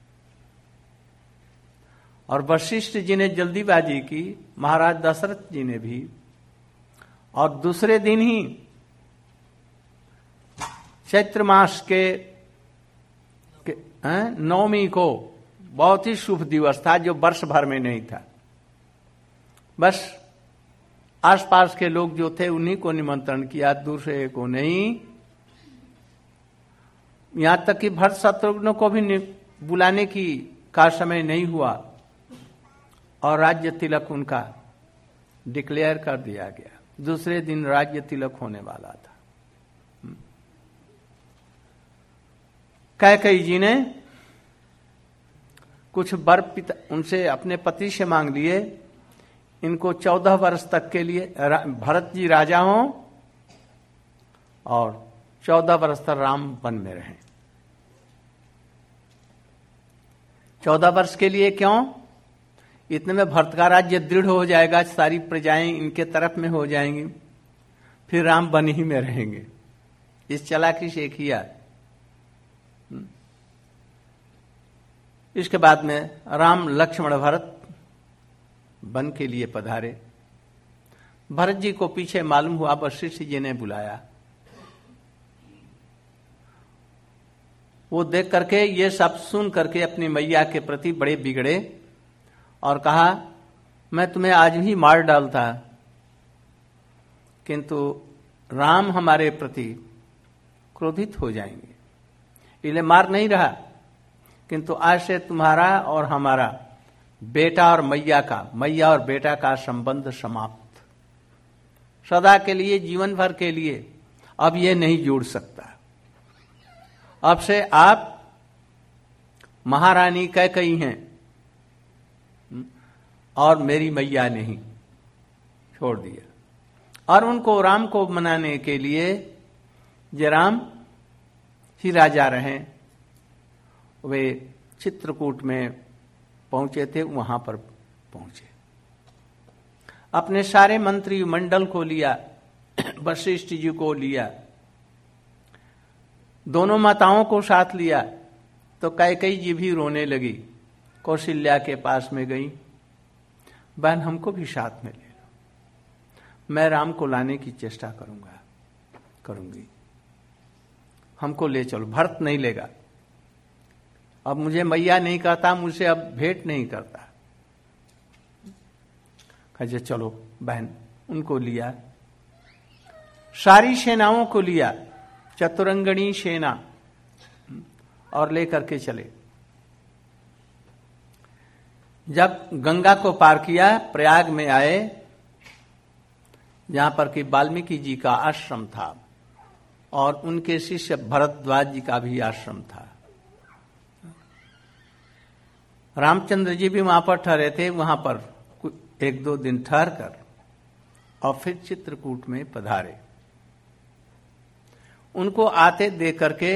और वशिष्ठ जी ने जल्दीबाजी की, महाराज दशरथ जी ने भी, और दूसरे दिन ही चैत्र मास के, के नवमी को, बहुत ही शुभ दिवस था जो वर्ष भर में नहीं था। बस आसपास के लोग जो थे उन्हीं को निमंत्रण किया, दूसरे को नहीं। यहां तक कि भरत शत्रुघ्न को भी बुलाने की का समय नहीं हुआ, और राज्य तिलक उनका डिक्लेयर कर दिया गया। दूसरे दिन राज्य तिलक होने वाला था। कैकेयी जी ने कुछ वर पिता उनसे अपने पति से मांग लिए, इनको चौदह वर्ष तक के लिए भरत जी राजा हों और चौदह वर्ष तक राम वन में रहें। चौदह वर्ष के लिए क्यों? इतने में भरत का राज्य दृढ़ हो जाएगा, सारी प्रजाएं इनके तरफ में हो जाएंगी, फिर राम वन ही में रहेंगे। इस चालाकी से किया। इसके बाद में राम लक्ष्मण भरत वन के लिए पधारे। भरत जी को पीछे मालूम हुआ, वशिष्ठ जी ने बुलाया। वो देख करके, ये सब सुन करके अपनी मैया के प्रति बड़े बिगड़े और कहा, मैं तुम्हें आज ही मार डालता, किंतु राम हमारे प्रति क्रोधित हो जाएंगे, इसलिए मार नहीं रहा, किंतु आज से तुम्हारा और हमारा बेटा और मैया का, मैया और बेटा का संबंध समाप्त, सदा के लिए, जीवन भर के लिए अब ये नहीं जुड़ सकता। अब से आप महारानी कैकेयी हैं और मेरी मैया नहीं। छोड़ दिया। और उनको राम को मनाने के लिए जे राम ही राजा रहे, वे चित्रकूट में पहुंचे थे, वहां पर पहुंचे। अपने सारे मंत्री मंडल को लिया, वशिष्ठ जी को लिया, दोनों माताओं को साथ लिया। तो कैकेयी जी भी रोने लगी, कौशल्या के पास में गई, बहन हमको भी साथ में ले लो, मैं राम को लाने की चेष्टा करूंगा करूंगी हमको ले चलो। भरत नहीं लेगा, अब मुझे मैया नहीं कहता, मुझसे अब भेंट नहीं करता। कहे चलो बहन, उनको लिया, सारी सेनाओं को लिया, चतुरंगणी सेना, और लेकर के चले। जब गंगा को पार किया, प्रयाग में आए, जहां पर कि वाल्मीकि जी का आश्रम था और उनके शिष्य भरद्वाज जी का भी आश्रम था। रामचंद्र जी भी वहां पर ठहरे थे। वहां पर एक दो दिन ठहर कर और फिर चित्रकूट में पधारे। उनको आते देख करके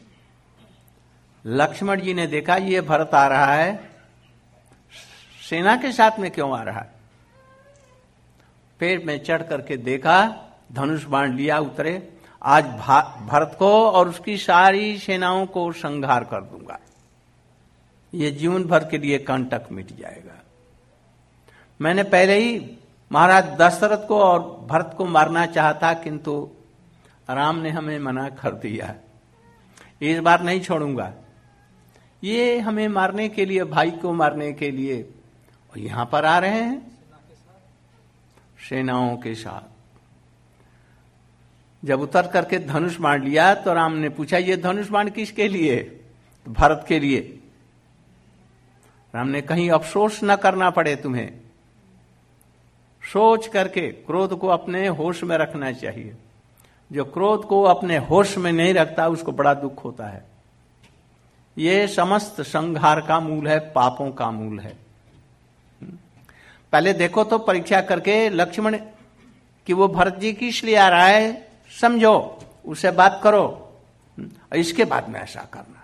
लक्ष्मण जी ने देखा, ये भरत आ रहा है, सेना के साथ में क्यों आ रहा है? पेड़ में चढ़ करके देखा, धनुष बाण लिया, उतरे। आज भरत को और उसकी सारी सेनाओं को संहार कर दूंगा, ये जीवन भर के लिए कंटक मिट जाएगा। मैंने पहले ही महाराज दशरथ को और भरत को मारना चाहता, किंतु राम ने हमें मना कर दिया, इस बार नहीं छोड़ूंगा। ये हमें मारने के लिए, भाई को मारने के लिए और यहां पर आ रहे हैं सेनाओं के साथ। जब उतर करके धनुष बाण लिया तो राम ने पूछा, ये धनुष बाण किसके लिए? तो भरत के लिए। राम ने कहीं अफसोस न करना पड़े तुम्हें, सोच करके क्रोध को अपने होश में रखना चाहिए। जो क्रोध को अपने होश में नहीं रखता उसको बड़ा दुख होता है। ये समस्त संहार का मूल है, पापों का मूल है। पहले देखो तो परीक्षा करके लक्ष्मण कि वो भरत जी किस लिए आ रहा है समझो, उससे बात करो, इसके बाद में ऐसा करना।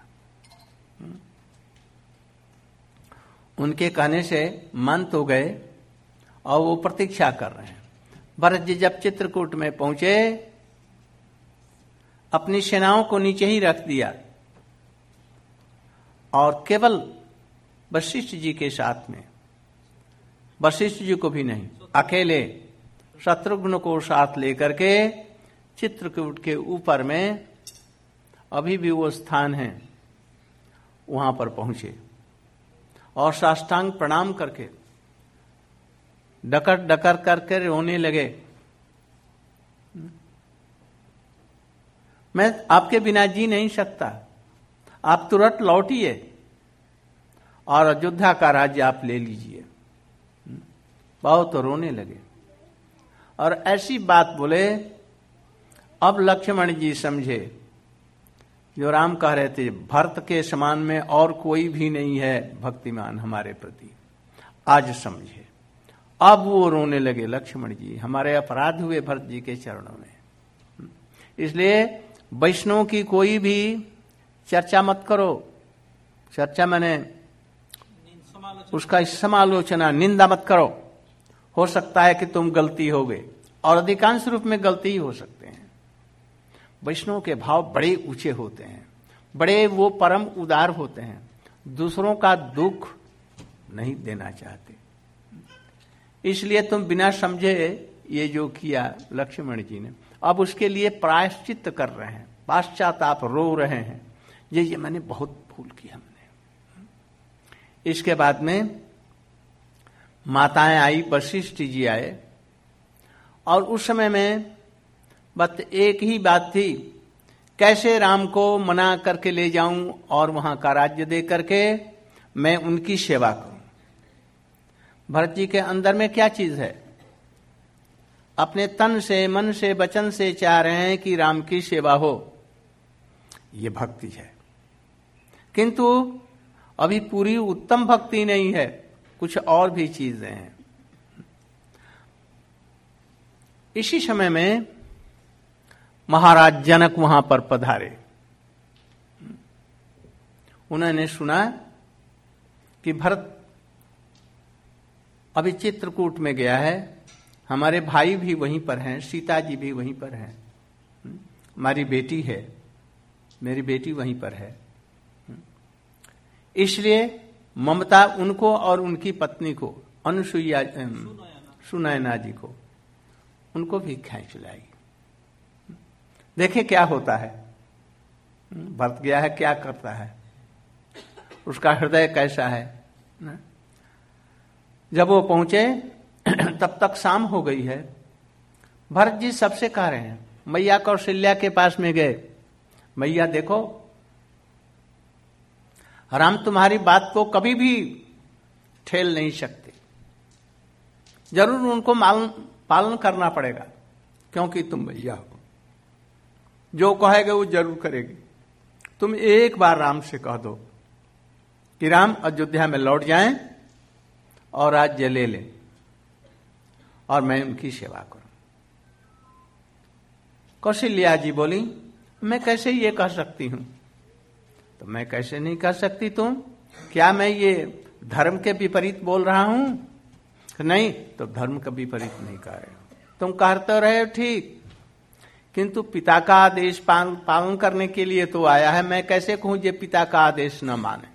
उनके कहने से मन तो गए और वो प्रतीक्षा कर रहे हैं। भरत जी जब चित्रकूट में पहुंचे, अपनी सेनाओं को नीचे ही रख दिया और केवल वशिष्ठ जी के साथ में, वशिष्ठ जी को भी नहीं, अकेले शत्रुघ्न को साथ लेकर के चित्रकूट के ऊपर में, अभी भी वो स्थान है, वहां पर पहुंचे और साष्टांग प्रणाम करके डकर डकर करके रोने लगे। मैं आपके बिना जी नहीं सकता, आप तुरंत लौटिए और अयोध्या का राज्य आप ले लीजिए। बहुत रोने लगे और ऐसी बात बोले। अब लक्ष्मण जी समझे, जो राम कह रहे थे भरत के समान में और कोई भी नहीं है भक्तिमान हमारे प्रति, आज समझे। अब वो रोने लगे लक्ष्मण जी, हमारे अपराध हुए भरत जी के चरणों में। इसलिए वैष्णव की कोई भी चर्चा मत करो। चर्चा मैंने उसका समालोचना, निंदा मत करो। हो सकता है कि तुम गलती हो गए, और अधिकांश रूप में गलती ही हो सकते हैं। वैष्णव के भाव बड़े ऊंचे होते हैं, बड़े वो परम उदार होते हैं, दूसरों का दुख नहीं देना चाहते। इसलिए तुम बिना समझे ये जो किया लक्ष्मण जी ने, अब उसके लिए प्रायश्चित कर रहे हैं, पाश्चाताप रो रहे हैं, ये ये मैंने बहुत भूल की हमने। इसके बाद में माताएं आई, वशिष्ठ जी आए, और उस समय में बस एक ही बात थी, कैसे राम को मना करके ले जाऊं और वहां का राज्य दे करके मैं उनकी सेवा करूं। भरत जी के अंदर में क्या चीज है? अपने तन से, मन से, वचन से चाह रहे हैं कि राम की सेवा हो, ये भक्ति है। किंतु अभी पूरी उत्तम भक्ति नहीं है, कुछ और भी चीजें हैं। इसी समय में महाराज जनक वहां पर पधारे। उन्होंने सुना कि भरत अभी चित्रकूट में गया है, हमारे भाई भी वहीं पर हैं, सीता जी भी वहीं पर हैं, हमारी बेटी है, मेरी बेटी वहीं पर है। इसलिए ममता उनको और उनकी पत्नी को, अनुसुईया सुनैना जी को, उनको भी खींच लाई। देखे क्या होता है, भरत गया है क्या करता है, उसका हृदय कैसा है। जब वो पहुंचे तब तक शाम हो गई है। भरत जी सबसे कह रहे हैं, मैया कौशल्या के पास में गए, मैया देखो राम तुम्हारी बात को कभी भी ठेल नहीं सकते, जरूर उनको पालन करना पड़ेगा, क्योंकि तुम मैया हो, जो कहेगे वो जरूर करेगी। तुम एक बार राम से कह दो कि राम अयोध्या में लौट जाएं और राज्य ले लें और मैं उनकी सेवा करूं। कौशल्या जी बोली, मैं कैसे ये कह सकती हूं? तो मैं कैसे नहीं कह सकती तुम? क्या मैं ये धर्म के विपरीत बोल रहा हूं? नहीं, तो धर्म का विपरीत नहीं कह रहे हो। तुम कहते रहे हो ठीक, किंतु पिता का आदेश पालन करने के लिए तो आया है, मैं कैसे कहूं जे पिता का आदेश न माने,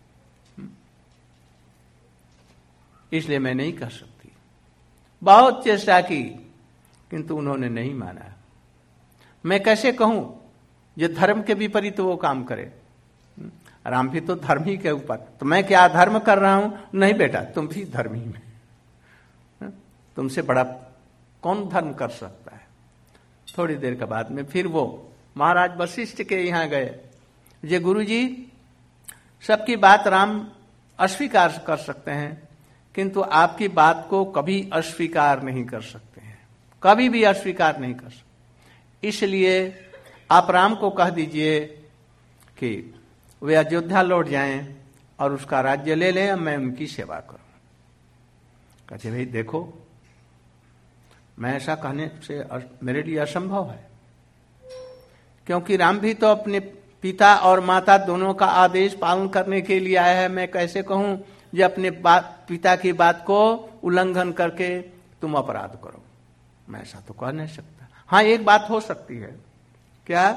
इसलिए मैं नहीं कर सकती। बहुत चेष्टा की किंतु उन्होंने नहीं माना। मैं कैसे कहूं जो धर्म के विपरीत वो काम करे। राम भी तो धर्म ही के ऊपर, तो मैं क्या अधर्म कर रहा हूं? नहीं बेटा, तुम भी धर्म ही में, तुमसे बड़ा कौन धर्म कर सकता है। थोड़ी देर के बाद में फिर वो महाराज वशिष्ठ के यहां गए। जे गुरु जी, सबकी बात राम अस्वीकार कर सकते हैं, किंतु आपकी बात को कभी अस्वीकार नहीं कर सकते हैं, कभी भी अस्वीकार नहीं कर सकते। इसलिए आप राम को कह दीजिए कि वे अयोध्या लौट जाएं और उसका राज्य ले लें, मैं उनकी सेवा करूं। कहते भाई देखो, मैं ऐसा कहने से मेरे लिए असंभव है, क्योंकि राम भी तो अपने पिता और माता दोनों का आदेश पालन करने के लिए आया है। मैं कैसे कहूं जो अपने बात पिता की बात को उल्लंघन करके तुम अपराध करो? मैं ऐसा तो कह नहीं सकता। हाँ, एक बात हो सकती है, क्या?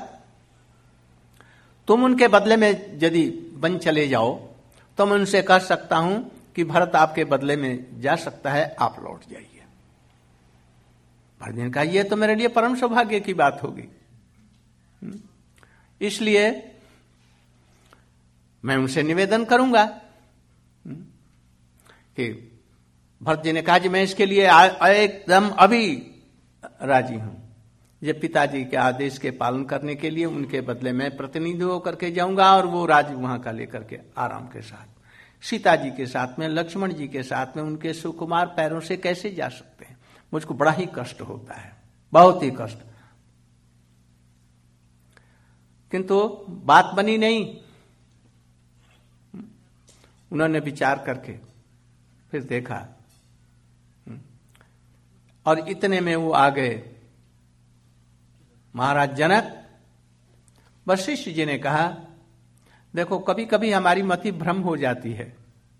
तुम उनके बदले में यदि बन चले जाओ तो मैं उनसे कह सकता हूं कि भरत आपके बदले में जा सकता है, आप लौट जाइए। भरत ने कहा यह तो मेरे लिए परम सौभाग्य की बात होगी, इसलिए मैं उनसे निवेदन करूंगा कि भरत जी ने कहा कि मैं इसके लिए एकदम अभी राजी हूं, जब पिताजी के आदेश के पालन करने के लिए उनके बदले में प्रतिनिधि होकर के जाऊंगा और वो राज्य वहां का लेकर के आराम के साथ सीता जी के साथ में, लक्ष्मण जी के साथ में उनके सुकुमार पैरों से कैसे जा सकते हैं? मुझको बड़ा ही कष्ट होता है, बहुत ही कष्ट। किंतु बात बनी नहीं। उन्होंने विचार करके फिर देखा और इतने में वो आ गए। महाराज जनक, वशिष्ठ जी ने कहा देखो, कभी कभी हमारी मति भ्रम हो जाती है,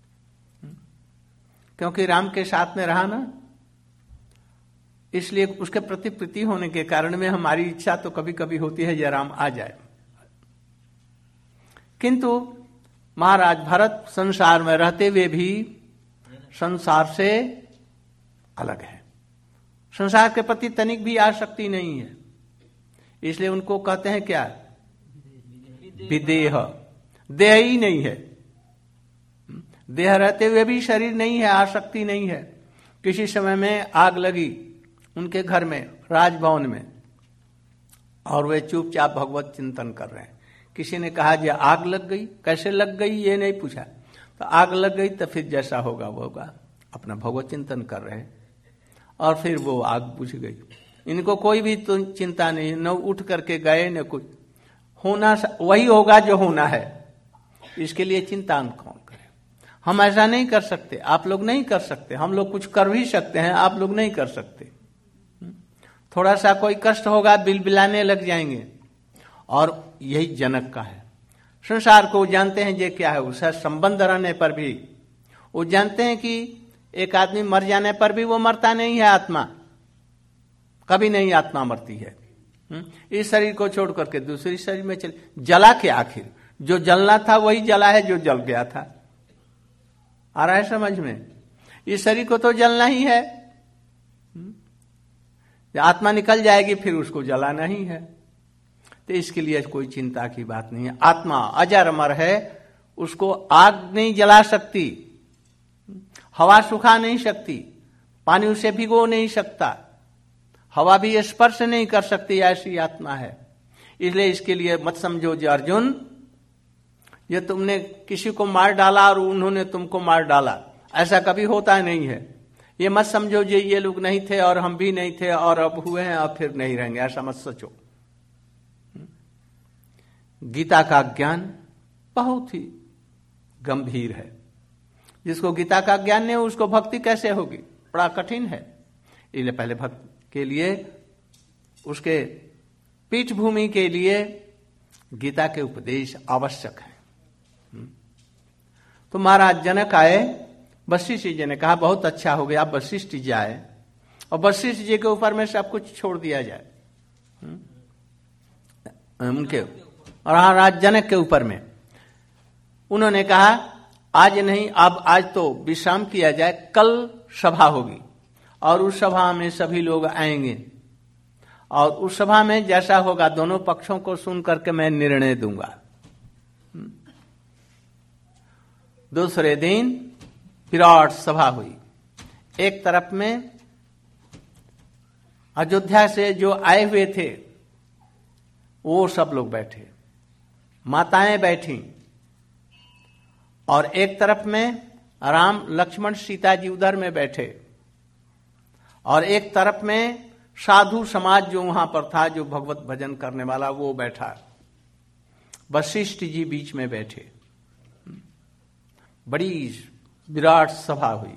क्योंकि राम के साथ में रहा ना, इसलिए उसके प्रति प्रीति होने के कारण में हमारी इच्छा तो कभी कभी होती है राम आ जाए। किंतु महाराज भरत संसार में रहते हुए भी संसार से अलग है, संसार के प्रति तनिक भी आसक्ति नहीं है, इसलिए उनको कहते हैं क्या? विदेह। देह ही नहीं है, देह रहते हुए भी शरीर नहीं है, आसक्ति नहीं है। किसी समय में आग लगी उनके घर में, राजभवन में, और वे चुपचाप भगवत चिंतन कर रहे हैं। किसी ने कहा जी आग लग गई, कैसे लग गई ये नहीं पूछा, तो आग लग गई तो फिर जैसा होगा वो होगा, अपना भगवत चिंतन कर रहे हैं और फिर वो आग बुझ गई। इनको कोई भी तो चिंता नहीं, न उठ करके गए न कुछ, होना वही होगा जो होना है, इसके लिए चिंता कौन करे। हम ऐसा नहीं कर सकते, आप लोग नहीं कर सकते, हम लोग कुछ कर भी सकते हैं, आप लोग नहीं कर सकते। थोड़ा सा कोई कष्ट होगा बिलबिलाने लग जाएंगे, और यही जनक का है। संसार को जानते हैं ये क्या है, उसका संबंध रहने पर भी वो जानते हैं कि एक आदमी मर जाने पर भी वो मरता नहीं है, आत्मा कभी नहीं आत्मा मरती है। इस शरीर को छोड़ करके दूसरी शरीर में चले, जला के आखिर जो जलना था वही जला है जो जल गया था। आ रहा है समझ में? इस शरीर को तो जलना ही है, आत्मा निकल जाएगी फिर उसको जलाना ही है, तो इसके लिए कोई चिंता की बात नहीं है। आत्मा अजर अमर है, उसको आग नहीं जला सकती, हवा सुखा नहीं सकती, पानी उसे भिगो नहीं सकता, हवा भी स्पर्श नहीं कर सकती, ऐसी आत्मा है। इसलिए इसके लिए मत समझो जो अर्जुन ये तुमने किसी को मार डाला और उन्होंने तुमको मार डाला, ऐसा कभी होता नहीं है। ये मत समझो जो ये लोग नहीं थे और हम भी नहीं थे और अब हुए हैं और फिर नहीं रहेंगे, ऐसा मत सोचो। गीता का ज्ञान बहुत ही गंभीर है। जिसको गीता का ज्ञान नहीं उसको भक्ति कैसे होगी? बड़ा कठिन है। इसलिए पहले भक्त के लिए, उसके पीठभूमि के लिए गीता के उपदेश आवश्यक है। तो महाराज जनक आए, वशिष्ठ जी ने कहा बहुत अच्छा हो गया वशिष्ठ जी आए और वशिष्ठ जी के ऊपर में सब कुछ छोड़ दिया जाए उनके, और हाँ राज जनक के ऊपर में। उन्होंने कहा आज नहीं, अब आज तो विश्राम किया जाए, कल सभा होगी और उस सभा में सभी लोग आएंगे और उस सभा में जैसा होगा दोनों पक्षों को सुन करके मैं निर्णय दूंगा। दूसरे दिन विराट सभा हुई। एक तरफ में अयोध्या से जो आए हुए थे वो सब लोग बैठे, माताएं बैठी, और एक तरफ में राम लक्ष्मण सीता जी उधर में बैठे, और एक तरफ में साधु समाज जो वहां पर था, जो भगवत भजन करने वाला वो बैठा। वशिष्ठ जी बीच में बैठे। बड़ी विराट सभा हुई।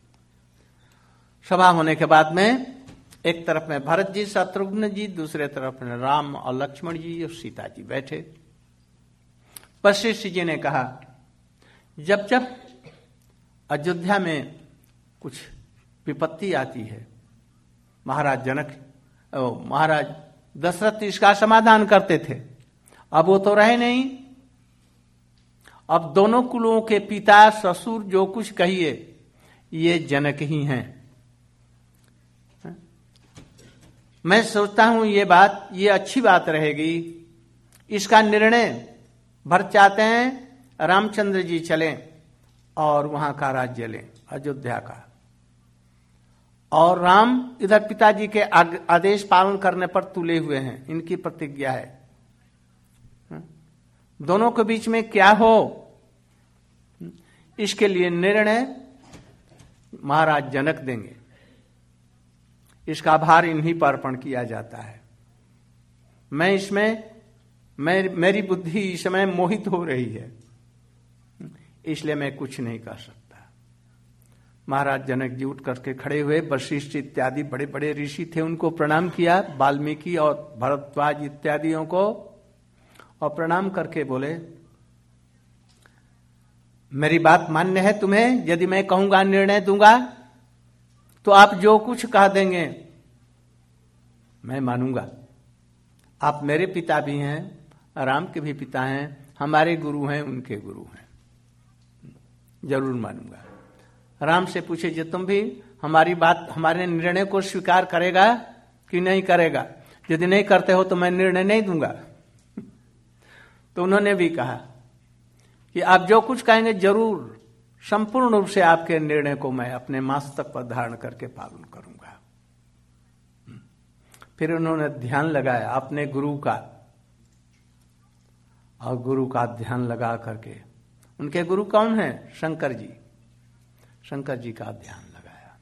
सभा होने के बाद में एक तरफ में भरत जी शत्रुघ्न जी, दूसरे तरफ में राम और लक्ष्मण जी और सीता जी बैठे। वशिष्ठ जी ने कहा जब जब अयोध्या में कुछ विपत्ति आती है, महाराज जनक महाराज दशरथ इसका समाधान करते थे, अब वो तो रहे नहीं। अब दोनों कुलों के पिता ससुर जो कुछ कहिए ये जनक ही हैं। मैं सोचता हूं ये बात ये अच्छी बात रहेगी। इसका निर्णय भरत चाहते हैं रामचंद्र जी चलें और वहां का राज्य लें, अयोध्या का, और राम इधर पिताजी के आदेश पालन करने पर तुले हुए हैं, इनकी प्रतिज्ञा है। दोनों के बीच में क्या हो इसके लिए निर्णय महाराज जनक देंगे। इसका भार इन्हीं पर अर्पण किया जाता है। मैं इसमें मैं मेरी बुद्धि इस समय मोहित हो रही है, इसलिए मैं कुछ नहीं कर सकता। महाराज जनक जी उठ करके खड़े हुए। वशिष्ठ इत्यादि बड़े बड़े ऋषि थे, उनको प्रणाम किया, वाल्मीकि और भरद्वाज इत्यादियों को, और प्रणाम करके बोले मेरी बात मान्य है तुम्हें? यदि मैं कहूंगा निर्णय दूंगा तो आप जो कुछ कह देंगे मैं मानूंगा। आप मेरे पिता भी हैं, राम के भी पिता हैं, हमारे गुरु हैं, उनके गुरु हैं, जरूर मानूंगा। राम से पूछे जे तुम भी हमारी बात, हमारे निर्णय को स्वीकार करेगा कि नहीं करेगा? यदि नहीं करते हो तो मैं निर्णय नहीं दूंगा। तो उन्होंने भी कहा कि आप जो कुछ कहेंगे जरूर संपूर्ण रूप से आपके निर्णय को मैं अपने मस्तक पर धारण करके पालन करूंगा। फिर उन्होंने ध्यान लगाया अपने गुरु का, और गुरु का ध्यान लगा करके, उनके गुरु कौन है? शंकर जी। शंकर जी का ध्यान लगाया।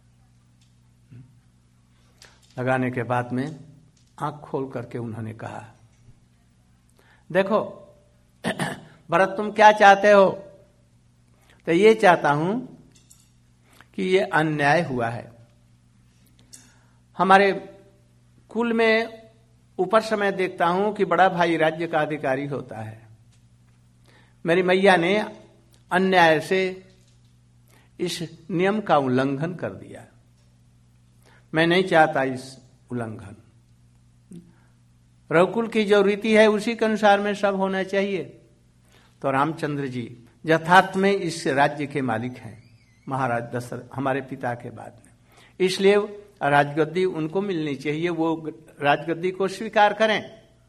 लगाने के बाद में आंख खोल करके उन्होंने कहा देखो भरत तुम क्या चाहते हो? तो ये चाहता हूं कि ये अन्याय हुआ है। हमारे कुल में ऊपर से मैं देखता हूं कि बड़ा भाई राज्य का अधिकारी होता है। मेरी मैया ने अन्याय से इस नियम का उल्लंघन कर दिया। मैं नहीं चाहता इस उल्लंघन। रघुकुल की जो रीति है उसी के अनुसार में सब होना चाहिए। तो रामचंद्र जी यथार्थ में इस राज्य के मालिक हैं, महाराज दशरथ हमारे पिता के बाद में, इसलिए राजगद्दी उनको मिलनी चाहिए, वो राजगद्दी को स्वीकार करें।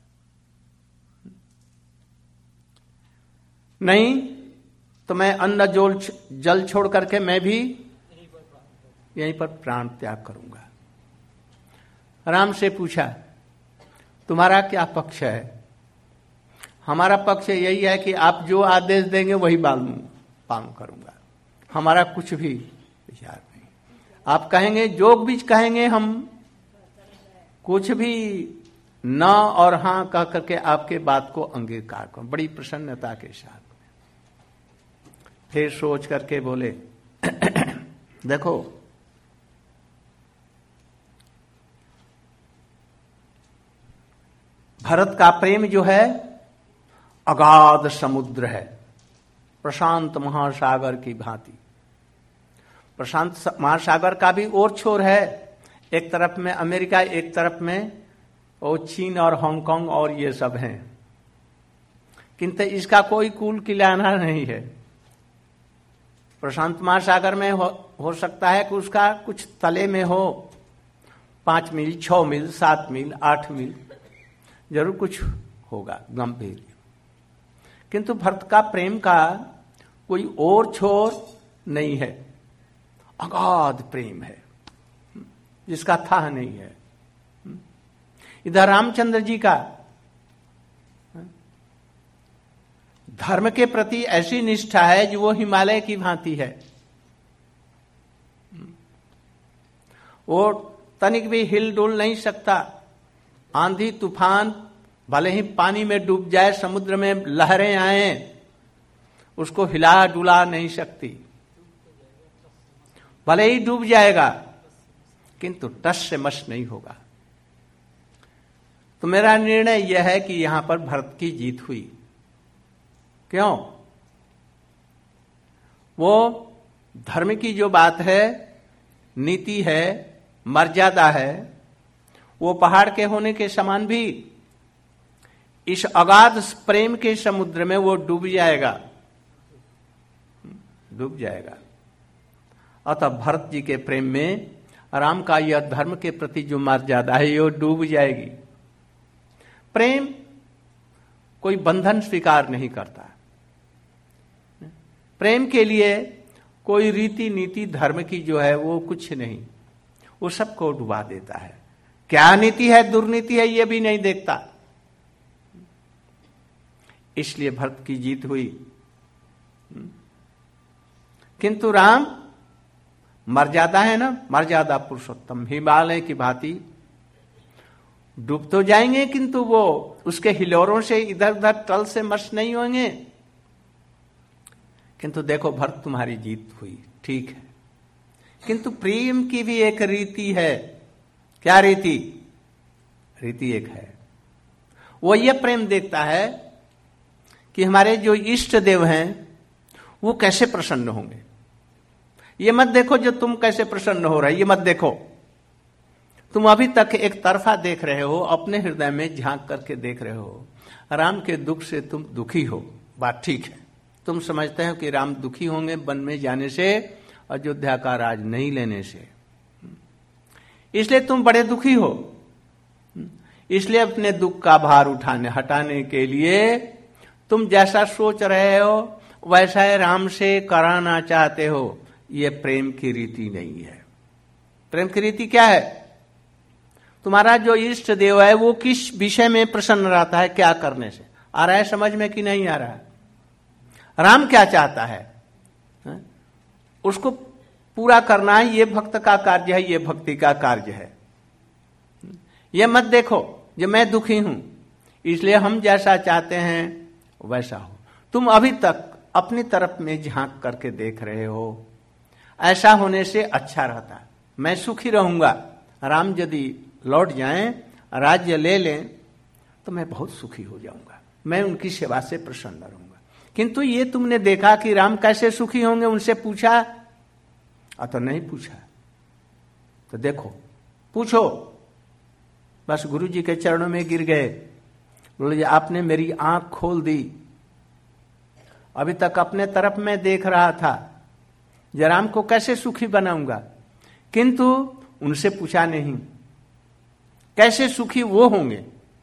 नहीं तो मैं अन्न जोल जल छोड़ करके मैं भी यहीं पर प्राण त्याग करूंगा। राम से पूछा तुम्हारा क्या पक्ष है? हमारा पक्ष यही है कि आप जो आदेश देंगे वही पालन करूंगा, हमारा कुछ भी विचार नहीं। आप कहेंगे जो बीच कहेंगे हम कुछ भी न और हां कह करके आपके बात को अंगीकार करूं, बड़ी प्रसन्नता के साथ। फिर सोच करके बोले देखो भरत का प्रेम जो है अगाध समुद्र है, प्रशांत महासागर की भांति। प्रशांत महासागर का भी और छोर है, एक तरफ में अमेरिका, एक तरफ में वो चीन और हांगकांग और ये सब हैं, किंतु इसका कोई कुल किनारा नहीं है। प्रशांत महासागर में हो, हो सकता है कि उसका कुछ तले में हो पांच मील, छह मील, सात मील, आठ मील, जरूर कुछ होगा गंभीर। किंतु भरत का प्रेम का कोई और छोर नहीं है, अगाध प्रेम है जिसका था नहीं है। इधर रामचंद्र जी का धर्म के प्रति ऐसी निष्ठा है जो वो हिमालय की भांति है। वो तनिक भी हिल डुल नहीं सकता। आंधी तूफान भले ही पानी में डूब जाए, समुद्र में लहरें आए, उसको हिला डुला नहीं सकती। भले ही डूब जाएगा किंतु टस से मस नहीं होगा। तो मेरा निर्णय यह है कि यहां पर भरत की जीत हुई। क्यों? वो धर्म की जो बात है, नीति है, मर्यादा है, वो पहाड़ के होने के समान भी इस अगाध प्रेम के समुद्र में वो डूब जाएगा, डूब जाएगा। अतः भरत जी के प्रेम में राम का यह धर्म के प्रति जो मर्यादा है ये डूब जाएगी। प्रेम कोई बंधन स्वीकार नहीं करता। प्रेम के लिए कोई रीति नीति धर्म की जो है वो कुछ नहीं, वो सबको डुबा देता है। क्या नीति है, दुर्नीति है, ये भी नहीं देखता। इसलिए भरत की जीत हुई। किंतु राम मर्यादा है ना, मर्यादा पुरुषोत्तम, हिमालय की भांति डूब तो जाएंगे किंतु वो उसके हिलोरों से इधर उधर टल से मस नहीं होंगे। किंतु देखो भरत तुम्हारी जीत हुई, ठीक है, किंतु प्रेम की भी एक रीति है। क्या रीति? रीति एक है, वो ये प्रेम देखता है कि हमारे जो इष्ट देव हैं वो कैसे प्रसन्न होंगे। ये मत देखो जो तुम कैसे प्रसन्न हो रहे, ये मत देखो। तुम अभी तक एक तरफा देख रहे हो, अपने हृदय में झांक करके देख रहे हो। राम के दुख से तुम दुखी हो, बात ठीक है। तुम समझते हो कि राम दुखी होंगे वन में जाने से, अयोध्या का राज नहीं लेने से, इसलिए तुम बड़े दुखी हो। इसलिए अपने दुख का भार उठाने हटाने के लिए तुम जैसा सोच रहे हो वैसा है राम से कराना चाहते हो। ये प्रेम की रीति नहीं है। प्रेम की रीति क्या है? तुम्हारा जो इष्ट देव है वो किस विषय में प्रसन्न रहता है, क्या करने से? आ रहा है समझ में कि नहीं आ रहा है? राम क्या चाहता है, है? उसको पूरा करना है। ये भक्त का कार्य है, ये भक्ति का कार्य है। ये मत देखो जो मैं दुखी हूं इसलिए हम जैसा चाहते हैं वैसा हो। तुम अभी तक अपनी तरफ में झांक करके देख रहे हो, ऐसा होने से अच्छा रहता। मैं सुखी रहूंगा, राम यदि लौट जाएं, राज्य ले लें तो मैं बहुत सुखी हो जाऊंगा, मैं उनकी सेवा से प्रसन्न रहूंगा। किंतु ये तुमने देखा कि राम कैसे सुखी होंगे, उनसे पूछा? तो नहीं पूछा। तो देखो, पूछो। बस गुरु जी के चरणों में गिर गए, बोले आपने मेरी आंख खोल दी। अभी तक अपने तरफ में देख रहा था, राम को कैसे सुखी बनाऊंगा, किंतु उनसे पूछा नहीं कैसे सुखी वो होंगे।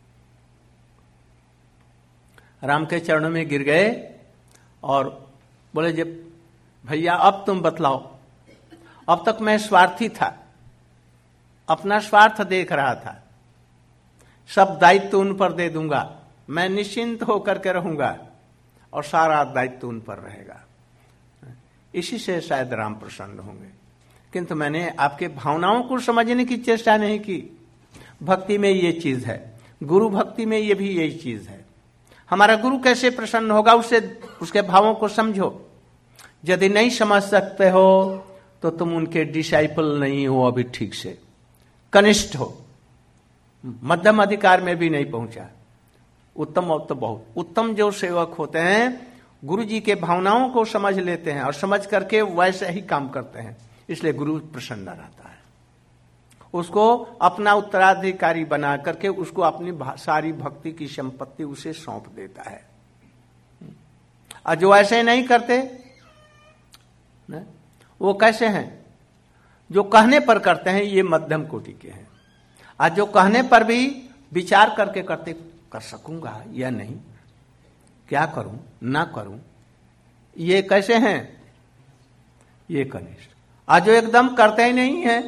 राम के चरणों में गिर गए और बोले जब भैया अब तुम बतलाओ। अब तक मैं स्वार्थी था, अपना स्वार्थ देख रहा था, सब दायित्व उन पर दे दूंगा, मैं निश्चिंत होकर के रहूंगा और सारा दायित्व उन पर रहेगा। इसी से शायद राम प्रसन्न होंगे। किंतु मैंने आपके भावनाओं को समझने की चेष्टा नहीं की। भक्ति में ये चीज है, गुरु भक्ति में ये भी यही चीज है। हमारा गुरु कैसे प्रसन्न होगा, उससे उसके भावों को समझो। यदि नहीं समझ सकते हो तो तुम उनके डिसाइपल नहीं हो, अभी ठीक से कनिष्ठ हो, मध्यम अधिकार में भी नहीं पहुंचा। उत्तम और तो बहुत उत्तम जो सेवक होते हैं गुरु जी के भावनाओं को समझ लेते हैं और समझ करके वैसे ही काम करते हैं, इसलिए गुरु प्रसन्न रहता है। उसको अपना उत्तराधिकारी बना करके उसको अपनी सारी भक्ति की संपत्ति उसे सौंप देता है। और जो ऐसे नहीं करते न, वो कैसे हैं? जो कहने पर करते हैं ये मध्यम कोटि के हैं, और जो कहने पर भी विचार करके करते, कर सकूंगा या नहीं, क्या करूं ना करूं, ये कैसे हैं? ये कनिष्ठ। और जो एकदम करते ही नहीं है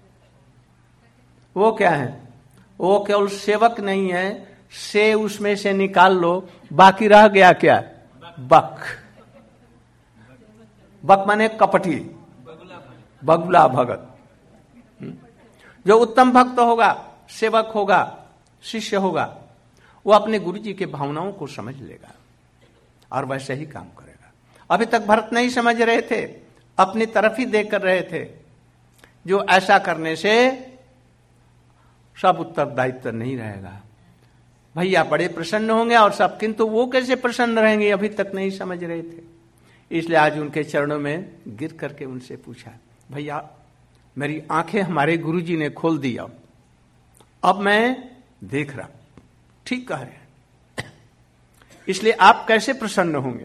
वो क्या है? वो केवल सेवक नहीं है, से उसमें से निकाल लो, बाकी रह गया क्या? बक। बक माने कपटी, बगुला भगत। जो उत्तम भक्त होगा, सेवक होगा, शिष्य होगा, वो अपने गुरु जी के भावनाओं को समझ लेगा और वैसे ही काम करेगा। अभी तक भरत नहीं समझ रहे थे, अपनी तरफ ही देख कर रहे थे। जो ऐसा करने से सब उत्तरदायित्व नहीं रहेगा। भैया बड़े प्रसन्न होंगे और सब, किंतु वो कैसे प्रसन्न रहेंगे अभी तक नहीं समझ रहे थे। इसलिए आज उनके चरणों में गिर करके उनसे पूछा, भैया मेरी आंखें हमारे गुरुजी ने खोल दी, अब अब मैं देख रहा, ठीक कह रहे हैं, इसलिए आप कैसे प्रसन्न होंगे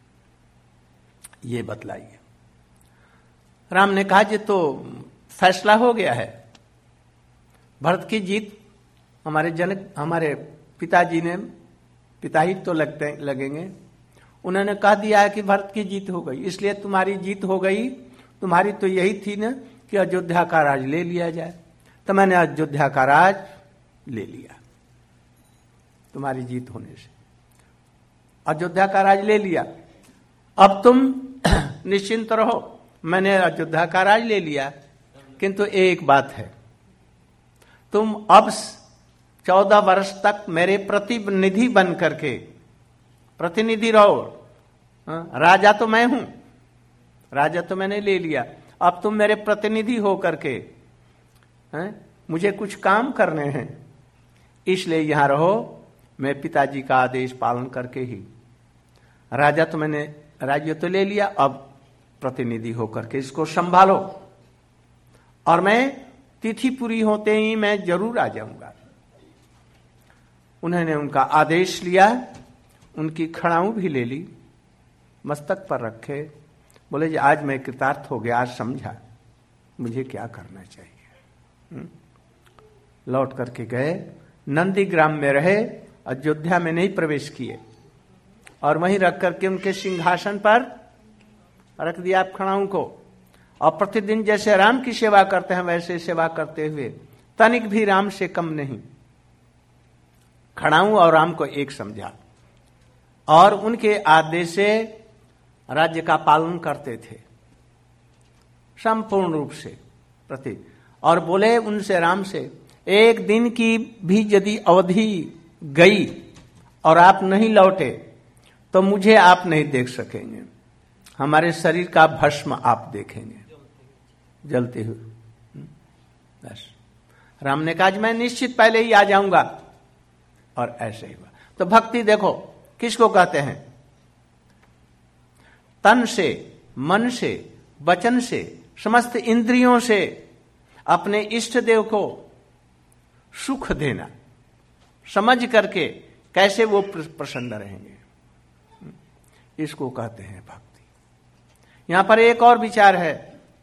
ये बतलाइए। राम ने कहा, जी तो फैसला हो गया है, भरत की जीत। हमारे जनक, हमारे पिताजी ने, पिता ही तो लगते लगेंगे, उन्होंने कह दिया है कि भरत की जीत हो गई, इसलिए तुम्हारी जीत हो गई। तुम्हारी तो यही थी ना कि अयोध्या का राज ले लिया जाए, तो मैंने अयोध्या का राज ले लिया। तुम्हारी जीत होने से अयोध्या का राज ले लिया। अब तुम निश्चिंत रहो, मैंने अयोध्या का राज ले लिया, किंतु एक बात है, तुम अब चौदह वर्ष तक मेरे प्रतिनिधि बन करके, प्रतिनिधि रहो। राजा तो मैं हूं, राजा तो मैंने ले लिया, अब तुम मेरे प्रतिनिधि हो करके हैं? मुझे कुछ काम करने हैं, इसलिए यहां रहो। मैं पिताजी का आदेश पालन करके ही, राजा तो मैंने, राज्य तो ले लिया, अब प्रतिनिधि होकर के इसको संभालो, और मैं तिथि पूरी होते ही मैं जरूर आ जाऊंगा। उन्होंने उनका आदेश लिया, उनकी खड़ाऊ भी ले ली, मस्तक पर रखे, बोले जी आज मैं कृतार्थ हो गया, आज समझा मुझे क्या करना चाहिए। लौट करके गए, नंदीग्राम में रहे, अयोध्या में नहीं प्रवेश किए, और वहीं रख करके उनके सिंहासन पर रख दिया खड़ाऊ को, और प्रतिदिन जैसे राम की सेवा करते हैं वैसे सेवा करते हुए, तनिक भी राम से कम नहीं, खड़ाऊ और राम को एक समझा, और उनके आदेश से राज्य का पालन करते थे संपूर्ण रूप से प्रति। और बोले उनसे, राम से, एक दिन की भी यदि अवधि गई और आप नहीं लौटे तो मुझे आप नहीं देख सकेंगे, हमारे शरीर का भस्म आप देखेंगे जलते हुए। बस राम ने कहा मैं निश्चित पहले ही आ जाऊंगा, और ऐसे ही हुआ। तो भक्ति देखो किसको कहते हैं? तन से, मन से, वचन से, समस्त इंद्रियों से अपने इष्ट देव को सुख देना, समझ करके कैसे वो प्रसन्न रहेंगे, इसको कहते हैं भक्ति। यहां पर एक और विचार है,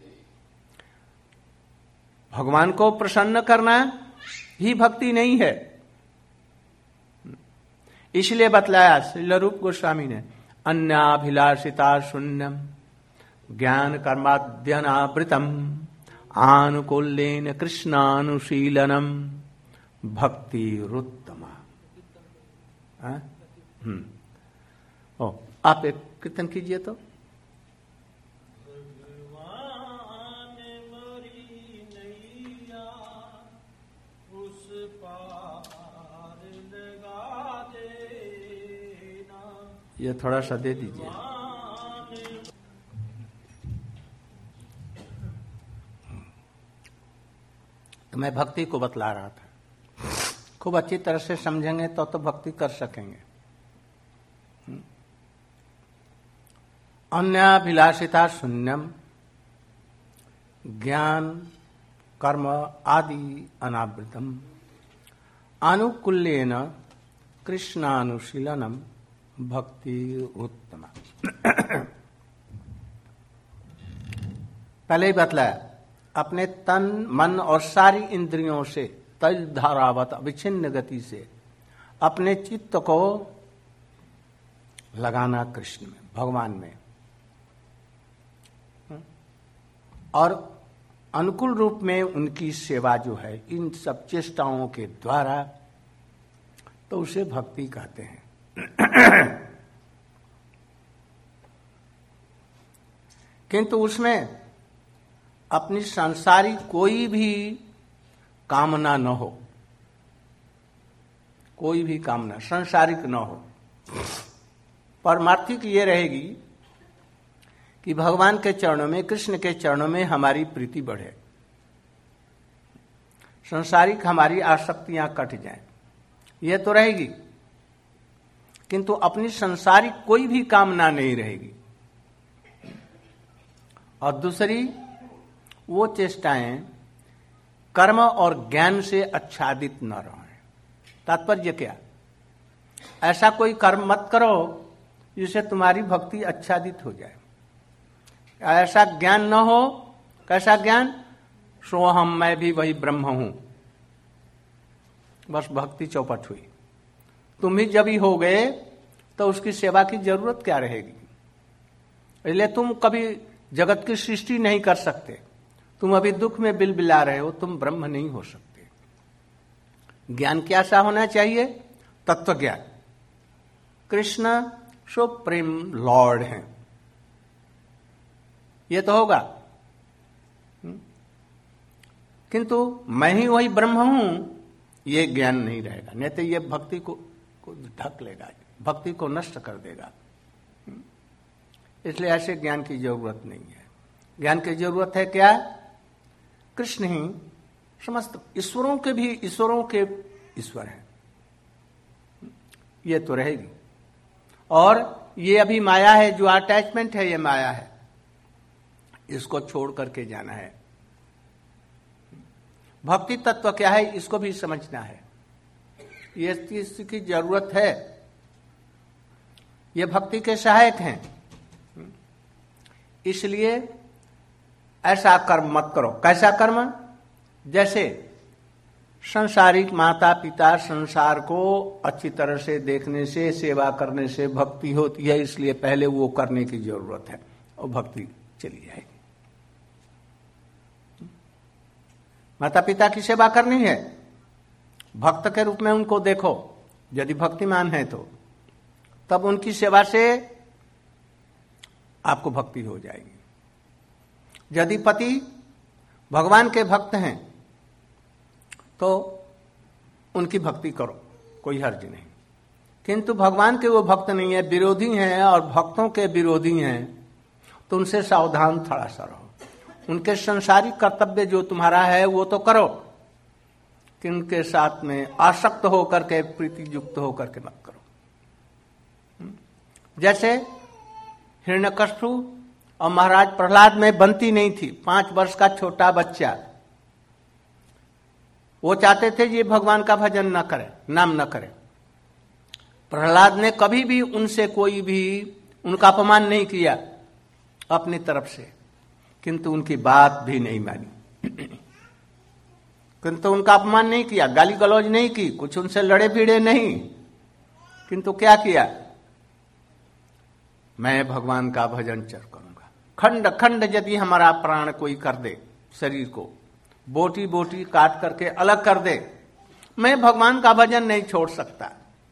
भगवान को प्रसन्न करना ही भक्ति नहीं है। इसलिए बतलाया श्रील रूप गोस्वामी ने, अन्याभिलाषिता शून्यम ज्ञान कर्माद्यनावृतम आनुकूल्येन कृष्णानुशीलनम भक्ति रुत्तमा। हम्म ओ आप एक कीर्तन कीजिए तो। ये थोड़ा सा दे दीजिए। तो मैं भक्ति को बतला रहा था, खूब अच्छी तरह से समझेंगे तो तो भक्ति कर सकेंगे। अन्याभिलाषिता शून्यम ज्ञान कर्म आदि अनावृतम अनुकूल्येन कृष्णानुशीलनम भक्ति उत्तम। पहले ही बतलाया, अपने तन मन और सारी इंद्रियों से तैल धारावत अविच्छिन्न गति से अपने चित्त को लगाना कृष्ण में, भगवान में, और अनुकूल रूप में उनकी सेवा जो है इन सब चेष्टाओं के द्वारा, तो उसे भक्ति कहते हैं। किंतु उसमें अपनी सांसारिक कोई भी कामना न हो, कोई भी कामना सांसारिक न हो। परमार्थिक ये रहेगी कि भगवान के चरणों में, कृष्ण के चरणों में हमारी प्रीति बढ़े, सांसारिक हमारी आसक्तियां कट जाएं, यह तो रहेगी। किंतु अपनी सांसारिक कोई भी कामना नहीं रहेगी। और दूसरी वो चेष्टाएं कर्म और ज्ञान से आच्छादित न रहें। तात्पर्य क्या? ऐसा कोई कर्म मत करो जिससे तुम्हारी भक्ति आच्छादित हो जाए। ऐसा ज्ञान न हो। कैसा ज्ञान? सोहम, मैं भी वही ब्रह्म हूं, बस भक्ति चौपट हुई। तुम ही जब ही हो गए तो उसकी सेवा की जरूरत क्या रहेगी? इसलिए तुम कभी जगत की सृष्टि नहीं कर सकते। तुम अभी दुख में बिलबिला रहे हो, तुम ब्रह्म नहीं हो सकते। ज्ञान क्या सा होना चाहिए? तत्व ज्ञान। कृष्ण सुप्रीम लॉर्ड हैं, ये तो होगा। किंतु मैं ही वही ब्रह्म हूं, ये ज्ञान नहीं रहेगा। नहीं तो ये भक्ति को, को ढक लेगा, भक्ति को नष्ट कर देगा। इसलिए ऐसे ज्ञान की जरूरत नहीं है। ज्ञान की जरूरत है क्या? कृष्ण ही समस्त ईश्वरों के भी ईश्वरों के ईश्वर हैं, ये तो रहेगी। और ये अभी माया है, जो अटैचमेंट है ये माया है, इसको छोड़ करके जाना है। भक्ति तत्व क्या है इसको भी समझना है, ये इसकी जरूरत है। ये भक्ति के सहायक हैं। इसलिए ऐसा कर्म मत करो। कैसा कर्म? जैसे संसारिक माता पिता संसार को अच्छी तरह से देखने से, सेवा करने से भक्ति होती है, इसलिए पहले वो करने की जरूरत है और भक्ति चली जाएगी। माता पिता की सेवा करनी है, भक्त के रूप में उनको देखो, यदि भक्तिमान है तो तब उनकी सेवा से आपको भक्ति हो जाएगी। यदि पति भगवान के भक्त हैं तो उनकी भक्ति करो, कोई हर्ज नहीं। किंतु भगवान के वो भक्त नहीं है, विरोधी हैं और भक्तों के विरोधी हैं, तो उनसे सावधान थोड़ा सा रहो। उनके संसारिक कर्तव्य जो तुम्हारा है वो तो करो, कि उनके साथ में आसक्त होकर के, प्रीति युक्त होकर के मत करो। जैसे हिरण्यकश्यप और महाराज प्रहलाद में बनती नहीं थी। पांच वर्ष का छोटा बच्चा, वो चाहते थे ये भगवान का भजन न करे, नाम न करे। प्रहलाद ने कभी भी उनसे कोई भी उनका अपमान नहीं किया अपनी तरफ से, किंतु उनकी बात भी नहीं मानी। किंतु उनका अपमान नहीं किया, गाली गलौज नहीं की, कुछ उनसे लड़े भिड़े नहीं, किंतु क्या किया? मैं भगवान का भजन चर करूंगा। खंड खंड यदि हमारा प्राण कोई कर दे, शरीर को बोटी बोटी काट करके अलग कर दे, मैं भगवान का भजन नहीं छोड़ सकता।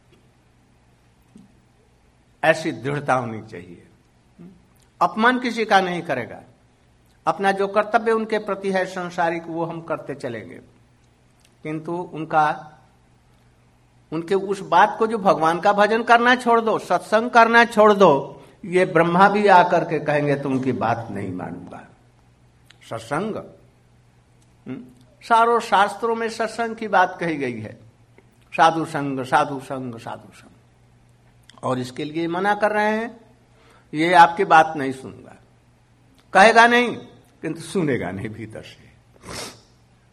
ऐसी दृढ़ता होनी चाहिए। अपमान किसी का नहीं करेगा। अपना जो कर्तव्य उनके प्रति है संसारिक, वो हम करते चलेंगे, किंतु उनका उनके उस बात को, जो भगवान का भजन करना छोड़ दो, सत्संग करना छोड़ दो, ये ब्रह्मा भी आकर के कहेंगे तो उनकी बात नहीं मानूंगा। सत्संग, सारों शास्त्रों में सत्संग की बात कही गई है। साधु संग, साधु संग, साधु संग। और इसके लिए मना कर रहे हैं, ये आपकी बात नहीं सुनूंगा। कहेगा नहीं, किंतु सुनेगा नहीं भीतर से।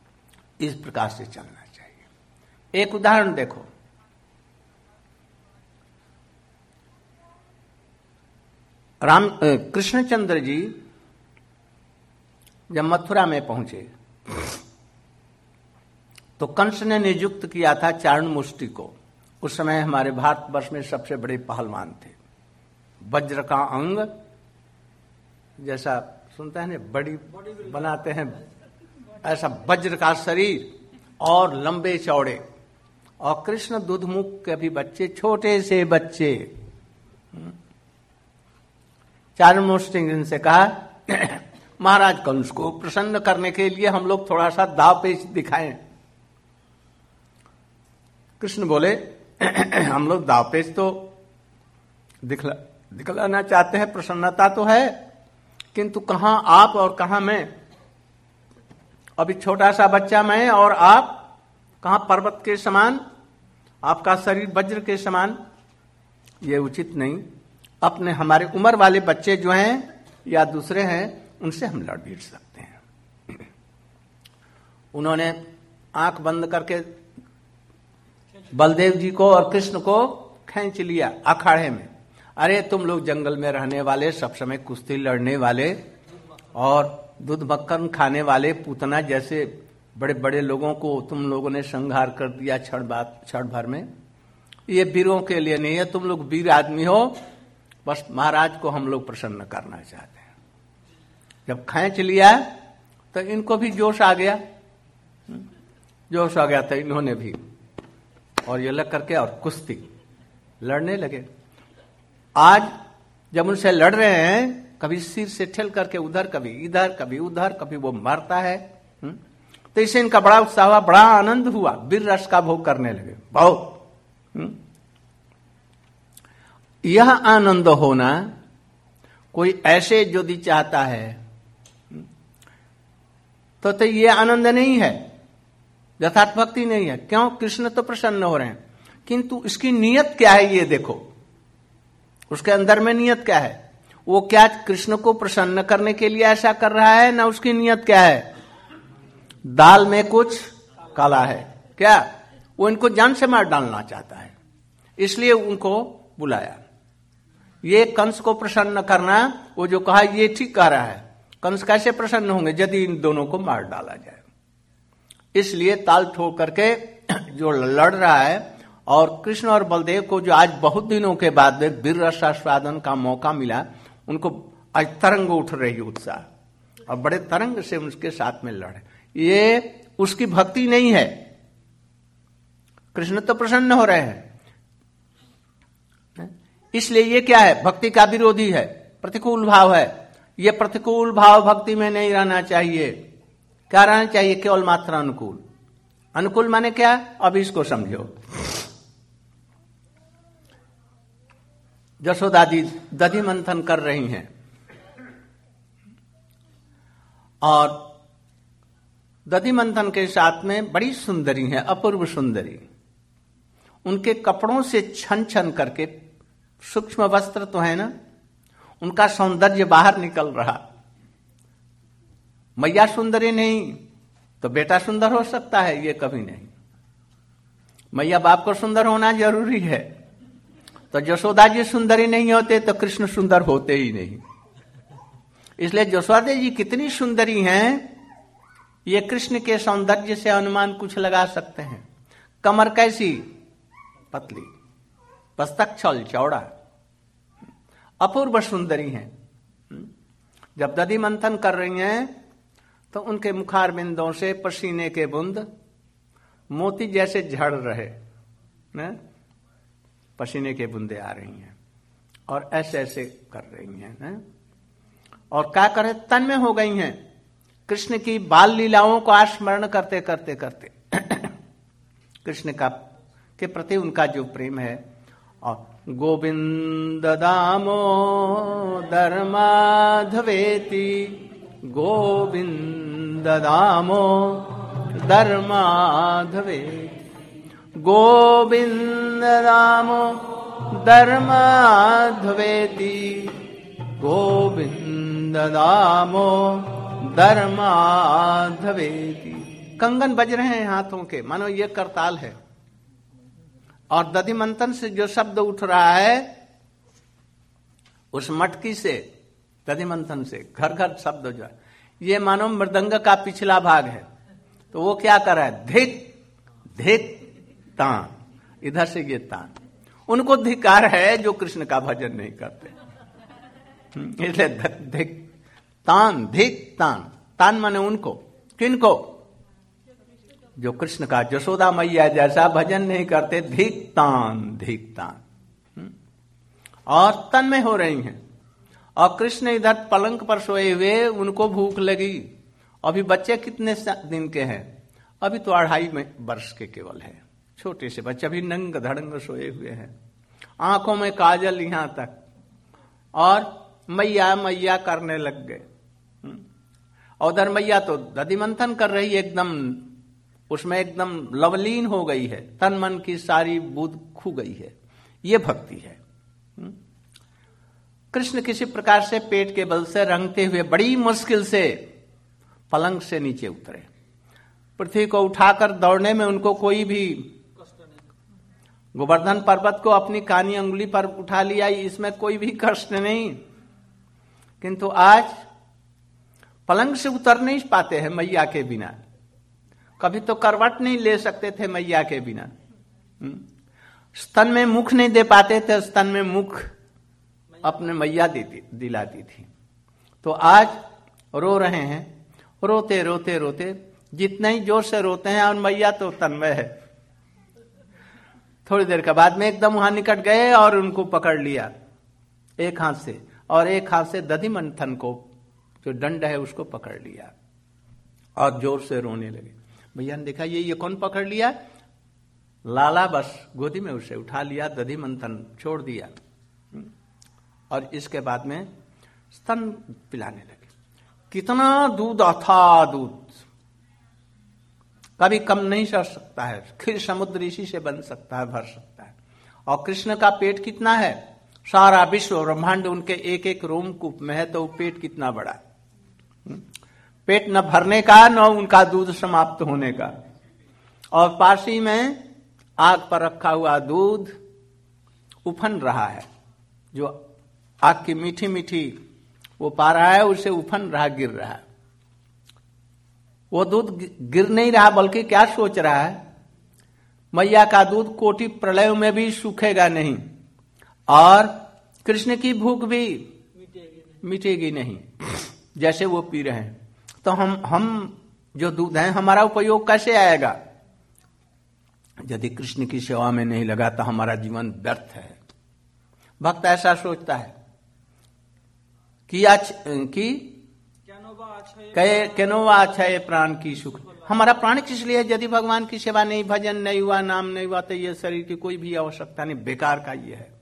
इस प्रकार से चलना चाहिए। एक उदाहरण देखो, राम कृष्णचंद्र जी जब मथुरा में पहुंचे तो कंस ने नियुक्त किया था चारण मुष्टि को। उस समय हमारे भारतवर्ष में सबसे बड़े पहलवान थे। वज्र का अंग जैसा सुनते हैं ना, बड़ी बनाते हैं, ऐसा वज्र का शरीर और लंबे चौड़े, और कृष्ण दुधमुख के भी बच्चे, छोटे से बच्चे। चारण मुष्टि से कहा महाराज कंस को प्रसन्न करने के लिए हम लोग थोड़ा सा दाव पेच दिखाएं। कृष्ण बोले हम लोग दाव पेच तो दिखला दिखलाना चाहते हैं, प्रसन्नता तो है, किंतु कहां आप और कहां मैं। अभी छोटा सा बच्चा मैं और आप, कहां पर्वत के समान, आपका शरीर वज्र के समान, ये उचित नहीं। अपने हमारे उम्र वाले बच्चे जो हैं या दूसरे हैं उनसे हम लड़ भी सकते हैं। उन्होंने आंख बंद करके बलदेव जी को और कृष्ण को खींच लिया अखाड़े में। अरे तुम लोग जंगल में रहने वाले, सब समय कुश्ती लड़ने वाले और दूध मक्खन खाने वाले पूतना जैसे बड़े बड़े लोगों को तुम लोगों ने संहार कर दिया क्षण बात क्षण भर में। ये वीरों के लिए नहीं है, तुम लोग वीर आदमी हो, बस महाराज को हम लोग प्रसन्न करना चाहते हैं। जब खींच लिया तो इनको भी जोश आ गया, जोश आ गया तो इन्होंने भी, और ये लग करके और कुश्ती लड़ने लगे। आज जब उनसे लड़ रहे हैं, कभी सिर से ठेल करके उधर, कभी इधर, कभी उधर, कभी वो मारता है, तो इससे इनका बड़ा उत्साह हुआ, बड़ा आनंद हुआ, वीर रस का भोग करने लगे बहुत। यह आनंद होना कोई ऐसे यदि चाहता है तो तो ये आनंद नहीं है, यथार्थ भक्ति नहीं है। क्यों? कृष्ण तो प्रसन्न हो रहे हैं, किंतु इसकी नियत क्या है ये देखो, उसके अंदर में नियत क्या है। वो क्या कृष्ण को प्रसन्न करने के लिए ऐसा कर रहा है, ना उसकी नियत क्या है। दाल में कुछ काला है क्या, वो इनको जान से मार डालना चाहता है, इसलिए उनको बुलाया। ये कंस को प्रसन्न करना, वो जो कहा ये ठीक कह रहा है। कंस कैसे प्रसन्न होंगे यदि इन दोनों को मार डाला जाए। इसलिए ताल ठोक करके जो लड़ रहा है, और कृष्ण और बलदेव को जो आज बहुत दिनों के बाद वीर रसास्वादन का मौका मिला, उनको आज तरंग उठ रही उत्साह, और बड़े तरंग से उनके साथ में लड़े। ये उसकी भक्ति नहीं है। कृष्ण तो प्रसन्न हो रहे हैं, इसलिए ये क्या है, भक्ति का विरोधी है, प्रतिकूल भाव है। ये प्रतिकूल भाव भक्ति में नहीं रहना चाहिए। क्या रहना चाहिए? केवल मात्र अनुकूल। अनुकूल माने क्या? अब इसको समझो। यशोदा जी दधि मंथन कर रही हैं, और दधि मंथन के साथ में बड़ी सुंदरी है, अपूर्व सुंदरी। उनके कपड़ों से छन छन करके, सूक्ष्म वस्त्र तो है ना, उनका सौंदर्य बाहर निकल रहा। मैया सुंदरी नहीं तो बेटा सुंदर हो सकता है, ये कभी नहीं। मैया बाप को सुंदर होना जरूरी है। तो यशोदा जी सुंदरी नहीं होते तो कृष्ण सुंदर होते ही नहीं। इसलिए यशोदा जी कितनी सुंदरी हैं, ये कृष्ण के सौंदर्य से अनुमान कुछ लगा सकते हैं। कमर कैसी? पतली, मस्तक छल चौड़ा, अपूर्व सुंदरी हैं। जब दधि मंथन कर रही हैं तो उनके मुखार बिंदों से पसीने के बूंद मोती जैसे झड़ रहे, न? पसीने के बूंदे आ रही हैं, और ऐसे ऐसे कर रही हैं, न? और क्या करे, तन में हो गई हैं कृष्ण की बाल लीलाओं को स्मरण करते करते करते कृष्ण का के प्रति उनका जो प्रेम है। और गोविंद दामोदर माधवेति, गोविंद दामोदर माधवेति, गोविंद दामोदर माधवेति, गोविंद दामोदर माधवेति। कंगन बज रहे हैं हाथों के, मानो ये करताल है। और दधि मंथन से जो शब्द उठ रहा है उस मटकी से, दधि मंथन से घर घर शब्द जो है, ये मानो मृदंग का पिछला भाग है। तो वो क्या कर रहा है, धिक धिक तान, इधर से ये तान। उनको धिकार है जो कृष्ण का भजन नहीं करते, इसलिए धिक तान, धिक तान। तान माने उनको, किनको, जो कृष्ण का यशोदा मैया जैसा भजन नहीं करते, धिक तान धिक तान। और तन में हो रही हैं। और कृष्ण इधर पलंग पर सोए हुए, उनको भूख लगी। अभी बच्चे कितने दिन के हैं, अभी तो अढ़ाई वर्ष के केवल है, छोटे से बच्चे अभी नंग धड़ंग सोए हुए हैं, आंखों में काजल यहां तक, और मैया मैया करने लग गए। और उधर मैया तो दधि मंथन कर रही है, एकदम उसमें एकदम लवलीन हो गई है, तन मन की सारी बुद्ध खो गई है। ये भक्ति है। कृष्ण किसी प्रकार से पेट के बल से रंगते हुए बड़ी मुश्किल से पलंग से नीचे उतरे। पृथ्वी को उठाकर दौड़ने में उनको कोई भी, गोवर्धन पर्वत को अपनी कानी अंगुली पर उठा लिया, इसमें कोई भी कष्ट नहीं। किंतु आज पलंग से उतर नहीं पाते हैं मैया के बिना। कभी तो करवट नहीं ले सकते थे मैया के बिना। स्तन में मुख नहीं दे पाते थे, स्तन में मुख अपने मैया देती दिलाती थी। तो आज रो रहे हैं, रोते रोते रोते जितने ही जोर से रोते हैं, और मैया तो तन्मय है। थोड़ी देर के बाद में एकदम वहां निकट गए और उनको पकड़ लिया एक हाथ से, और एक हाथ से दधि मंथन को जो दंड है उसको पकड़ लिया और जोर से रोने लगे। भैया ने देखा ये ये कौन पकड़ लिया, लाला बस गोदी में उसे उठा लिया, दधि मंथन छोड़ दिया, और इसके बाद में स्तन पिलाने लगे। कितना दूध, अथाह दूध, कभी कम नहीं कर सकता है। खीर समुद्र इसी से बन सकता है, भर सकता है। और कृष्ण का पेट कितना है, सारा विश्व ब्रह्मांड उनके एक एक रोमकूप में है, तो पेट कितना बड़ा है। पेट न भरने का, न उनका दूध समाप्त होने का। और पासी में आग पर रखा हुआ दूध उफन रहा है, जो आग की मीठी मीठी वो पा रहा है, उसे उफन रहा, गिर रहा है। वो दूध गिर नहीं रहा, बल्कि क्या सोच रहा है, मैया का दूध कोटि प्रलय में भी सूखेगा नहीं, और कृष्ण की भूख भी मिटेगी नहीं, जैसे वो पी रहे हैं। तो हम हम जो दूध है, हमारा उपयोग कैसे आएगा? यदि कृष्ण की सेवा में नहीं लगा तो हमारा जीवन व्यर्थ है। भक्त ऐसा सोचता है कि आज की केनोवा अच्छा है प्राण की सुख। हमारा प्राण किस लिए? यदि भगवान की सेवा नहीं, भजन नहीं हुआ, नाम नहीं हुआ, तो ये शरीर की कोई भी आवश्यकता नहीं, बेकार का ये है।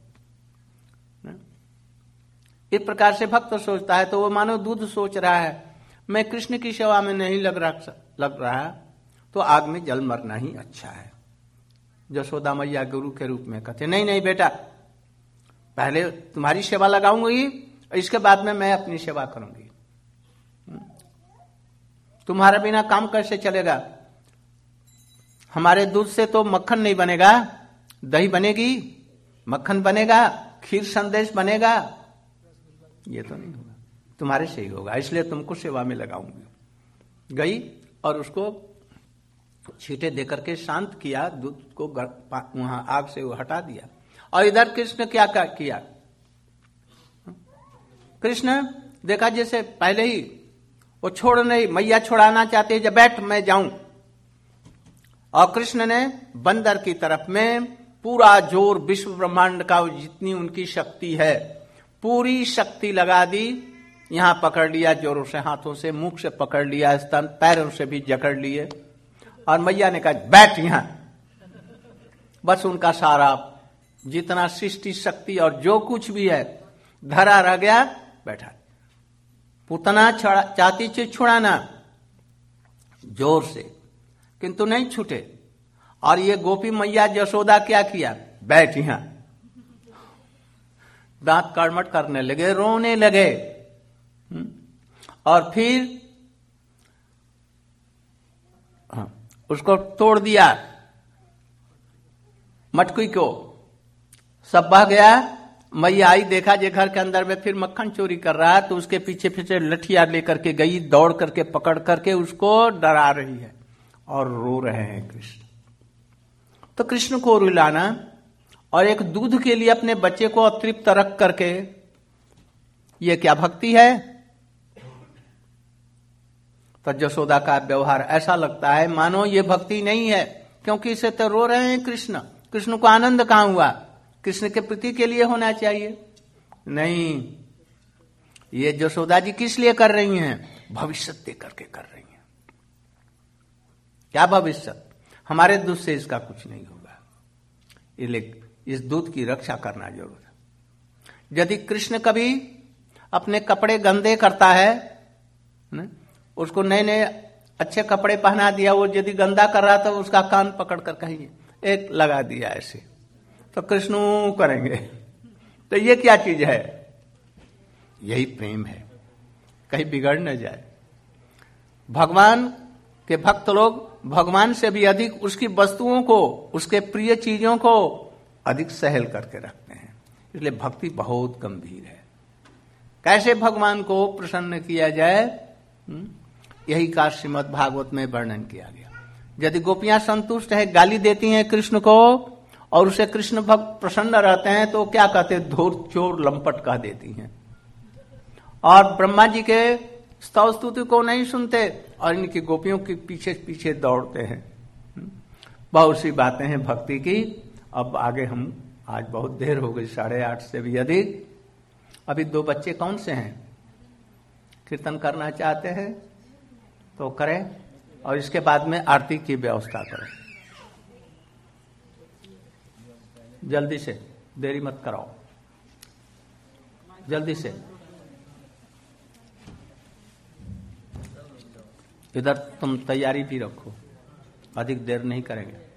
इस प्रकार से भक्त सोचता है। तो वो मानो दूध सोच रहा है, मैं कृष्ण की सेवा में नहीं लग रहा लग रहा तो आग में जल मरना ही अच्छा है। यशोदा मैया गुरु के रूप में कहते, नहीं नहीं बेटा, पहले तुम्हारी सेवा लगाऊंगी, इसके बाद में मैं अपनी सेवा करूंगी। तुम्हारे बिना काम कैसे चलेगा? हमारे दूध से तो मक्खन नहीं बनेगा, दही बनेगी, मक्खन बनेगा, खीर संदेश बनेगा, ये तो नहीं होगा, तुम्हारे से ही होगा, इसलिए तुमको सेवा में लगाऊंगी। गई और उसको छींटे देकर के शांत किया, दूध को वहां आग से वो हटा दिया। और इधर कृष्ण क्या किया? कृष्ण देखा जैसे पहले ही वो छोड़ नहीं, मैया छोड़ाना चाहते, जब बैठ मैं जाऊं। और कृष्ण ने बंदर की तरफ में पूरा जोर, विश्व ब्रह्मांड का जितनी उनकी शक्ति है पूरी शक्ति लगा दी। यहां पकड़ लिया जोरों से, हाथों से, मुख से पकड़ लिया, स्तन पैरों से भी जकड़ लिए। और मैया ने कहा बैठ यहां। बस उनका सारा जितना सृष्टि शक्ति और जो कुछ भी है धरा रह गया, बैठा। पुतना चाहती थी छुड़ाना जोर से, किंतु नहीं छूटे। और ये गोपी मैया यशोदा क्या किया? बैठ यहां। दांत कड़मट करने लगे, रोने लगे। और फिर हाँ, उसको तोड़ दिया मटकी को, सब बह गया। मैया आई, देखा जे घर के अंदर में फिर मक्खन चोरी कर रहा है, तो उसके पीछे पीछे लठिया लेकर के गई, दौड़ करके पकड़ करके उसको डरा रही है और रो रहे हैं कृष्ण। तो कृष्ण को रुलाना और एक दूध के लिए अपने बच्चे को अतृप्त रख करके, ये क्या भक्ति है? तो यशोदा का व्यवहार ऐसा लगता है मानो ये भक्ति नहीं है, क्योंकि इसे तो रो रहे हैं कृष्ण। कृष्ण को आनंद कहां हुआ? कृष्ण के प्रीति के लिए होना चाहिए, नहीं। ये यशोदा जी किस लिए कर रही हैं? भविष्य दे करके कर रही हैं। क्या भविष्य? हमारे दूध से इसका कुछ नहीं होगा, इसलिए इस दूध की रक्षा करना जरूर है। यदि कृष्ण कभी अपने कपड़े गंदे करता है, न? उसको नए नए अच्छे कपड़े पहना दिया, वो यदि गंदा कर रहा था तो उसका कान पकड़ कर कहीं एक लगा दिया ऐसे, तो कृष्ण करेंगे। तो ये क्या चीज है? यही प्रेम है, कहीं बिगड़ न जाए। भगवान के भक्त लोग भगवान से भी अधिक उसकी वस्तुओं को, उसके प्रिय चीजों को अधिक सहल करके रखते हैं, इसलिए भक्ति बहुत गंभीर है। कैसे भगवान को प्रसन्न किया जाए, यही का श्रीमद् भागवत में वर्णन किया गया। यदि गोपियां संतुष्ट है, गाली देती हैं कृष्ण को और उसे कृष्ण भक्त प्रसन्न रहते हैं, तो क्या कहते? धूर्त चोर लंपट कह देती हैं। और ब्रह्मा जी के स्तव स्तुति को नहीं सुनते और इनकी गोपियों के पीछे पीछे दौड़ते हैं। बहुत सी बातें हैं भक्ति की। अब आगे हम, आज बहुत देर हो गई, साढ़े आठ से भी अधिक। अभी दो बच्चे कौन से हैं कीर्तन करना चाहते हैं तो करें, और इसके बाद में आरती की व्यवस्था करें। जल्दी से, देरी मत कराओ, जल्दी से। इधर तुम तैयारी भी रखो, अधिक देर नहीं करेंगे।